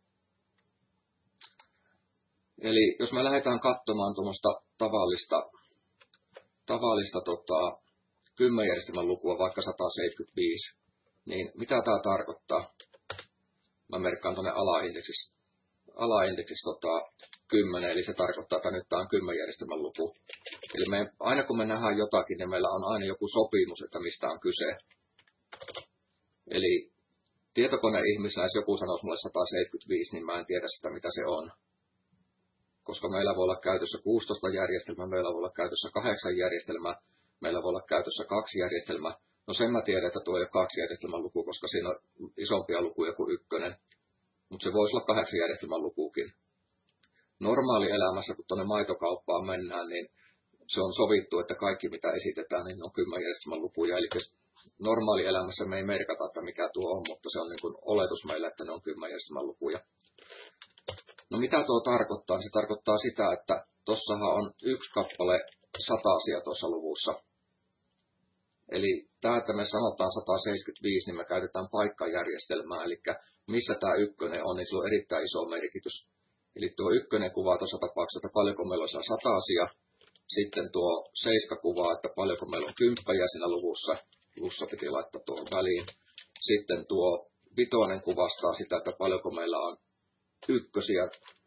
Eli jos me lähdetään katsomaan tuommoista tavallista, tavallista tota, kymmenjärjestelmän lukua, vaikka sata seitsemänkymmentäviisi, niin mitä tämä tarkoittaa? Mä merkkaan tuonne alaindeksiksi, alaindeksiksi tota, kymmenen, eli se tarkoittaa, että nyt tämä on kymmenjärjestelmän luku. Eli me, aina kun me nähdään jotakin, niin meillä on aina joku sopimus, että mistä on kyse. Eli tietokoneihmisenä, jos joku sanoisi mulle sata seitsemänkymmentäviisi, niin mä en tiedä sitä, mitä se on. Koska meillä voi olla käytössä kuusitoista järjestelmää, meillä voi olla käytössä kahdeksan järjestelmää, meillä voi olla käytössä kaksi järjestelmää. No sen mä tiedän, että tuo ei ole kaksi järjestelmän luku, koska siinä on isompia lukuja kuin ykkönen. Mutta se voisi olla kahdeksan järjestelmän lukukin. Normaalielämässä, kun tuonne maitokauppaan mennään, niin se on sovittu, että kaikki mitä esitetään, niin on kymmen järjestelmän lukuja. Eli normaalielämässä me ei merkata, että mikä tuo on, mutta se on niin kuin oletus meille, että ne on kymmen järjestelmän lukuja. No mitä tuo tarkoittaa? Se tarkoittaa sitä, että tossahan on yksi kappale satasia tuossa luvussa. Eli tämä, että me sanotaan sata seitsemänkymmentäviisi, niin me käytetään paikkajärjestelmää, eli missä tämä ykkönen on, niin sillä on erittäin iso merkitys. Eli tuo ykkönen kuvaa tuossa tapauksessa, että paljonko meillä on satasia. Sitten tuo seiska kuvaa, että paljonko meillä on kymppejä siinä luvussa. Luvussa piti laittaa tuohon väliin. Sitten tuo vitonen kuvastaa sitä, että paljonko meillä on ykkösiä,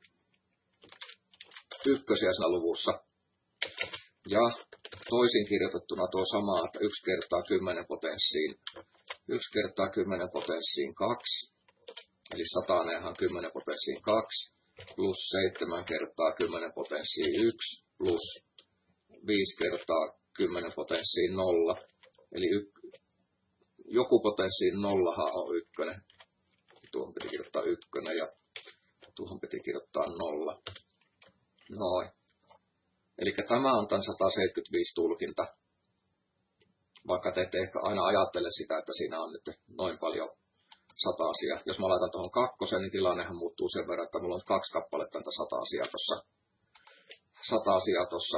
ykkösiä siinä luvussa. Ja toisin kirjoitettuna tuo sama, että yksi kertaa kymmenen potenssiin, yksi kertaa kymmenen potenssiin kaksi, eli sataneenhan kymmenen potenssiin kaksi, plus seitsemän kertaa kymmenen potenssiin yksi, plus viisi kertaa kymmenen potenssiin nolla, eli y, joku potenssiin nollahan on ykkönen. Tuohon piti kirjoittaa ykkönen ja tuohon piti kirjoittaa nolla. Noin. Eli tämä on tämän sata seitsemänkymmentäviisi tulkinta. Vaikka te ette ehkä aina ajattele sitä, että siinä on nyt noin paljon satasia. Jos mä laitan tuohon kakkosen, niin tilannehan muuttuu sen verran, että mulla on kaksi kappaletta tätä satasia tuossa. Satasia tuossa,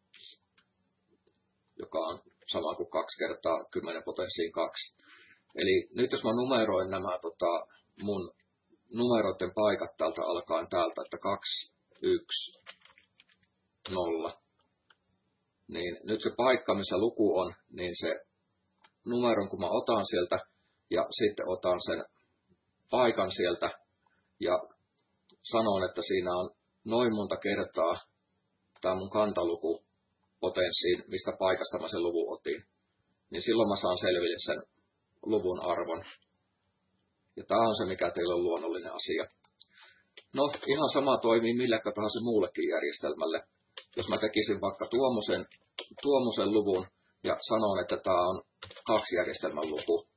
joka on sama kuin kaksi kertaa kymmenen potenssiin kaksi. Eli nyt jos mä numeroin nämä tota, mun numeroiden paikat täältä alkaen täältä, että kaksi, yksi, nolla. Niin nyt se paikka, missä luku on, niin se numeron, kun mä otan sieltä ja sitten otan sen paikan sieltä ja sanon, että siinä on noin monta kertaa tämä mun kantaluku potenssiin, mistä paikasta mä sen luvun otin, niin silloin mä saan selville sen luvun arvon. Ja tämä on se, mikä teillä on luonnollinen asia. No, ihan sama toimii millä tahansa muullekin järjestelmälle. Jos mä tekisin vaikka tuommoisen, tuommoisen luvun ja sanon, että tämä on kaksi järjestelmän luku,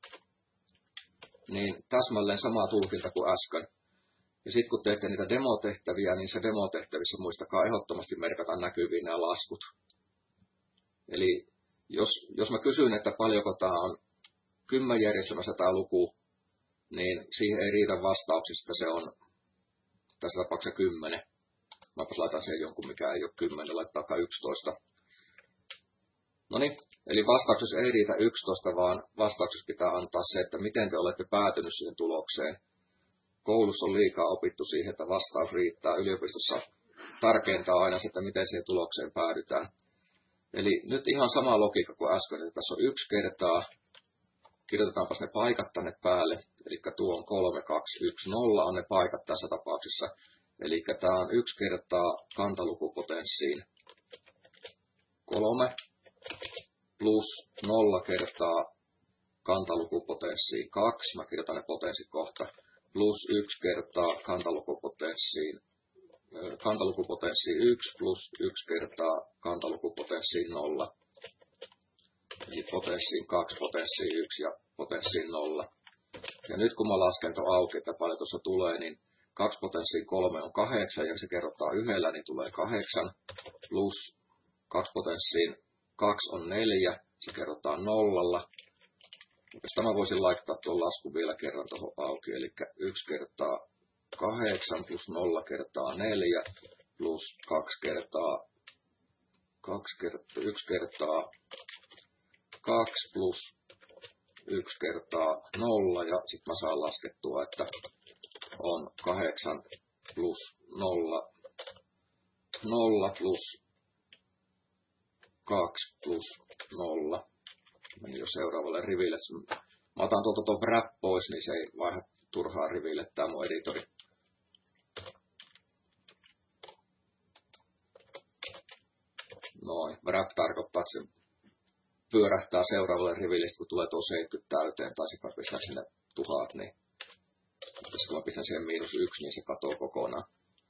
niin täsmälleen sama tulkinta kuin äsken. Ja sitten kun teette niitä demotehtäviä, niin se demotehtävissä muistakaa ehdottomasti merkata näkyviin nämä laskut. Eli jos, jos mä kysyn, että paljonko tämä on kymmen järjestelmässä tämä luku, niin siihen ei riitä vastauksista, se on tässä tapauksessa kymmenen. Mäpäs laitan siihen jonkun, mikä ei ole kymmenen, laittaa yksitoista. No niin, eli vastauksessa ei riitä yksitoista, vaan vastauksessa pitää antaa se, että miten te olette päätynyt siihen tulokseen. Koulussa on liikaa opittu siihen, että vastaus riittää. Yliopistossa tärkeintä on aina se, että miten siihen tulokseen päädytään. Eli nyt ihan sama logiikka kuin äsken, että tässä on yksi kertaa. Kirjoitetaanpa ne paikat tänne päälle. Eli tuo on kolme, kaksi, yksi, nolla on ne paikat tässä tapauksessa. Eli tämä on yksi kertaa kantalukupotenssiin kolme plus nolla kertaa kantalukupotenssiin kaksi. Mä kirjoitan ne potenssit kohta. Plus yksi kertaa kantalukupotenssiin kantalukupotenssiin yksi plus yksi kertaa kantalukupotenssiin nolla. Eli potenssiin kaksi, potenssiin yksi ja potenssiin nolla. Ja nyt kun mä lasken tuon auki, että paljon tuossa tulee, niin kaksi potenssiin kolme on kahdeksan ja se kerrotaan yhdellä, niin tulee kahdeksan. Plus kaksi potenssiin kaksi on neljä, se kerrotaan nollalla. Oikeastaan mä voisin laittaa tuon laskun vielä kerran tuohon auki, eli yksi kertaa kahdeksan plus nolla kertaa neljä plus kaksi kertaa kaksi kertaa yksi kertaa kaksi plus yksi kertaa nolla ja sitten mä saan laskettua, että on kahdeksan plus nolla nolla plus kaksi plus nolla. Meni jo seuraavalle riville. Mä otan tuolta tuon wrap pois, niin se ei vaiha turhaa riville tää mun editori. Noin. Wrap tarkoittaa, että se pyörähtää seuraavalle riville, kun tulee tuo seitsemänkymmentä täyteen, tai sitten mä pistän sinne tuhat, niin tässä kun mä pistän siihen miinus yksi, niin se katoo kokonaan.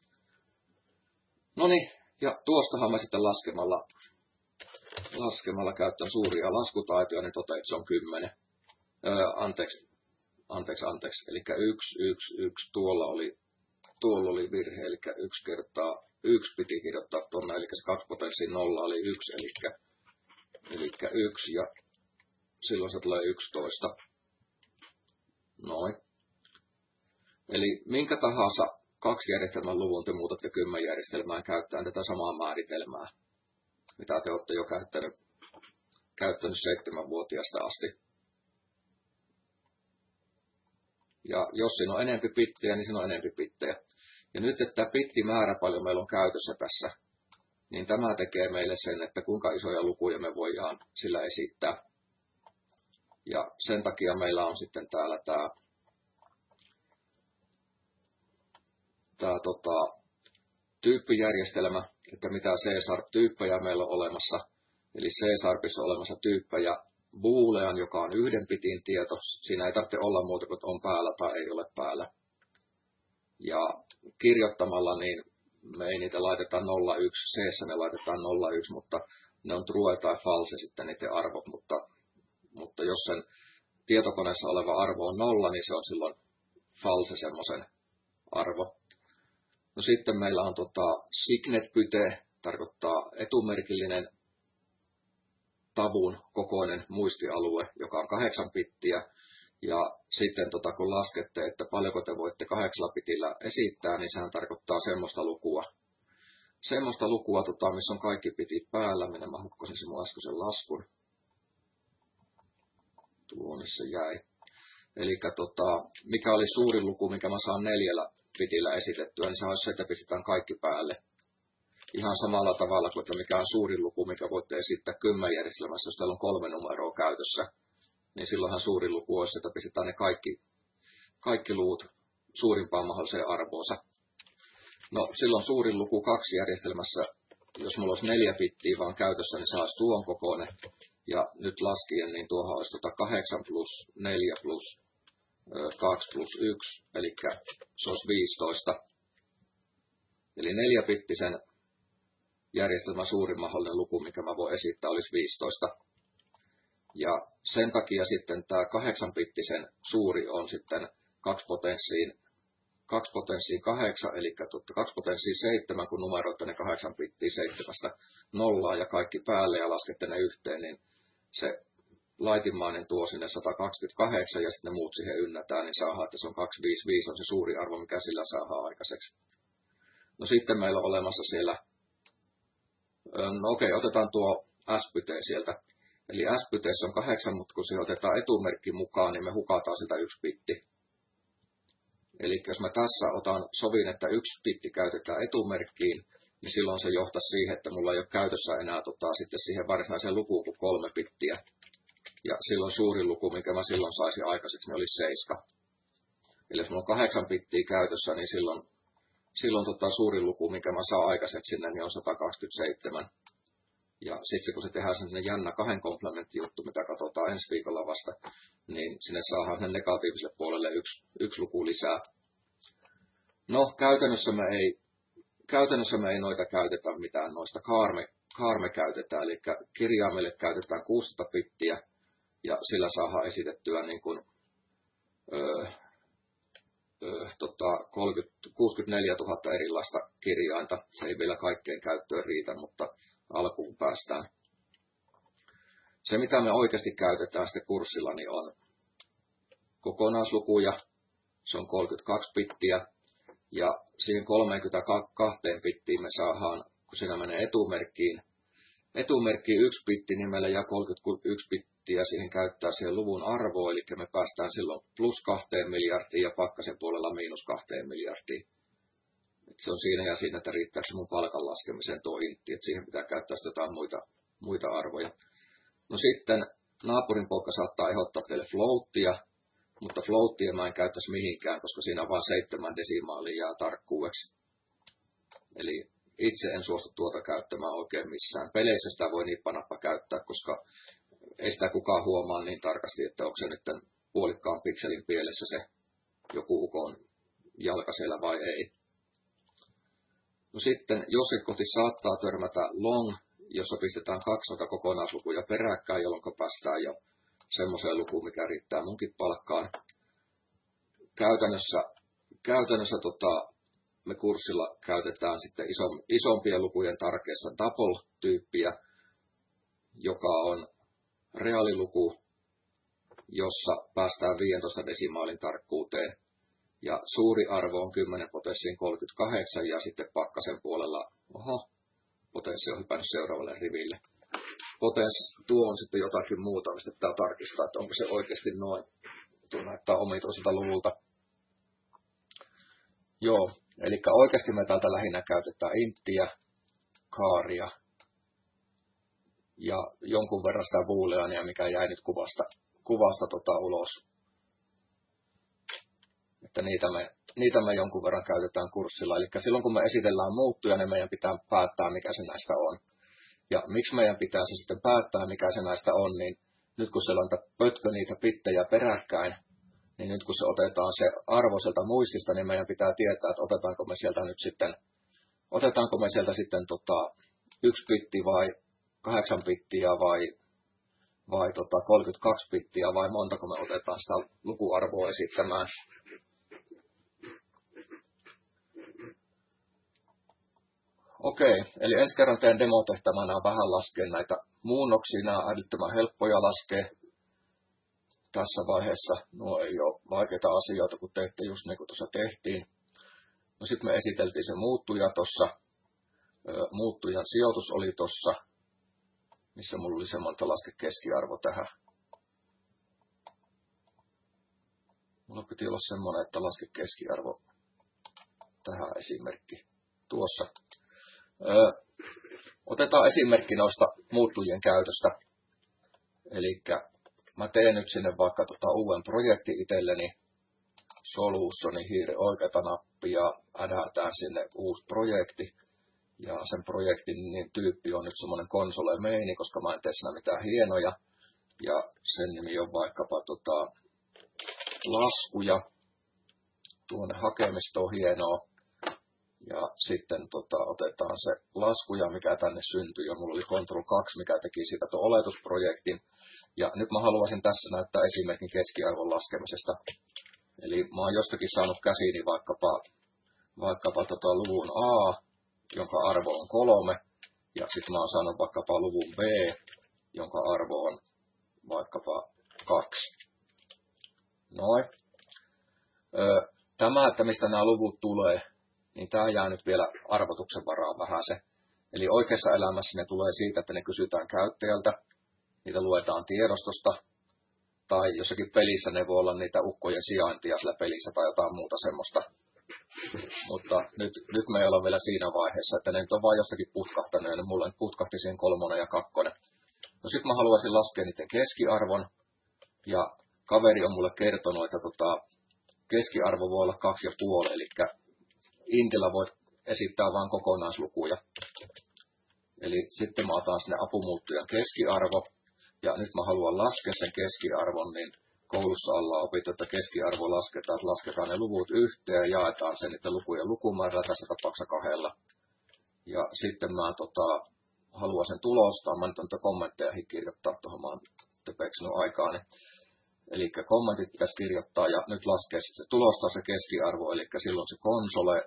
No niin, ja tuostahan mä sitten laskemalla, laskemalla käytän suuria laskutaitoja, niin totean, että se on kymmenen. Öö, anteeksi, anteeksi, anteeksi. Eli yksi, yksi, yksi, tuolla oli, tuolla oli virhe, eli yksi kertaa yksi piti kirjoittaa tuonne, eli se kaksi potenssiin nolla oli yksi, eli, eli yksi, ja silloin se tulee yksitoista. Noin. Eli minkä tahansa kaksi järjestelmän luvun te muutatte kymmen järjestelmään käyttäen tätä samaa määritelmää, mitä te olette jo käyttänyt, käyttänyt seitsemänvuotiaasta asti. Ja jos siinä on enempi bittejä, niin siinä on enempi bittejä. Ja nyt, että tämä bittimäärä paljon meillä on käytössä tässä, niin tämä tekee meille sen, että kuinka isoja lukuja me voidaan sillä esittää. Ja sen takia meillä on sitten täällä tämä, tämä tota, tyyppijärjestelmä, että mitä C-sharp-tyyppejä meillä on olemassa. Eli C-sharpissa on olemassa tyyppejä boolean, joka on yhden bitin tieto. Siinä ei tarvitse olla muuta kuin on päällä tai ei ole päällä. Ja kirjoittamalla niin me ei niitä laiteta nolla yksi, C-ssä ne laitetaan nolla yksi, mutta ne on true tai false sitten niiden arvot, mutta, mutta jos sen tietokoneessa oleva arvo on nolla, niin se on silloin false semmoisen arvo. No sitten meillä on tota signet-pyte, tarkoittaa etumerkillinen tavun kokoinen muistialue, joka on kahdeksan bittiä. Ja sitten tota, kun laskette, että paljonko te voitte kahdeksalla bitillä esittää, niin sehän tarkoittaa semmoista lukua. Semmoista lukua, tota, missä on kaikki bitit päällä. Minä mä hukkasin sen mun äskeisen laskun. Tuonne se jäi. Eli tota, mikä oli suurin luku, mikä mä saan neljällä bitillä esitettyä, niin se olisi se, että pistetään kaikki päälle. Ihan samalla tavalla kuin, että mikä on suurin luku, mikä voitte esittää kymmen järjestelmässä, jos teillä on kolme numeroa käytössä. Niin silloinhan suurin luku olisi, että pistetään ne kaikki, kaikki luvut suurimpaan mahdolliseen arvoonsa. No silloin suurin luku kaksi järjestelmässä, jos mulla olisi neljä bittiä vaan käytössä, niin saisi tuon kokoinen. Ja nyt laskien, niin tuohon olisi tota kahdeksan plus neljä plus kaksi plus yksi, eli se olisi viisitoista. Eli neljä bittisen järjestelmän suurin mahdollinen luku, mikä mä voin esittää, olisi viisitoista. Ja sen takia sitten tämä kahdeksan bittisen suuri on sitten kaksi potenssiin, kaksi potenssiin kahdeksan, eli kaksi potenssiin seitsemän, kun numeroitte ne kahdeksan bittiä seitsemästä nollaa ja kaikki päälle ja laskette ne yhteen, niin se laitimmainen tuo sinne sata kaksikymmentäkahdeksan ja sitten ne muut siihen ynnätään, niin saadaan, että se on kaksisataaviisikymmentäviisi on se suuri arvo, mikä sillä saadaan aikaiseksi. No sitten meillä on olemassa siellä, no okei, otetaan tuo S-pyte sieltä. Eli S-pyteessä on kahdeksan, mutta kun siihen otetaan etumerkki mukaan, niin me hukataan sitä yksi bitti. Eli jos mä tässä otan sovin, että yksi bitti käytetään etumerkkiin, niin silloin se johtaa siihen, että mulla ei ole käytössä enää tota, sitten siihen varsinaiseen lukuun kuin kolme bittiä. Ja silloin suurin luku, minkä mä silloin saisin aikaiseksi, niin oli seitsemän. Eli jos mulla on kahdeksan bittiä käytössä, niin silloin, silloin tota, suurin luku, minkä mä saan aikaiseksi sinne, niin on sata kaksikymmentäseitsemän. Ja sitten kun se tehdään sellainen jännä kahden komplementtijuttu, mitä katsotaan ensi viikolla vasta, niin sinne saadaan sen negatiiviselle puolelle yksi, yksi luku lisää. No, käytännössä me ei, käytännössä me ei noita käytetä mitään noista. Kaarme, kaarme käytetään, eli kirjaimelle käytetään kuusisataa bittiä, ja sillä saadaan esitettyä niin kuin, öö, öö, tota, kolmekymmentä, kuusikymmentäneljätuhatta erilaista kirjainta. Se ei vielä kaikkeen käyttöön riitä, mutta alkuun päästään. Se, mitä me oikeasti käytetään sitten kurssilla, niin on kokonaislukuja. Se on kolmekymmentäkaksi bittiä. Ja siihen kolmekymmentäkaksi bittiin me saadaan, kun siinä menee etumerkkiin, etumerkkiin yksi bitti, niin meillä jää kolmekymmentäyksi bittiä siihen käyttää siihen luvun arvoa, eli me päästään silloin plus kahteen miljardiin ja pakkasen puolella miinus kahteen miljardiin. Et se on siinä ja siinä, että riittääkö mun palkan laskemiseen tuo intti, että siihen pitää käyttää jotain muita, muita arvoja. No sitten naapurin poika saattaa ehdottaa teille floattia, mutta floattia mä en käyttäisi mihinkään, koska siinä on vain seitsemän desimaalia jää tarkkuudeksi. Eli itse en suostu tuota käyttämään oikein missään. Peleissä sitä voi nippanappa käyttää, koska ei sitä kukaan huomaa niin tarkasti, että onko se nyt puolikkaan pikselin pielessä se joku ukon jalka siellä vai ei. No sitten jossakin kohti saattaa törmätä long, jossa pistetään kaksi noita kokonaislukuja peräkkäin, jolloin päästään jo semmoiseen lukuun, mikä riittää munkin palkkaan. Käytännössä, käytännössä tota, me kurssilla käytetään sitten iso, isompien lukujen tarkeessa double-tyyppiä, joka on reaaliluku, jossa päästään viisitoista desimaalin tarkkuuteen. Ja suuri arvo on kymmenen potenssiin kolmekymmentäkahdeksan ja sitten pakkasen puolella, oho, potenssi on hypännyt seuraavalle riville. Potens, tuo on sitten jotakin muuta, mistä pitää tarkistaa, että onko se oikeasti noin. Tuo näyttää omituiselta luvulta. Joo, eli oikeasti me täältä lähinnä käytetään inttiä, kaaria ja jonkun verran sitä booleania, mikä jäi nyt kuvasta, kuvasta tota ulos. Että niitä me, niitä me jonkun verran käytetään kurssilla. Eli silloin kun me esitellään muuttuja, niin meidän pitää päättää, mikä se näistä on. Ja miksi meidän pitää se sitten päättää, mikä se näistä on, niin nyt kun siellä on pötkö niitä bittejä peräkkäin, niin nyt kun se otetaan se arvo sieltä muistista, niin meidän pitää tietää, että otetaanko me sieltä nyt sitten, otetaanko me sieltä sitten tota, yksi bitti vai kahdeksan bittiä vai, vai tota kolmekymmentäkaksi bittiä vai montako me otetaan sitä lukuarvoa esittämään. Okei, eli ensi kerran teen demotehtävänä vähän laskea näitä muunnoksia. Nämä on älyttömän helppoja laskea tässä vaiheessa. Nuo ei ole vaikeita asioita, kun teette just niin kuin tuossa tehtiin. No sitten me esiteltiin se muuttuja tuossa. Muuttujan sijoitus oli tuossa, missä mulla oli semmoinen laske keskiarvo tähän. Mulla piti olla semmoinen, että laske keskiarvo tähän esimerkki tuossa. Öö, otetaan esimerkki noista muuttujien käytöstä. Eli mä teen nyt sinne vaikka tota uuden projektin itselleni. Solutioni, hiiri oikeata nappia, adätään sinne uusi projekti. Ja sen projektin niin tyyppi on nyt semmoinen konsole main, koska mä en tee siinä mitään hienoja. Ja sen nimi on vaikkapa tota, laskuja. Tuonne hakemistoon hienoa. Ja sitten tota, otetaan se laskuja, mikä tänne syntyi. Ja mulla oli control kaksi, mikä teki siitä tuon oletusprojektin. Ja nyt mä haluaisin tässä näyttää esimerkin keskiarvon laskemisesta. Eli mä oon jostakin saanut käsiini vaikkapa, vaikkapa tota luvun A, jonka arvo on kolme. Ja sitten mä oon saanut vaikkapa luvun B, jonka arvo on vaikkapa kaksi. Noin. Öö, tämä, että mistä nämä luvut tulee, niin tämä jää nyt vielä arvotuksen varaan vähän se. Eli oikeassa elämässä ne tulee siitä, että ne kysytään käyttäjältä, niitä luetaan tiedostosta, tai jossakin pelissä ne voi olla niitä ukkojen sijaintia sillä pelissä tai jotain muuta semmoista. Mutta nyt, nyt me ei olla vielä siinä vaiheessa, että ne nyt on vaan jostakin putkahtanut, ja mulle putkahti siinä kolmonen ja kakkonen. No sit mä haluaisin laskea niiden keskiarvon, ja kaveri on mulle kertonut, että tota, keskiarvo voi olla kaksi ja puoli, eli Intillä voit esittää vain kokonaislukuja. Eli sitten mä otan sinne apumuuttujan keskiarvo, ja nyt mä haluan laskea sen keskiarvon, niin koulussa ollaan opittu, että keskiarvo lasketaan, että lasketaan ne luvut yhteen ja jaetaan sen niiden lukujen lukumäärällä, tässä tapauksessa kahdella. Ja sitten mä tota, haluan sen tulostaa, mä nyt on kommentteihin kirjoittaa tuohon, mä oon töpeksynyt aikaani. Eli kommentit pitäisi kirjoittaa ja nyt laskee se tulostaa se keskiarvo, eli silloin se konsole,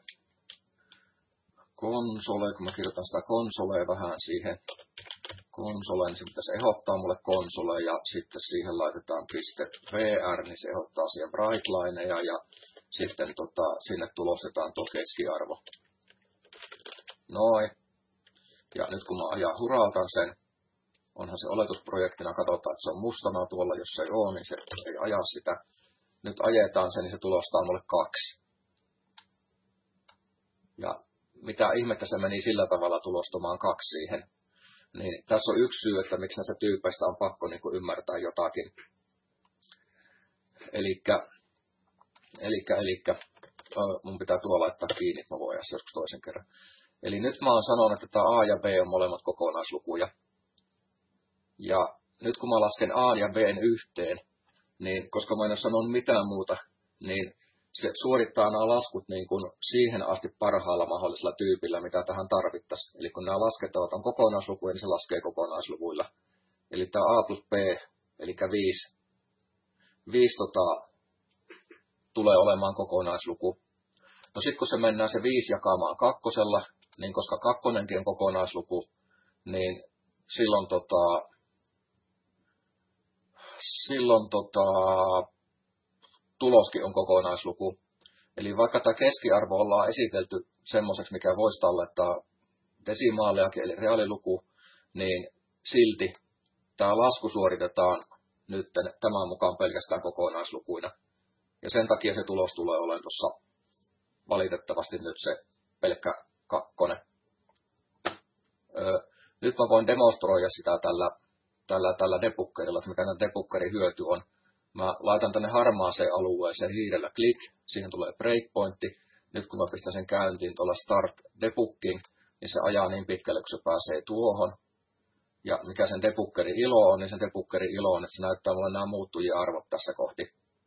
konsole, kun mä kirjoitan sitä konsolea vähän siihen, konsole, niin se pitäisi ehdottaa mulle konsole ja sitten siihen laitetaan piste .vr, niin se ehdottaa siihen brightlineja ja sitten tota, sinne tulostetaan tuo keskiarvo. Noin. Ja nyt kun mä ajan huraltan sen, onhan se oletusprojektina, katsotaan, että se on mustana tuolla, jos se ei ole, niin se ei aja sitä. Nyt ajetaan sen, niin se tulostaa mulle kaksi. Ja mitä ihmettä se meni sillä tavalla tulostamaan kaksi siihen. Niin tässä on yksi syy, että miksi näistä tyypeistä on pakko niin kuin ymmärtää jotakin. Elikkä, elikkä, elikkä, mun pitää tuo laittaa kiinni, mä voin joskus toisen kerran. Eli nyt mä oon sanonut, että tämä A ja B on molemmat kokonaislukuja. Ja nyt kun mä lasken A ja B yhteen, niin koska mä en ole sanonut mitään muuta, niin se suorittaa nämä laskut niin kuin siihen asti parhaalla mahdollisella tyypillä, mitä tähän tarvittaisiin. Eli kun nämä lasketaan on kokonaislukuja, niin se laskee kokonaisluvuilla. Eli tämä A plus B, eli viisi, viisi tota, tulee olemaan kokonaisluku. No sitten kun se mennään se viisi jakamaan kakkosella, niin koska kakkonenkin on kokonaisluku, niin silloin, tota, silloin tota, tuloskin on kokonaisluku. Eli vaikka tämä keskiarvo ollaan esitelty semmoiseksi, mikä voisi tallettaa desimaalejakin, eli reaaliluku, niin silti tämä lasku suoritetaan nyt tämän mukaan pelkästään kokonaislukuina. Ja sen takia se tulos tulee olemaan tuossa valitettavasti nyt se pelkkä kakkonen. Öö, nyt mä voin demonstroida sitä tällä, tällä, tällä debuggerilla, että mikä tämä debuggerin hyöty on. Mä laitan tänne harmaaseen alueeseen hiirellä click, siihen tulee breakpointti. Nyt kun mä pistän sen käyntiin tuolla start debugging, niin se ajaa niin pitkälle, kun se pääsee tuohon. Ja mikä sen debuggerin ilo on, niin sen debuggerin ilo on, että se näyttää mulle nämä muuttujien arvot tässä kohti.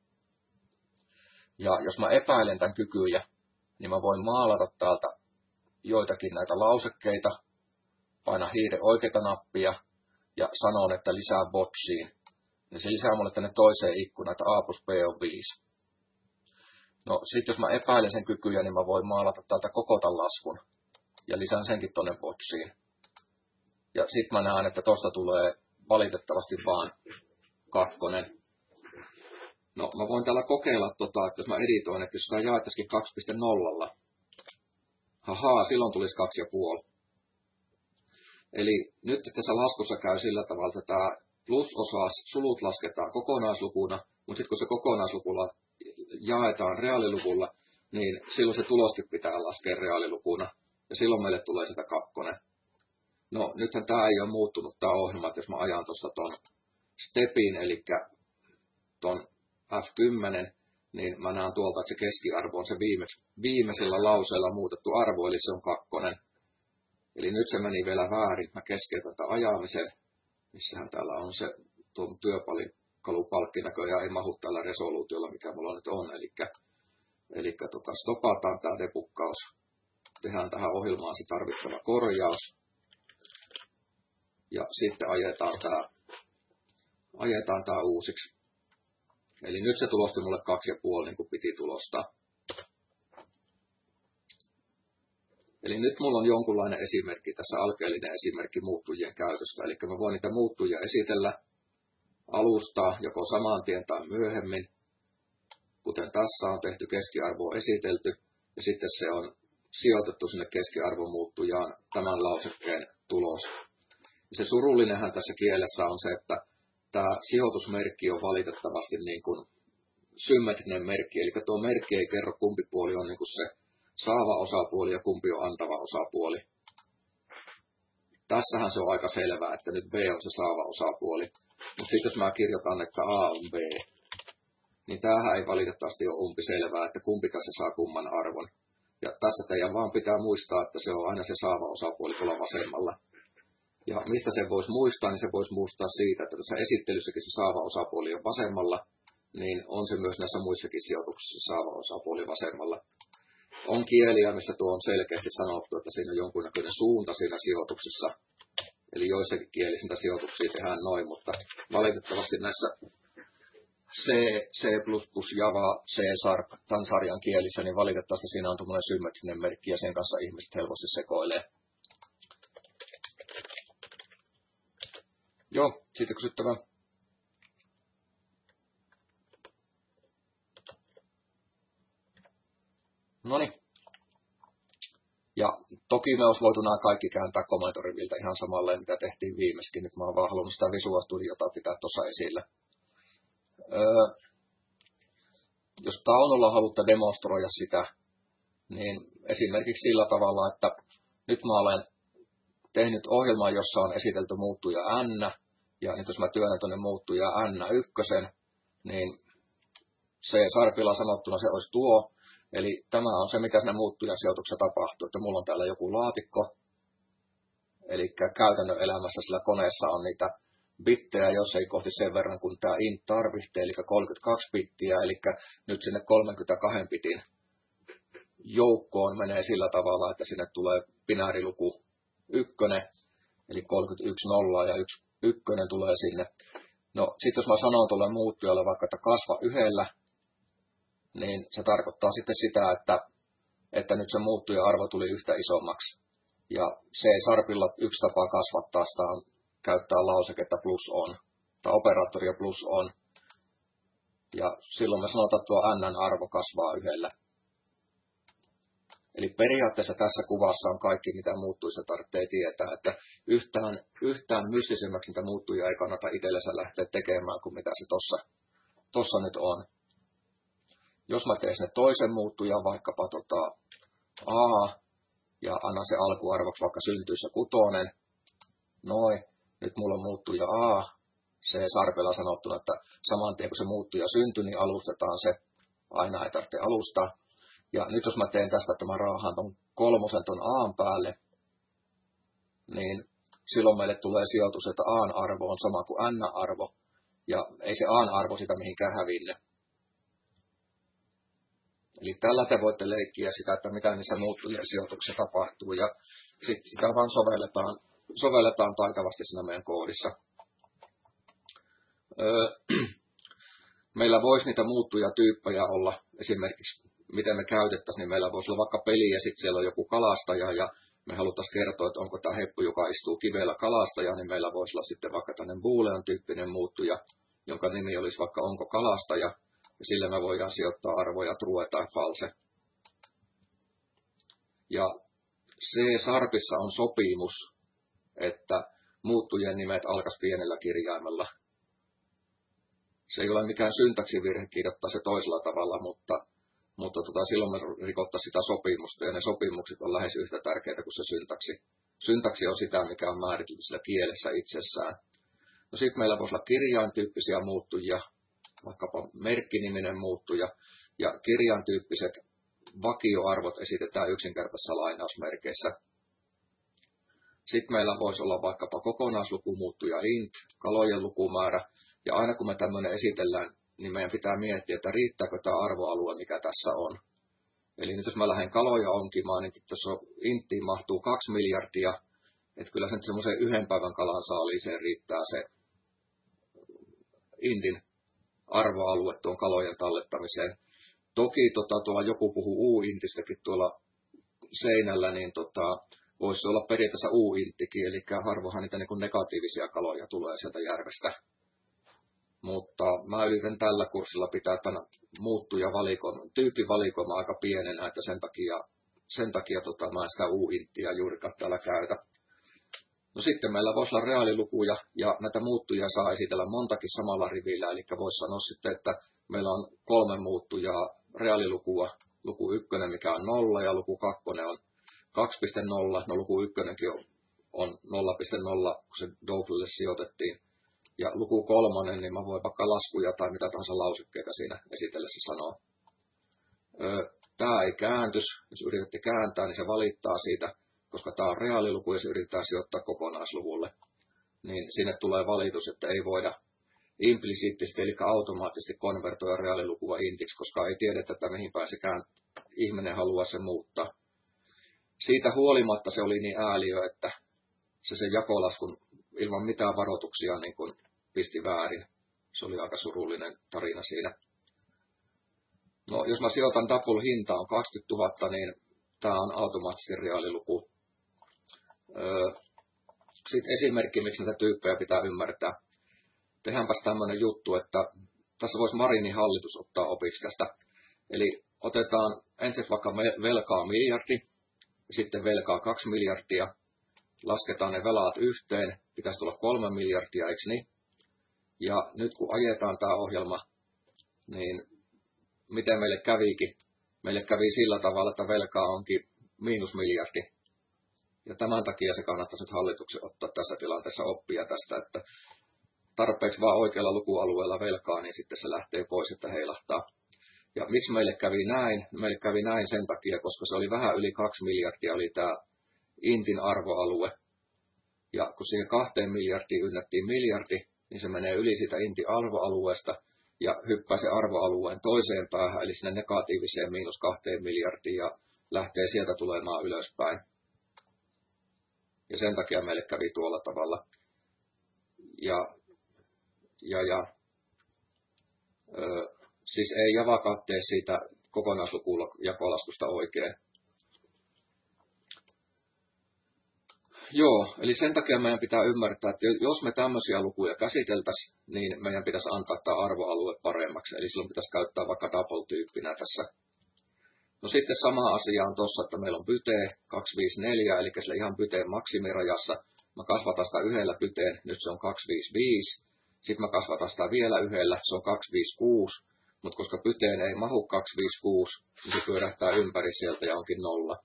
Ja jos mä epäilen tämän kykyjä, niin mä voin maalata täältä joitakin näitä lausekkeita, paina hiiren oikeita nappia ja sanon, että lisää botsiin. Niin se lisää mulle tänne toiseen ikkunaan, että A plus B on viisi. No sit jos mä epäilen sen kykyjä, niin mä voin maalata täältä koko tämän laskun ja lisään senkin tonne botsiin. Ja sit mä näen, että tosta tulee valitettavasti vaan kakkonen. No mä voin täällä kokeilla, tota, että jos mä editoin, että jos sitä jaettaisikin kaksi piste nolla. Hahaa, silloin tulisi kaksi ja puoli. Eli nyt tässä laskussa käy sillä tavalla, että tämä plusosa sulut lasketaan kokonaislukuna, mutta sitten kun se kokonaislukulla jaetaan reaaliluvulla, niin silloin se tuloskin pitää laskea reaalilukuna. Ja silloin meille tulee sitä kakkonen. No nythän tämä ei ole muuttunut tämä ohjelma, että jos mä ajan tuosta ton stepin, eli ton F kymmenen, niin mä näen tuolta, että se keskiarvo on se viime, viimeisellä lauseella muutettu arvo, eli se on kakkonen. Eli nyt se meni vielä väärin. Mä keskeytän tämän ajamisen. Missähän täällä on se tuon työkalupalkki näköjään ei mahu tällä resoluutiolla, mikä mulla nyt on. Eli, eli tota, stopataan tämä debuggaus. Tehdään tähän ohjelmaan se tarvittava korjaus. Ja sitten ajetaan tämä, ajetaan tämä uusiksi. Eli nyt se tulosti mulle kaksi ja puoli, niin kuin piti tulostaa. Eli nyt mulla on jonkunlainen esimerkki, tässä alkeellinen esimerkki muuttujien käytöstä. Eli mä voin niitä muuttujia esitellä alusta joko saman tien tai myöhemmin. Kuten tässä on tehty, keskiarvo on esitelty. Ja sitten se on sijoitettu sinne keskiarvomuuttujaan tämän lausekkeen tulos. Ja se surullinenhan tässä kielessä on se, että tämä sijoitusmerkki on valitettavasti niin kuin symmetrinen merkki, eli tuo merkki ei kerro kumpi puoli on niin kuin se saava osapuoli ja kumpi on antava osapuoli. Tässähän se on aika selvää, että nyt B on se saava osapuoli. Mutta sitten jos mä kirjoitan, että A on B, niin tämähän ei valitettavasti ole umpi selvää, että kumpi tässä saa kumman arvon. Ja tässä teidän vaan pitää muistaa, että se on aina se saava osapuoli tuolla vasemmalla. Ja mistä se voisi muistaa, niin se voisi muistaa siitä, että tässä esittelyssäkin se saava osapuoli on vasemmalla, niin on se myös näissä muissakin sijoituksissa saava osapuoli vasemmalla. On kieliä, missä tuo on selkeästi sanottu, että siinä on jonkunnäköinen suunta siinä sijoituksessa. Eli joissakin kielissä niitä sijoituksia tehdään noin, mutta valitettavasti näissä C, C++, Java, C Sharp, tämän sarjan kielissä, niin valitettavasti siinä on tuommoinen symmetrinen merkki ja sen kanssa ihmiset helposti sekoilee. Joo, siitä kysyttävää. Noniin. Ja toki me olisi voitu nämä kaikki kääntää komentoriviltä ihan samalleen, mitä tehtiin viimeiskin. Nyt mä oon vaan halunnut sitä Visual Studiota pitää tuossa esillä. Öö, jos taululla haluatte demonstroida sitä, niin esimerkiksi sillä tavalla, että nyt mä olen tehnyt ohjelman, jossa on esitelty muuttuja n, ja nyt jos mä työnnän tuonne muuttuja n yksi, niin se sarpilla sanottuna se olisi tuo. Eli tämä on se, mitä siinä muuttujan sijoituksessa tapahtuu, että mulla on täällä joku laatikko, eli käytännön elämässä sillä koneessa on niitä bittejä, jos ei kohti sen verran kuin tämä int tarvitsee, eli kolmekymmentäkaksi bittiä, eli nyt sinne kolmekymmentäkaksi bitin joukkoon menee sillä tavalla, että sinne tulee binääriluku ykkönen, eli kolmekymmentäyksi nollaa ja yksi ykkönen tulee sinne. No sitten jos mä sanon tuolle muuttujalle vaikka, että kasva yhdellä, niin se tarkoittaa sitten sitä, että, että nyt se muuttuja arvo tuli yhtä isommaksi. Ja C-sharpilla yksi tapa kasvattaa sitä on käyttää lauseketta plus on, tai operaattoria plus on. Ja silloin me sanotaan, että tuo n-arvo kasvaa yhdellä. Eli periaatteessa tässä kuvassa on kaikki, mitä muuttuissa tarvitsee tietää, että yhtään, yhtään mystisemmäksi niitä muuttuja ei kannata itsellensä lähteä tekemään kuin mitä se tossa, tossa nyt on. Jos mä teen sinne toisen muuttujan, vaikkapa tota A, ja annan se alkuarvoksi vaikka syntyessä kutonen, noin, nyt mulla on muuttuja A, se sarpella sanottuna, että saman tien kun se muuttuja syntyi, niin alustetaan se, aina ei tarvitse alustaa. Ja nyt jos mä teen tästä, että mä raahaan ton kolmosen ton A:n päälle, niin silloin meille tulee sijoitus, että A:n arvo on sama kuin N-arvo, ja ei se A:n arvo sitä mihinkään hävinne. Eli tällä te voitte leikkiä sitä, että mitä niissä muuttujien sijoituksissa tapahtuu, ja sitten sitä vaan sovelletaan, sovelletaan taitavasti siinä meidän koodissa. Öö, meillä voisi niitä muuttujatyyppejä olla, esimerkiksi miten me käytettäisiin, niin meillä voisi olla vaikka peli, ja sitten siellä on joku kalastaja, ja me haluttaisiin kertoa, että onko tämä heppu, joka istuu kivellä kalastaja, niin meillä voisi olla sitten vaikka tämmöinen boolean-tyyppinen muuttuja, jonka nimi olisi vaikka onko kalastaja, ja sillä me voidaan sijoittaa arvoja true tai false. Ja C-sharpissa on sopimus, että muuttujien nimet alkaisi pienellä kirjaimella. Se ei ole mikään syntaksivirhe kirjoittaa se toisella tavalla, mutta, mutta tota, silloin me rikottaisiin sitä sopimusta, ja ne sopimukset on lähes yhtä tärkeitä kuin se syntaksi. Syntaksi on sitä, mikä on määritelty sillä kielessä itsessään. No sitten meillä voisi olla kirjaintyyppisiä muuttujia, vaikkapa merkkiniminen muuttuja, ja kirjan tyyppiset vakioarvot esitetään yksinkertaisissa lainausmerkeissä. Sitten meillä voisi olla vaikkapa kokonaislukumuuttuja int, kalojen lukumäärä, ja aina kun me tämmöinen esitellään, niin meidän pitää miettiä, että riittääkö tämä arvoalue, mikä tässä on. Eli nyt jos mä lähden kaloja onkimaan, niin tässä inttiin mahtuu kaksi miljardia, että kyllä se nyt semmoisen yhden päivän kalan saaliiseen riittää se intin arvoalue tuon kalojen tallettamiseen. Toki tota, tuolla joku puhuu U-intistäkin tuolla seinällä, niin tota, voisi olla periaatteessa U-inttikin, eli harvoinhan niitä niin kuin negatiivisia kaloja tulee sieltä järvestä. Mutta mä yritän tällä kurssilla pitää tämän muuttuja valikoima, tyyppivalikoima aika pienenä, että sen takia sen takia tota, mä en sitä U-inttiä juurikaan täällä käytä. No sitten meillä voisi olla reaalilukuja, ja näitä muuttuja saa esitellä montakin samalla rivillä, eli voisi sanoa sitten, että meillä on kolme muuttujaa reaalilukua, luku ykkönen, mikä on nolla, ja luku kakkonen on kaksi pilkku nolla, no luku ykkönenkin on, on nolla pilkku nolla, kun se doublelle sijoitettiin. Ja luku kolmonen, niin mä voin vaikka laskuja tai mitä tahansa lausekkeita siinä esitellessä sanoa. Tämä ei kääntys, jos yritätte kääntää, niin se valittaa siitä, koska tämä on reaaliluku ja se yritetään sijoittaa kokonaisluvulle. Niin sinne tulee valitus, että ei voida implisiittisesti, eli automaattisesti konvertoida reaalilukua intiksi, koska ei tiedetä, että mihin päin se kään, ihminen haluaa se muuttaa. Siitä huolimatta se oli niin ääliö, että se sen jakolaskun ilman mitään varoituksia niin kuin pisti väärin. Se oli aika surullinen tarina siinä. No, jos mä sijoitan double hinta on kaksikymmentätuhatta, niin tämä on automaattisesti reaaliluku. Öö, Sitten esimerkki, miksi näitä tyyppejä pitää ymmärtää. Tehdäänpäs tämmöinen juttu, että tässä voisi Marinin hallitus ottaa opiksi tästä. Eli otetaan ensin vaikka velkaa miljardi, ja sitten velkaa kaksi miljardia. Lasketaan ne velat yhteen, pitäisi tulla kolme miljardia, eikö niin? Ja nyt kun ajetaan tämä ohjelma, niin miten meille kävikin? Meille kävi sillä tavalla, että velkaa onkin miinus miljardi. Ja tämän takia se kannattaisi nyt hallituksen ottaa tässä tilanteessa oppia tästä, että tarpeeksi vaan oikealla lukualueella velkaa, niin sitten se lähtee pois, että heilahtaa. Ja miksi meille kävi näin? Meille kävi näin sen takia, koska se oli vähän yli kaksi miljardia, oli tämä intin arvoalue. Ja kun siihen kahteen miljardiin ynnättiin miljardi, niin se menee yli siitä intin arvoalueesta ja hyppää se arvoalueen toiseen päähän, eli sinne negatiiviseen miinus kahteen miljardiin ja lähtee sieltä tulemaan ylöspäin. Ja sen takia meille kävi tuolla tavalla. Ja, ja, ja ö, siis ei Java tee siitä kokonaislukujakolaskusta oikein. Joo, eli sen takia meidän pitää ymmärtää, että jos me tämmöisiä lukuja käsiteltäisiin, niin meidän pitäisi antaa tämä arvoalue paremmaksi. Eli silloin pitäisi käyttää vaikka double-tyyppinä tässä. No sitten sama asia on tuossa, että meillä on pyte kaksisataaviisikymmentäneljä, eli sillä ihan pyteen maksimirajassa. Mä kasvatan sitä yhdellä pyteen, nyt se on kaksisataaviisikymmentäviisi. Sitten mä kasvatan sitä vielä yhdellä, se on kaksisataaviisikymmentäkuusi. Mutta koska pyteen ei mahu kaksisataaviisikymmentäkuusi, niin se pyörähtää ympäri sieltä ja onkin nolla.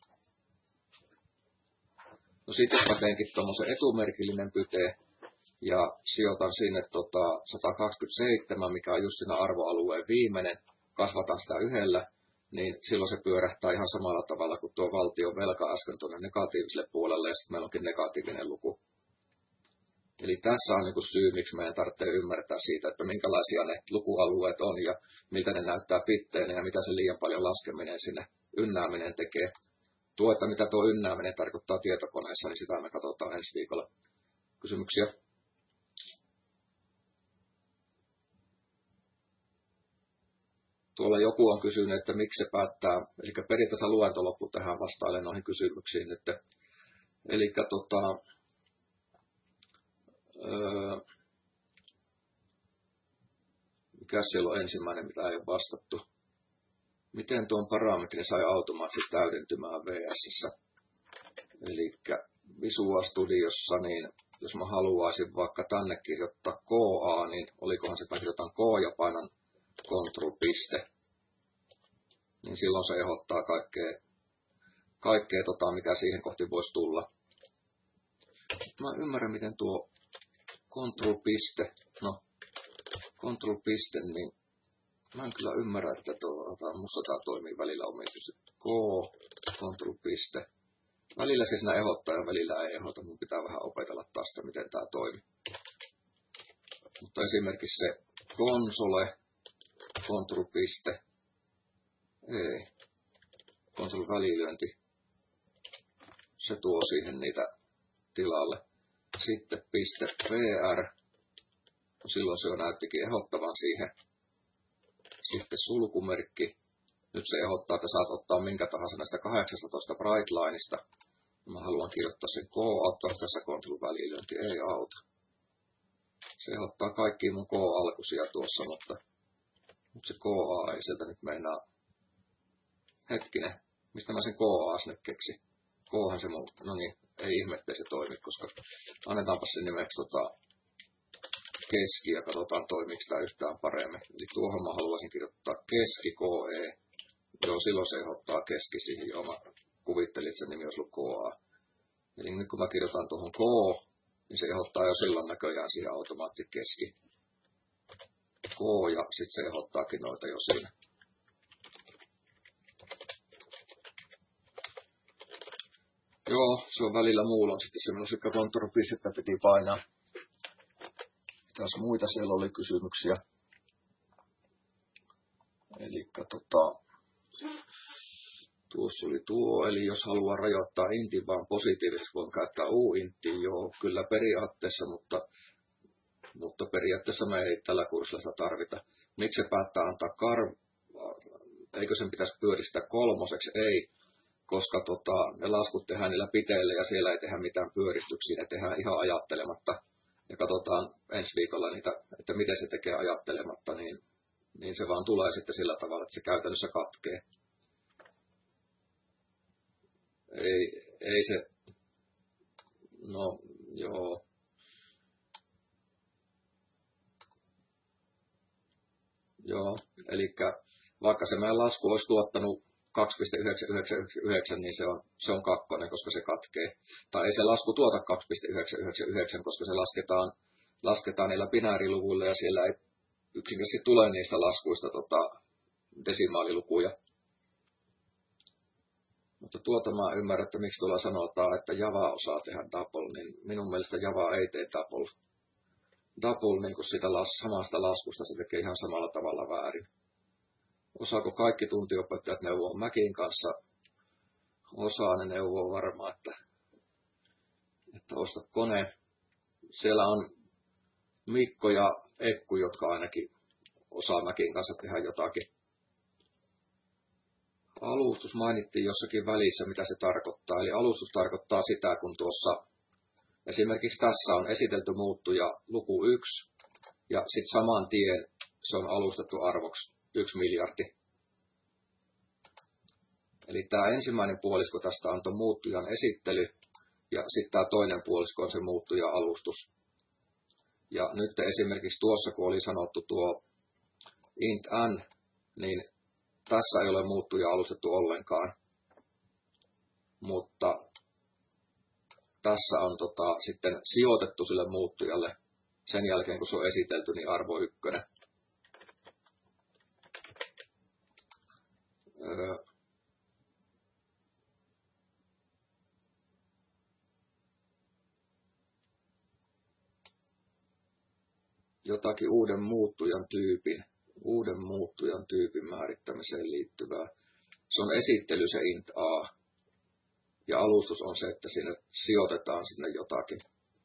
No sitten mä teenkin tuommoisen etumerkillinen pyteen ja sijoitan sinne tota sata kaksikymmentäseitsemän, mikä on just siinä arvoalueen viimeinen. Kasvatan sitä yhdellä, niin silloin se pyörähtää ihan samalla tavalla kuin tuo valtion velka äsken tuonne negatiiviselle puolelle, ja sitten meillä onkin negatiivinen luku. Eli tässä on niin syy, miksi meidän tarvitsee ymmärtää siitä, että minkälaisia ne lukualueet on ja miltä ne näyttää pitteenä ja mitä se liian paljon laskeminen sinne ynnääminen tekee. Tuo, että mitä tuo ynnääminen tarkoittaa tietokoneessa, niin sitä me katsotaan ensi viikolla. Kysymyksiä? Tuolla joku on kysynyt, että miksi se päättää, eli periaatteessa luento loppu tähän vastailen noihin kysymyksiin nyt. Eli tota, öö, mikä siellä on ensimmäinen, mitä ei ole vastattu? Miten tuon parametrin sai automaattisesti täydentymään V S:ssä? Eli Visual Studiossa, niin jos mä haluaisin vaikka tänne kirjoittaa K A, niin olikohan se, että mä kirjoitan K ja painan Ctrl-piste, niin silloin se ehdottaa kaikkea, kaikkea tota, mikä siihen kohti voisi tulla. Mä ymmärrän, miten tuo Ctrl-piste, no, Ctrl-piste, niin mä en kyllä ymmärrä, että tuo, musta tää toimii välillä omituisesti. K, Ctrl-piste. Välillä se siinä ehdottaa ja välillä ei ehdota. Mun pitää vähän opetella taas sitä, miten tää toimii. Mutta esimerkiksi se konsole, Ctrl-piste. Ei. Ctrl-välilyönti. Se tuo siihen niitä tilalle. Sitten piste .vr. No silloin se jo näyttikin ehdottavan siihen. Sitten sulkumerkki. Nyt se ehdottaa, että saat ottaa minkä tahansa näistä kahdeksastatoista Brightlineista. Mä haluan kirjoittaa sen K, ottaa tässä Ctrl-välilyönti, ei auta. Se ehdottaa kaikki mun K-alkuisia tuossa, mutta, mutta se K A ei sieltä nyt meinaa. Hetkinen. Mistä mä sen K A sinne keksin? Khan se muu. No niin, ei ihme, ettei se toimi, koska annetaanpa sen nimeksi tota, keski ja katsotaan toimiiko tämä yhtään paremmin. Eli tuohon mä haluaisin kirjoittaa keski K E. Joo, silloin se ehdottaa keski siihen. Joo, mä kuvittelin, että se nimi olisi ollut K A. Eli nyt kun mä kirjoitan tuohon K, niin se ehdottaa jo silloin näköjään siihen automaattisesti keski. K ja sitten se ehdottaakin noita jo siinä. Joo, se on välillä muulla on sitten semmoisia konttoripistettä piti painaa. Mitäs muita siellä oli kysymyksiä? Elikkä tota, tuossa oli tuo, eli jos haluaa rajoittaa intin vaan positiivisesti, voin käyttää u-intin, joo, kyllä periaatteessa, mutta, mutta periaatteessa me ei tällä kurssilla sitä tarvita. Miksi se päättää antaa karv... Eikö sen pitäisi pyöristää kolmoseksi? Ei, koska tota, ne laskut tehdään niillä piteillä ja siellä ei tehdä mitään pyöristyksiä, ne tehdään ihan ajattelematta. Ja katsotaan ensi viikolla niitä, että miten se tekee ajattelematta, niin, niin se vaan tulee sitten sillä tavalla, että se käytännössä katkee. Ei, ei se, no joo. Joo, eli vaikka se meidän lasku olisi tuottanut kaksi pilkku yhdeksänsataayhdeksänkymmentäyhdeksän, niin se on, se on kakkonen, koska se katkee. Tai ei se lasku tuota kaksi pilkku yhdeksänsataayhdeksänkymmentäyhdeksän, koska se lasketaan, lasketaan niillä binääriluvuilla ja siellä ei yksinkertaisesti tule niistä laskuista tota, desimaalilukuja. Mutta tuota mä ymmärrän, että miksi tuolla sanotaan, että Java osaa tehdä double, niin minun mielestä Java ei tee double. Double niin kuin sitä las, samasta laskusta se tekee ihan samalla tavalla väärin. Osaako kaikki tuntiopettajat neuvoa Mäkin kanssa? Osaa ne neuvoa varmaan, että, että osta kone. Siellä on Mikko ja Ekku, jotka ainakin osaa Mäkin kanssa tehdä jotakin. Alustus mainittiin jossakin välissä, mitä se tarkoittaa. Eli alustus tarkoittaa sitä, kun tuossa esimerkiksi tässä on esitelty muuttuja luku yksi ja sitten saman tien se on alustettu arvoksi yksi miljardi. Eli tämä ensimmäinen puolisko tästä on tuon muuttujan esittely ja sitten tämä toinen puolisko on se muuttuja alustus. Ja nyt esimerkiksi tuossa, kun oli sanottu tuo int n, niin tässä ei ole muuttuja alustettu ollenkaan, mutta tässä on tota, sitten sijoitettu sille muuttujalle sen jälkeen, kun se on esitelty, niin arvo ykkönen. Öö. Jotakin uuden muuttujan tyypin, uuden muuttujan tyypin määrittämiseen liittyvää. Se on esittely se int a. Ja alustus on se, että sinne sijoitetaan sinne jotakin.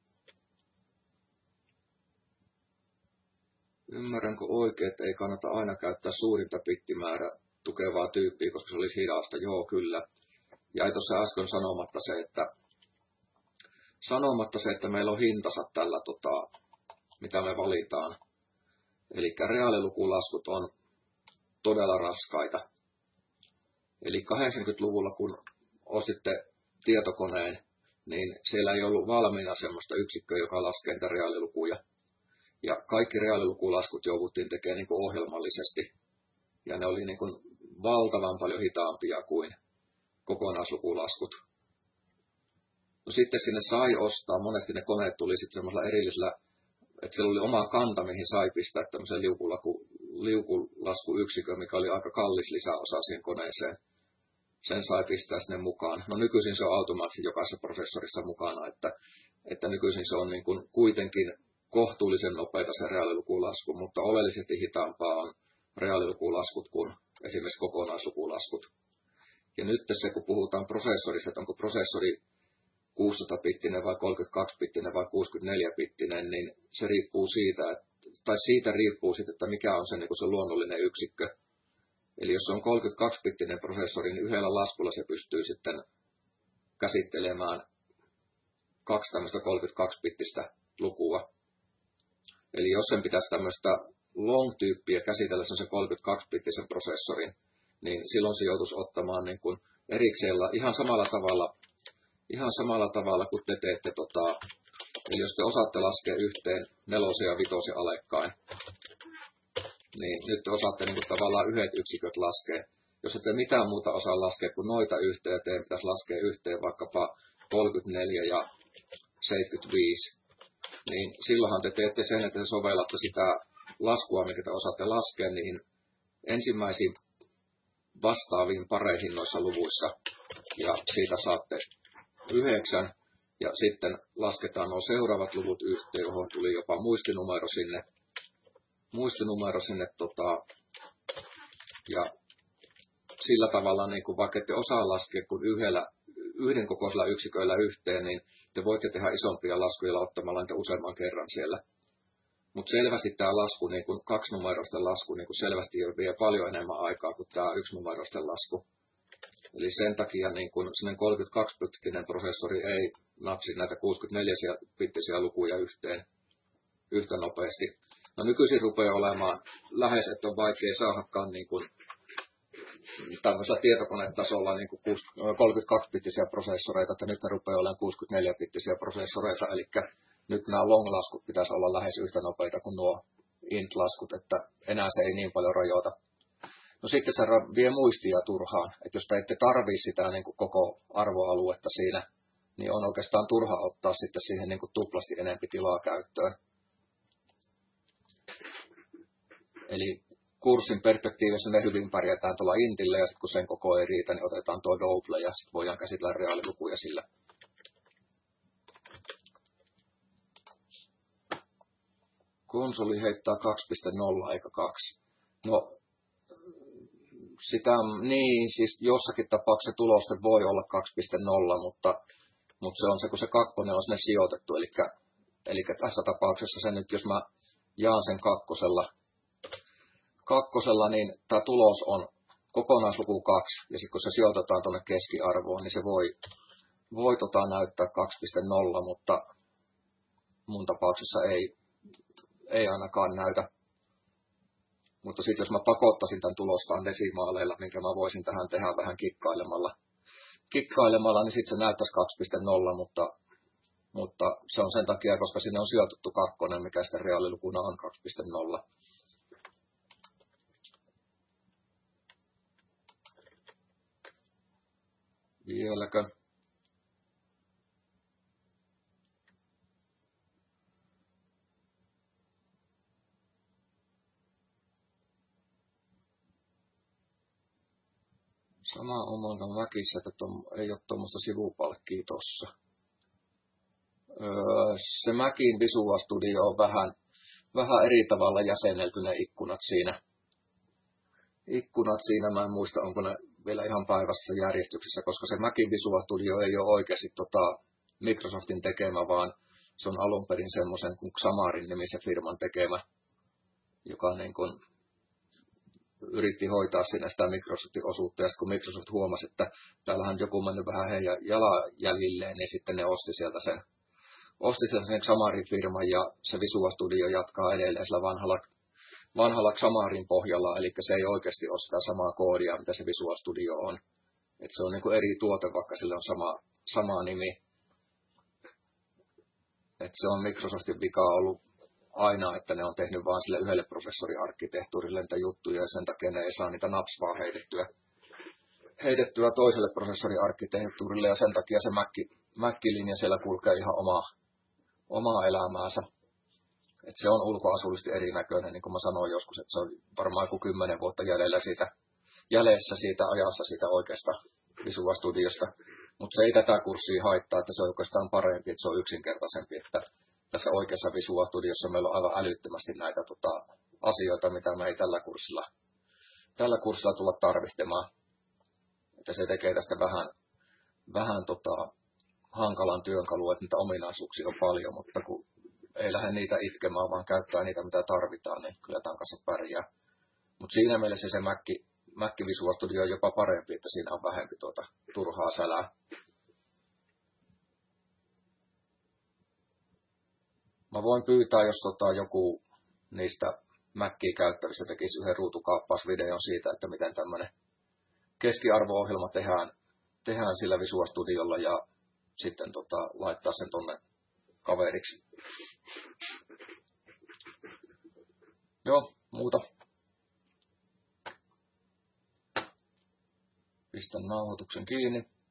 Ymmärränkö oikein, että ei kannata aina käyttää suurinta bittimäärää tukevaa tyyppiä, koska se olisi hidasta? Joo, kyllä. Jäi tuossa äsken sanomatta se, että, sanomatta se, että meillä on hintansa tällä, tota, mitä me valitaan. Eli reaalilukulaskut on todella raskaita. Eli kahdeksankymmentäluvulla, kun ostitte tietokoneen, niin siellä ei ollut valmiina semmoista yksikköä, joka laskee niitä reaalilukuja. Ja kaikki reaalilukulaskut jouduttiin tekemään niin kuin ohjelmallisesti. Ja ne oli niin kuin valtavan paljon hitaampia kuin kokonaislukulaskut. No sitten sinne sai ostaa, monesti ne koneet tuli sitten semmoisella erillisellä, että siellä oli oma kanta, mihin sai pistää tämmöisen liukulaskuyksikön, mikä oli aika kallis lisäosa siihen koneeseen. Sen sai pistää sinne mukaan. No nykyisin se on automaattisesti jokaisessa prosessorissa mukana, että, että nykyisin se on niin kuin kuitenkin kohtuullisen nopeita se reaalilukulasku, mutta oleellisesti hitaampaa on reaalilukulaskut kuin esimerkiksi kokonaislukulaskut. Ja nyt se, kun puhutaan prosessorista, että onko prosessori kuusitoista-bittinen vai kolmekymmentäkaksi-bittinen vai kuusikymmentäneljä-bittinen, niin se riippuu siitä, että, tai siitä riippuu siitä, että mikä on se, niin kuin se luonnollinen yksikkö. Eli jos on kolmekymmentäkaksi-bittinen prosessori, niin yhdellä laskulla se pystyy sitten käsittelemään kaksi tämmöistä kolmekymmentäkaksi-bittistä lukua. Eli jos sen pitäisi tämmöistä long-tyyppiä käsitellä sen kolmekymmentäkaksi-bittisen prosessorin, niin silloin se joutuisi ottamaan niin kuin erikseen ihan samalla tavalla, ihan samalla tavalla kuin te teette, tota, eli jos te osaatte laskea yhteen nelosen ja vitosen alekkain, niin nyt te osaatte niin kuin tavallaan yhdet yksiköt laskea. Jos ette mitään muuta osaa laskea kuin noita yhteen, ja teidän pitäisi laskea yhteen vaikkapa kolmekymmentäneljä ja seitsemänkymmentäviisi, niin silloinhan te teette sen, että te sovellatte sitä laskua, mikä te osaatte laskea niihin ensimmäisiin vastaaviin pareihin noissa luvuissa, ja siitä saatte yhdeksän, ja sitten lasketaan nuo seuraavat luvut yhteen, johon tuli jopa muistinumero sinne, muistinumero sinne tota, ja sillä tavalla, niin kuin vaikka ette osaa laskea kuin yhdellä, yhden kokoisella yksiköillä yhteen, niin te voitte tehdä isompia laskuja ottamalla niitä useamman kerran siellä. Mutta selvästi tämä lasku, niin kuin kaksinumeroisten lasku, niin kuin selvästi vie paljon enemmän aikaa kuin tämä yksinumeroisten lasku. Eli sen takia niin kuin sellainen kolmekymmentäkaksi-bittinen prosessori ei napsi näitä kuusikymmentäneljä-bittisiä lukuja yhteen yhtä nopeasti. No nykyisin rupeaa olemaan lähes, että on vaikea saadakaan niin kuin tämmöisellä tietokonetasolla niin kuin kolmekymmentäkaksi-bittisiä prosessoreita, että nyt ne rupeaa olemaan kuusikymmentäneljä-bittisiä prosessoreita, eli nyt nämä long-laskut pitäisi olla lähes yhtä nopeita kuin nuo int-laskut, että enää se ei niin paljon rajoita. No sitten se vie muistia turhaan, että jos te ette tarvitse sitä niin kuin koko arvoaluetta siinä, niin on oikeastaan turha ottaa sitten siihen niin kuin tuplasti enempi tilaa käyttöön. Eli kurssin perspektiivissä me hyvin pärjätään tuolla intillä, ja sitten kun sen koko ei riitä, niin otetaan tuo double, ja sitten voidaan käsitellä reaalilukuja sillä. Konsoli heittää kaksi piste nolla eikä kaksi. No, sitä, niin, siis jossakin tapauksessa tuloste voi olla kaksi piste nolla, mutta, mutta se on se, kun se kakkonen on sinne sijoitettu. Eli, eli tässä tapauksessa se nyt, jos mä jaan sen kakkosella, kakkosella niin tämä tulos on kokonaisluku kaksi, ja sitten kun se sijoitetaan tuonne keskiarvoon, niin se voi, voi tota näyttää kaksi piste nolla, mutta mun tapauksessa ei, ei ainakaan näytä. Mutta sitten jos mä pakottaisin tämän tulostaan desimaaleilla, minkä mä voisin tähän tehdä vähän kikkailemalla, kikkailemalla niin sitten se näyttäisi kaksi piste nolla, mutta, mutta se on sen takia, koska sinne on sijoitettu kakkonen, mikä sitten reaalilukuna on kaksi piste nolla. Vieläkö? Sama omana väkissä, että tom, ei ole tuommoista sivupalkkia tossa. Öö, se Macin Visual Studio on vähän, vähän eri tavalla jäsennelty ne ikkunat siinä. Ikkunat siinä, mä en muista, onko ne vielä ihan päivässä järjestyksessä, koska se Macin Visual Studio ei ole oikeasti tota Microsoftin tekemä, vaan se on alun perin semmoisen kuin Xamarin nimisen firman tekemä, joka niin kuin yritti hoitaa siinä sitä Microsoftin osuutta, ja sitten kun Microsoft huomasi, että täällähän joku mennyt vähän heidän jalanjäljilleen, niin sitten ne osti sieltä sen, osti sieltä sen Xamarin firman, ja se Visual Studio jatkaa edelleen sillä vanhalla, vanhalla Xamarin pohjalla, eli se ei oikeasti ole sitä samaa koodia, mitä se Visual Studio on. Että se on niin kuin eri tuote, vaikka sillä on sama, sama nimi. Että se on Microsoftin vika ollut aina, että ne on tehnyt vain sille yhdelle prosessoriarkkitehtuurille niitä juttuja, ja sen takia ne ei saa niitä naps vaan heitettyä, heitettyä toiselle prosessoriarkkitehtuurille, ja sen takia se Mac-linja siellä kulkee ihan omaa, omaa elämäänsä. Et se on ulkoasullisesti erinäköinen, niin kuin mä sanoin joskus, että se on varmaan joku kymmenen vuotta jäljellä siitä, jäljessä siitä ajassa siitä oikeasta Visual Studiosta. Mutta se ei tätä kurssia haittaa, että se on oikeastaan parempi, että se on yksinkertaisempi, että tässä oikeassa Visual Studiossa meillä on aivan älyttömästi näitä tota, asioita, mitä me ei tällä kurssilla, tällä kurssilla tulla tarvitsemaan. Että se tekee tästä vähän, vähän tota, hankalan työkalun, että niitä ominaisuuksia on paljon, mutta kun ei lähde niitä itkemään, vaan käyttää niitä, mitä tarvitaan, niin kyllä tämän kanssa pärjää. Mutta siinä mielessä se Mac, Mac Visual Studio on jopa parempi, että siinä on vähempi tuota, turhaa sälää. Mä voin pyytää, jos tota, joku niistä Macia käyttävistä tekisi yhden ruutukaappausvideon siitä, että miten tämmöinen keskiarvo-ohjelma tehdään, tehdään sillä Visual Studiolla ja sitten tota, laittaa sen tonne kaveriksi. Joo, muuta. Pistän nauhoituksen kiinni.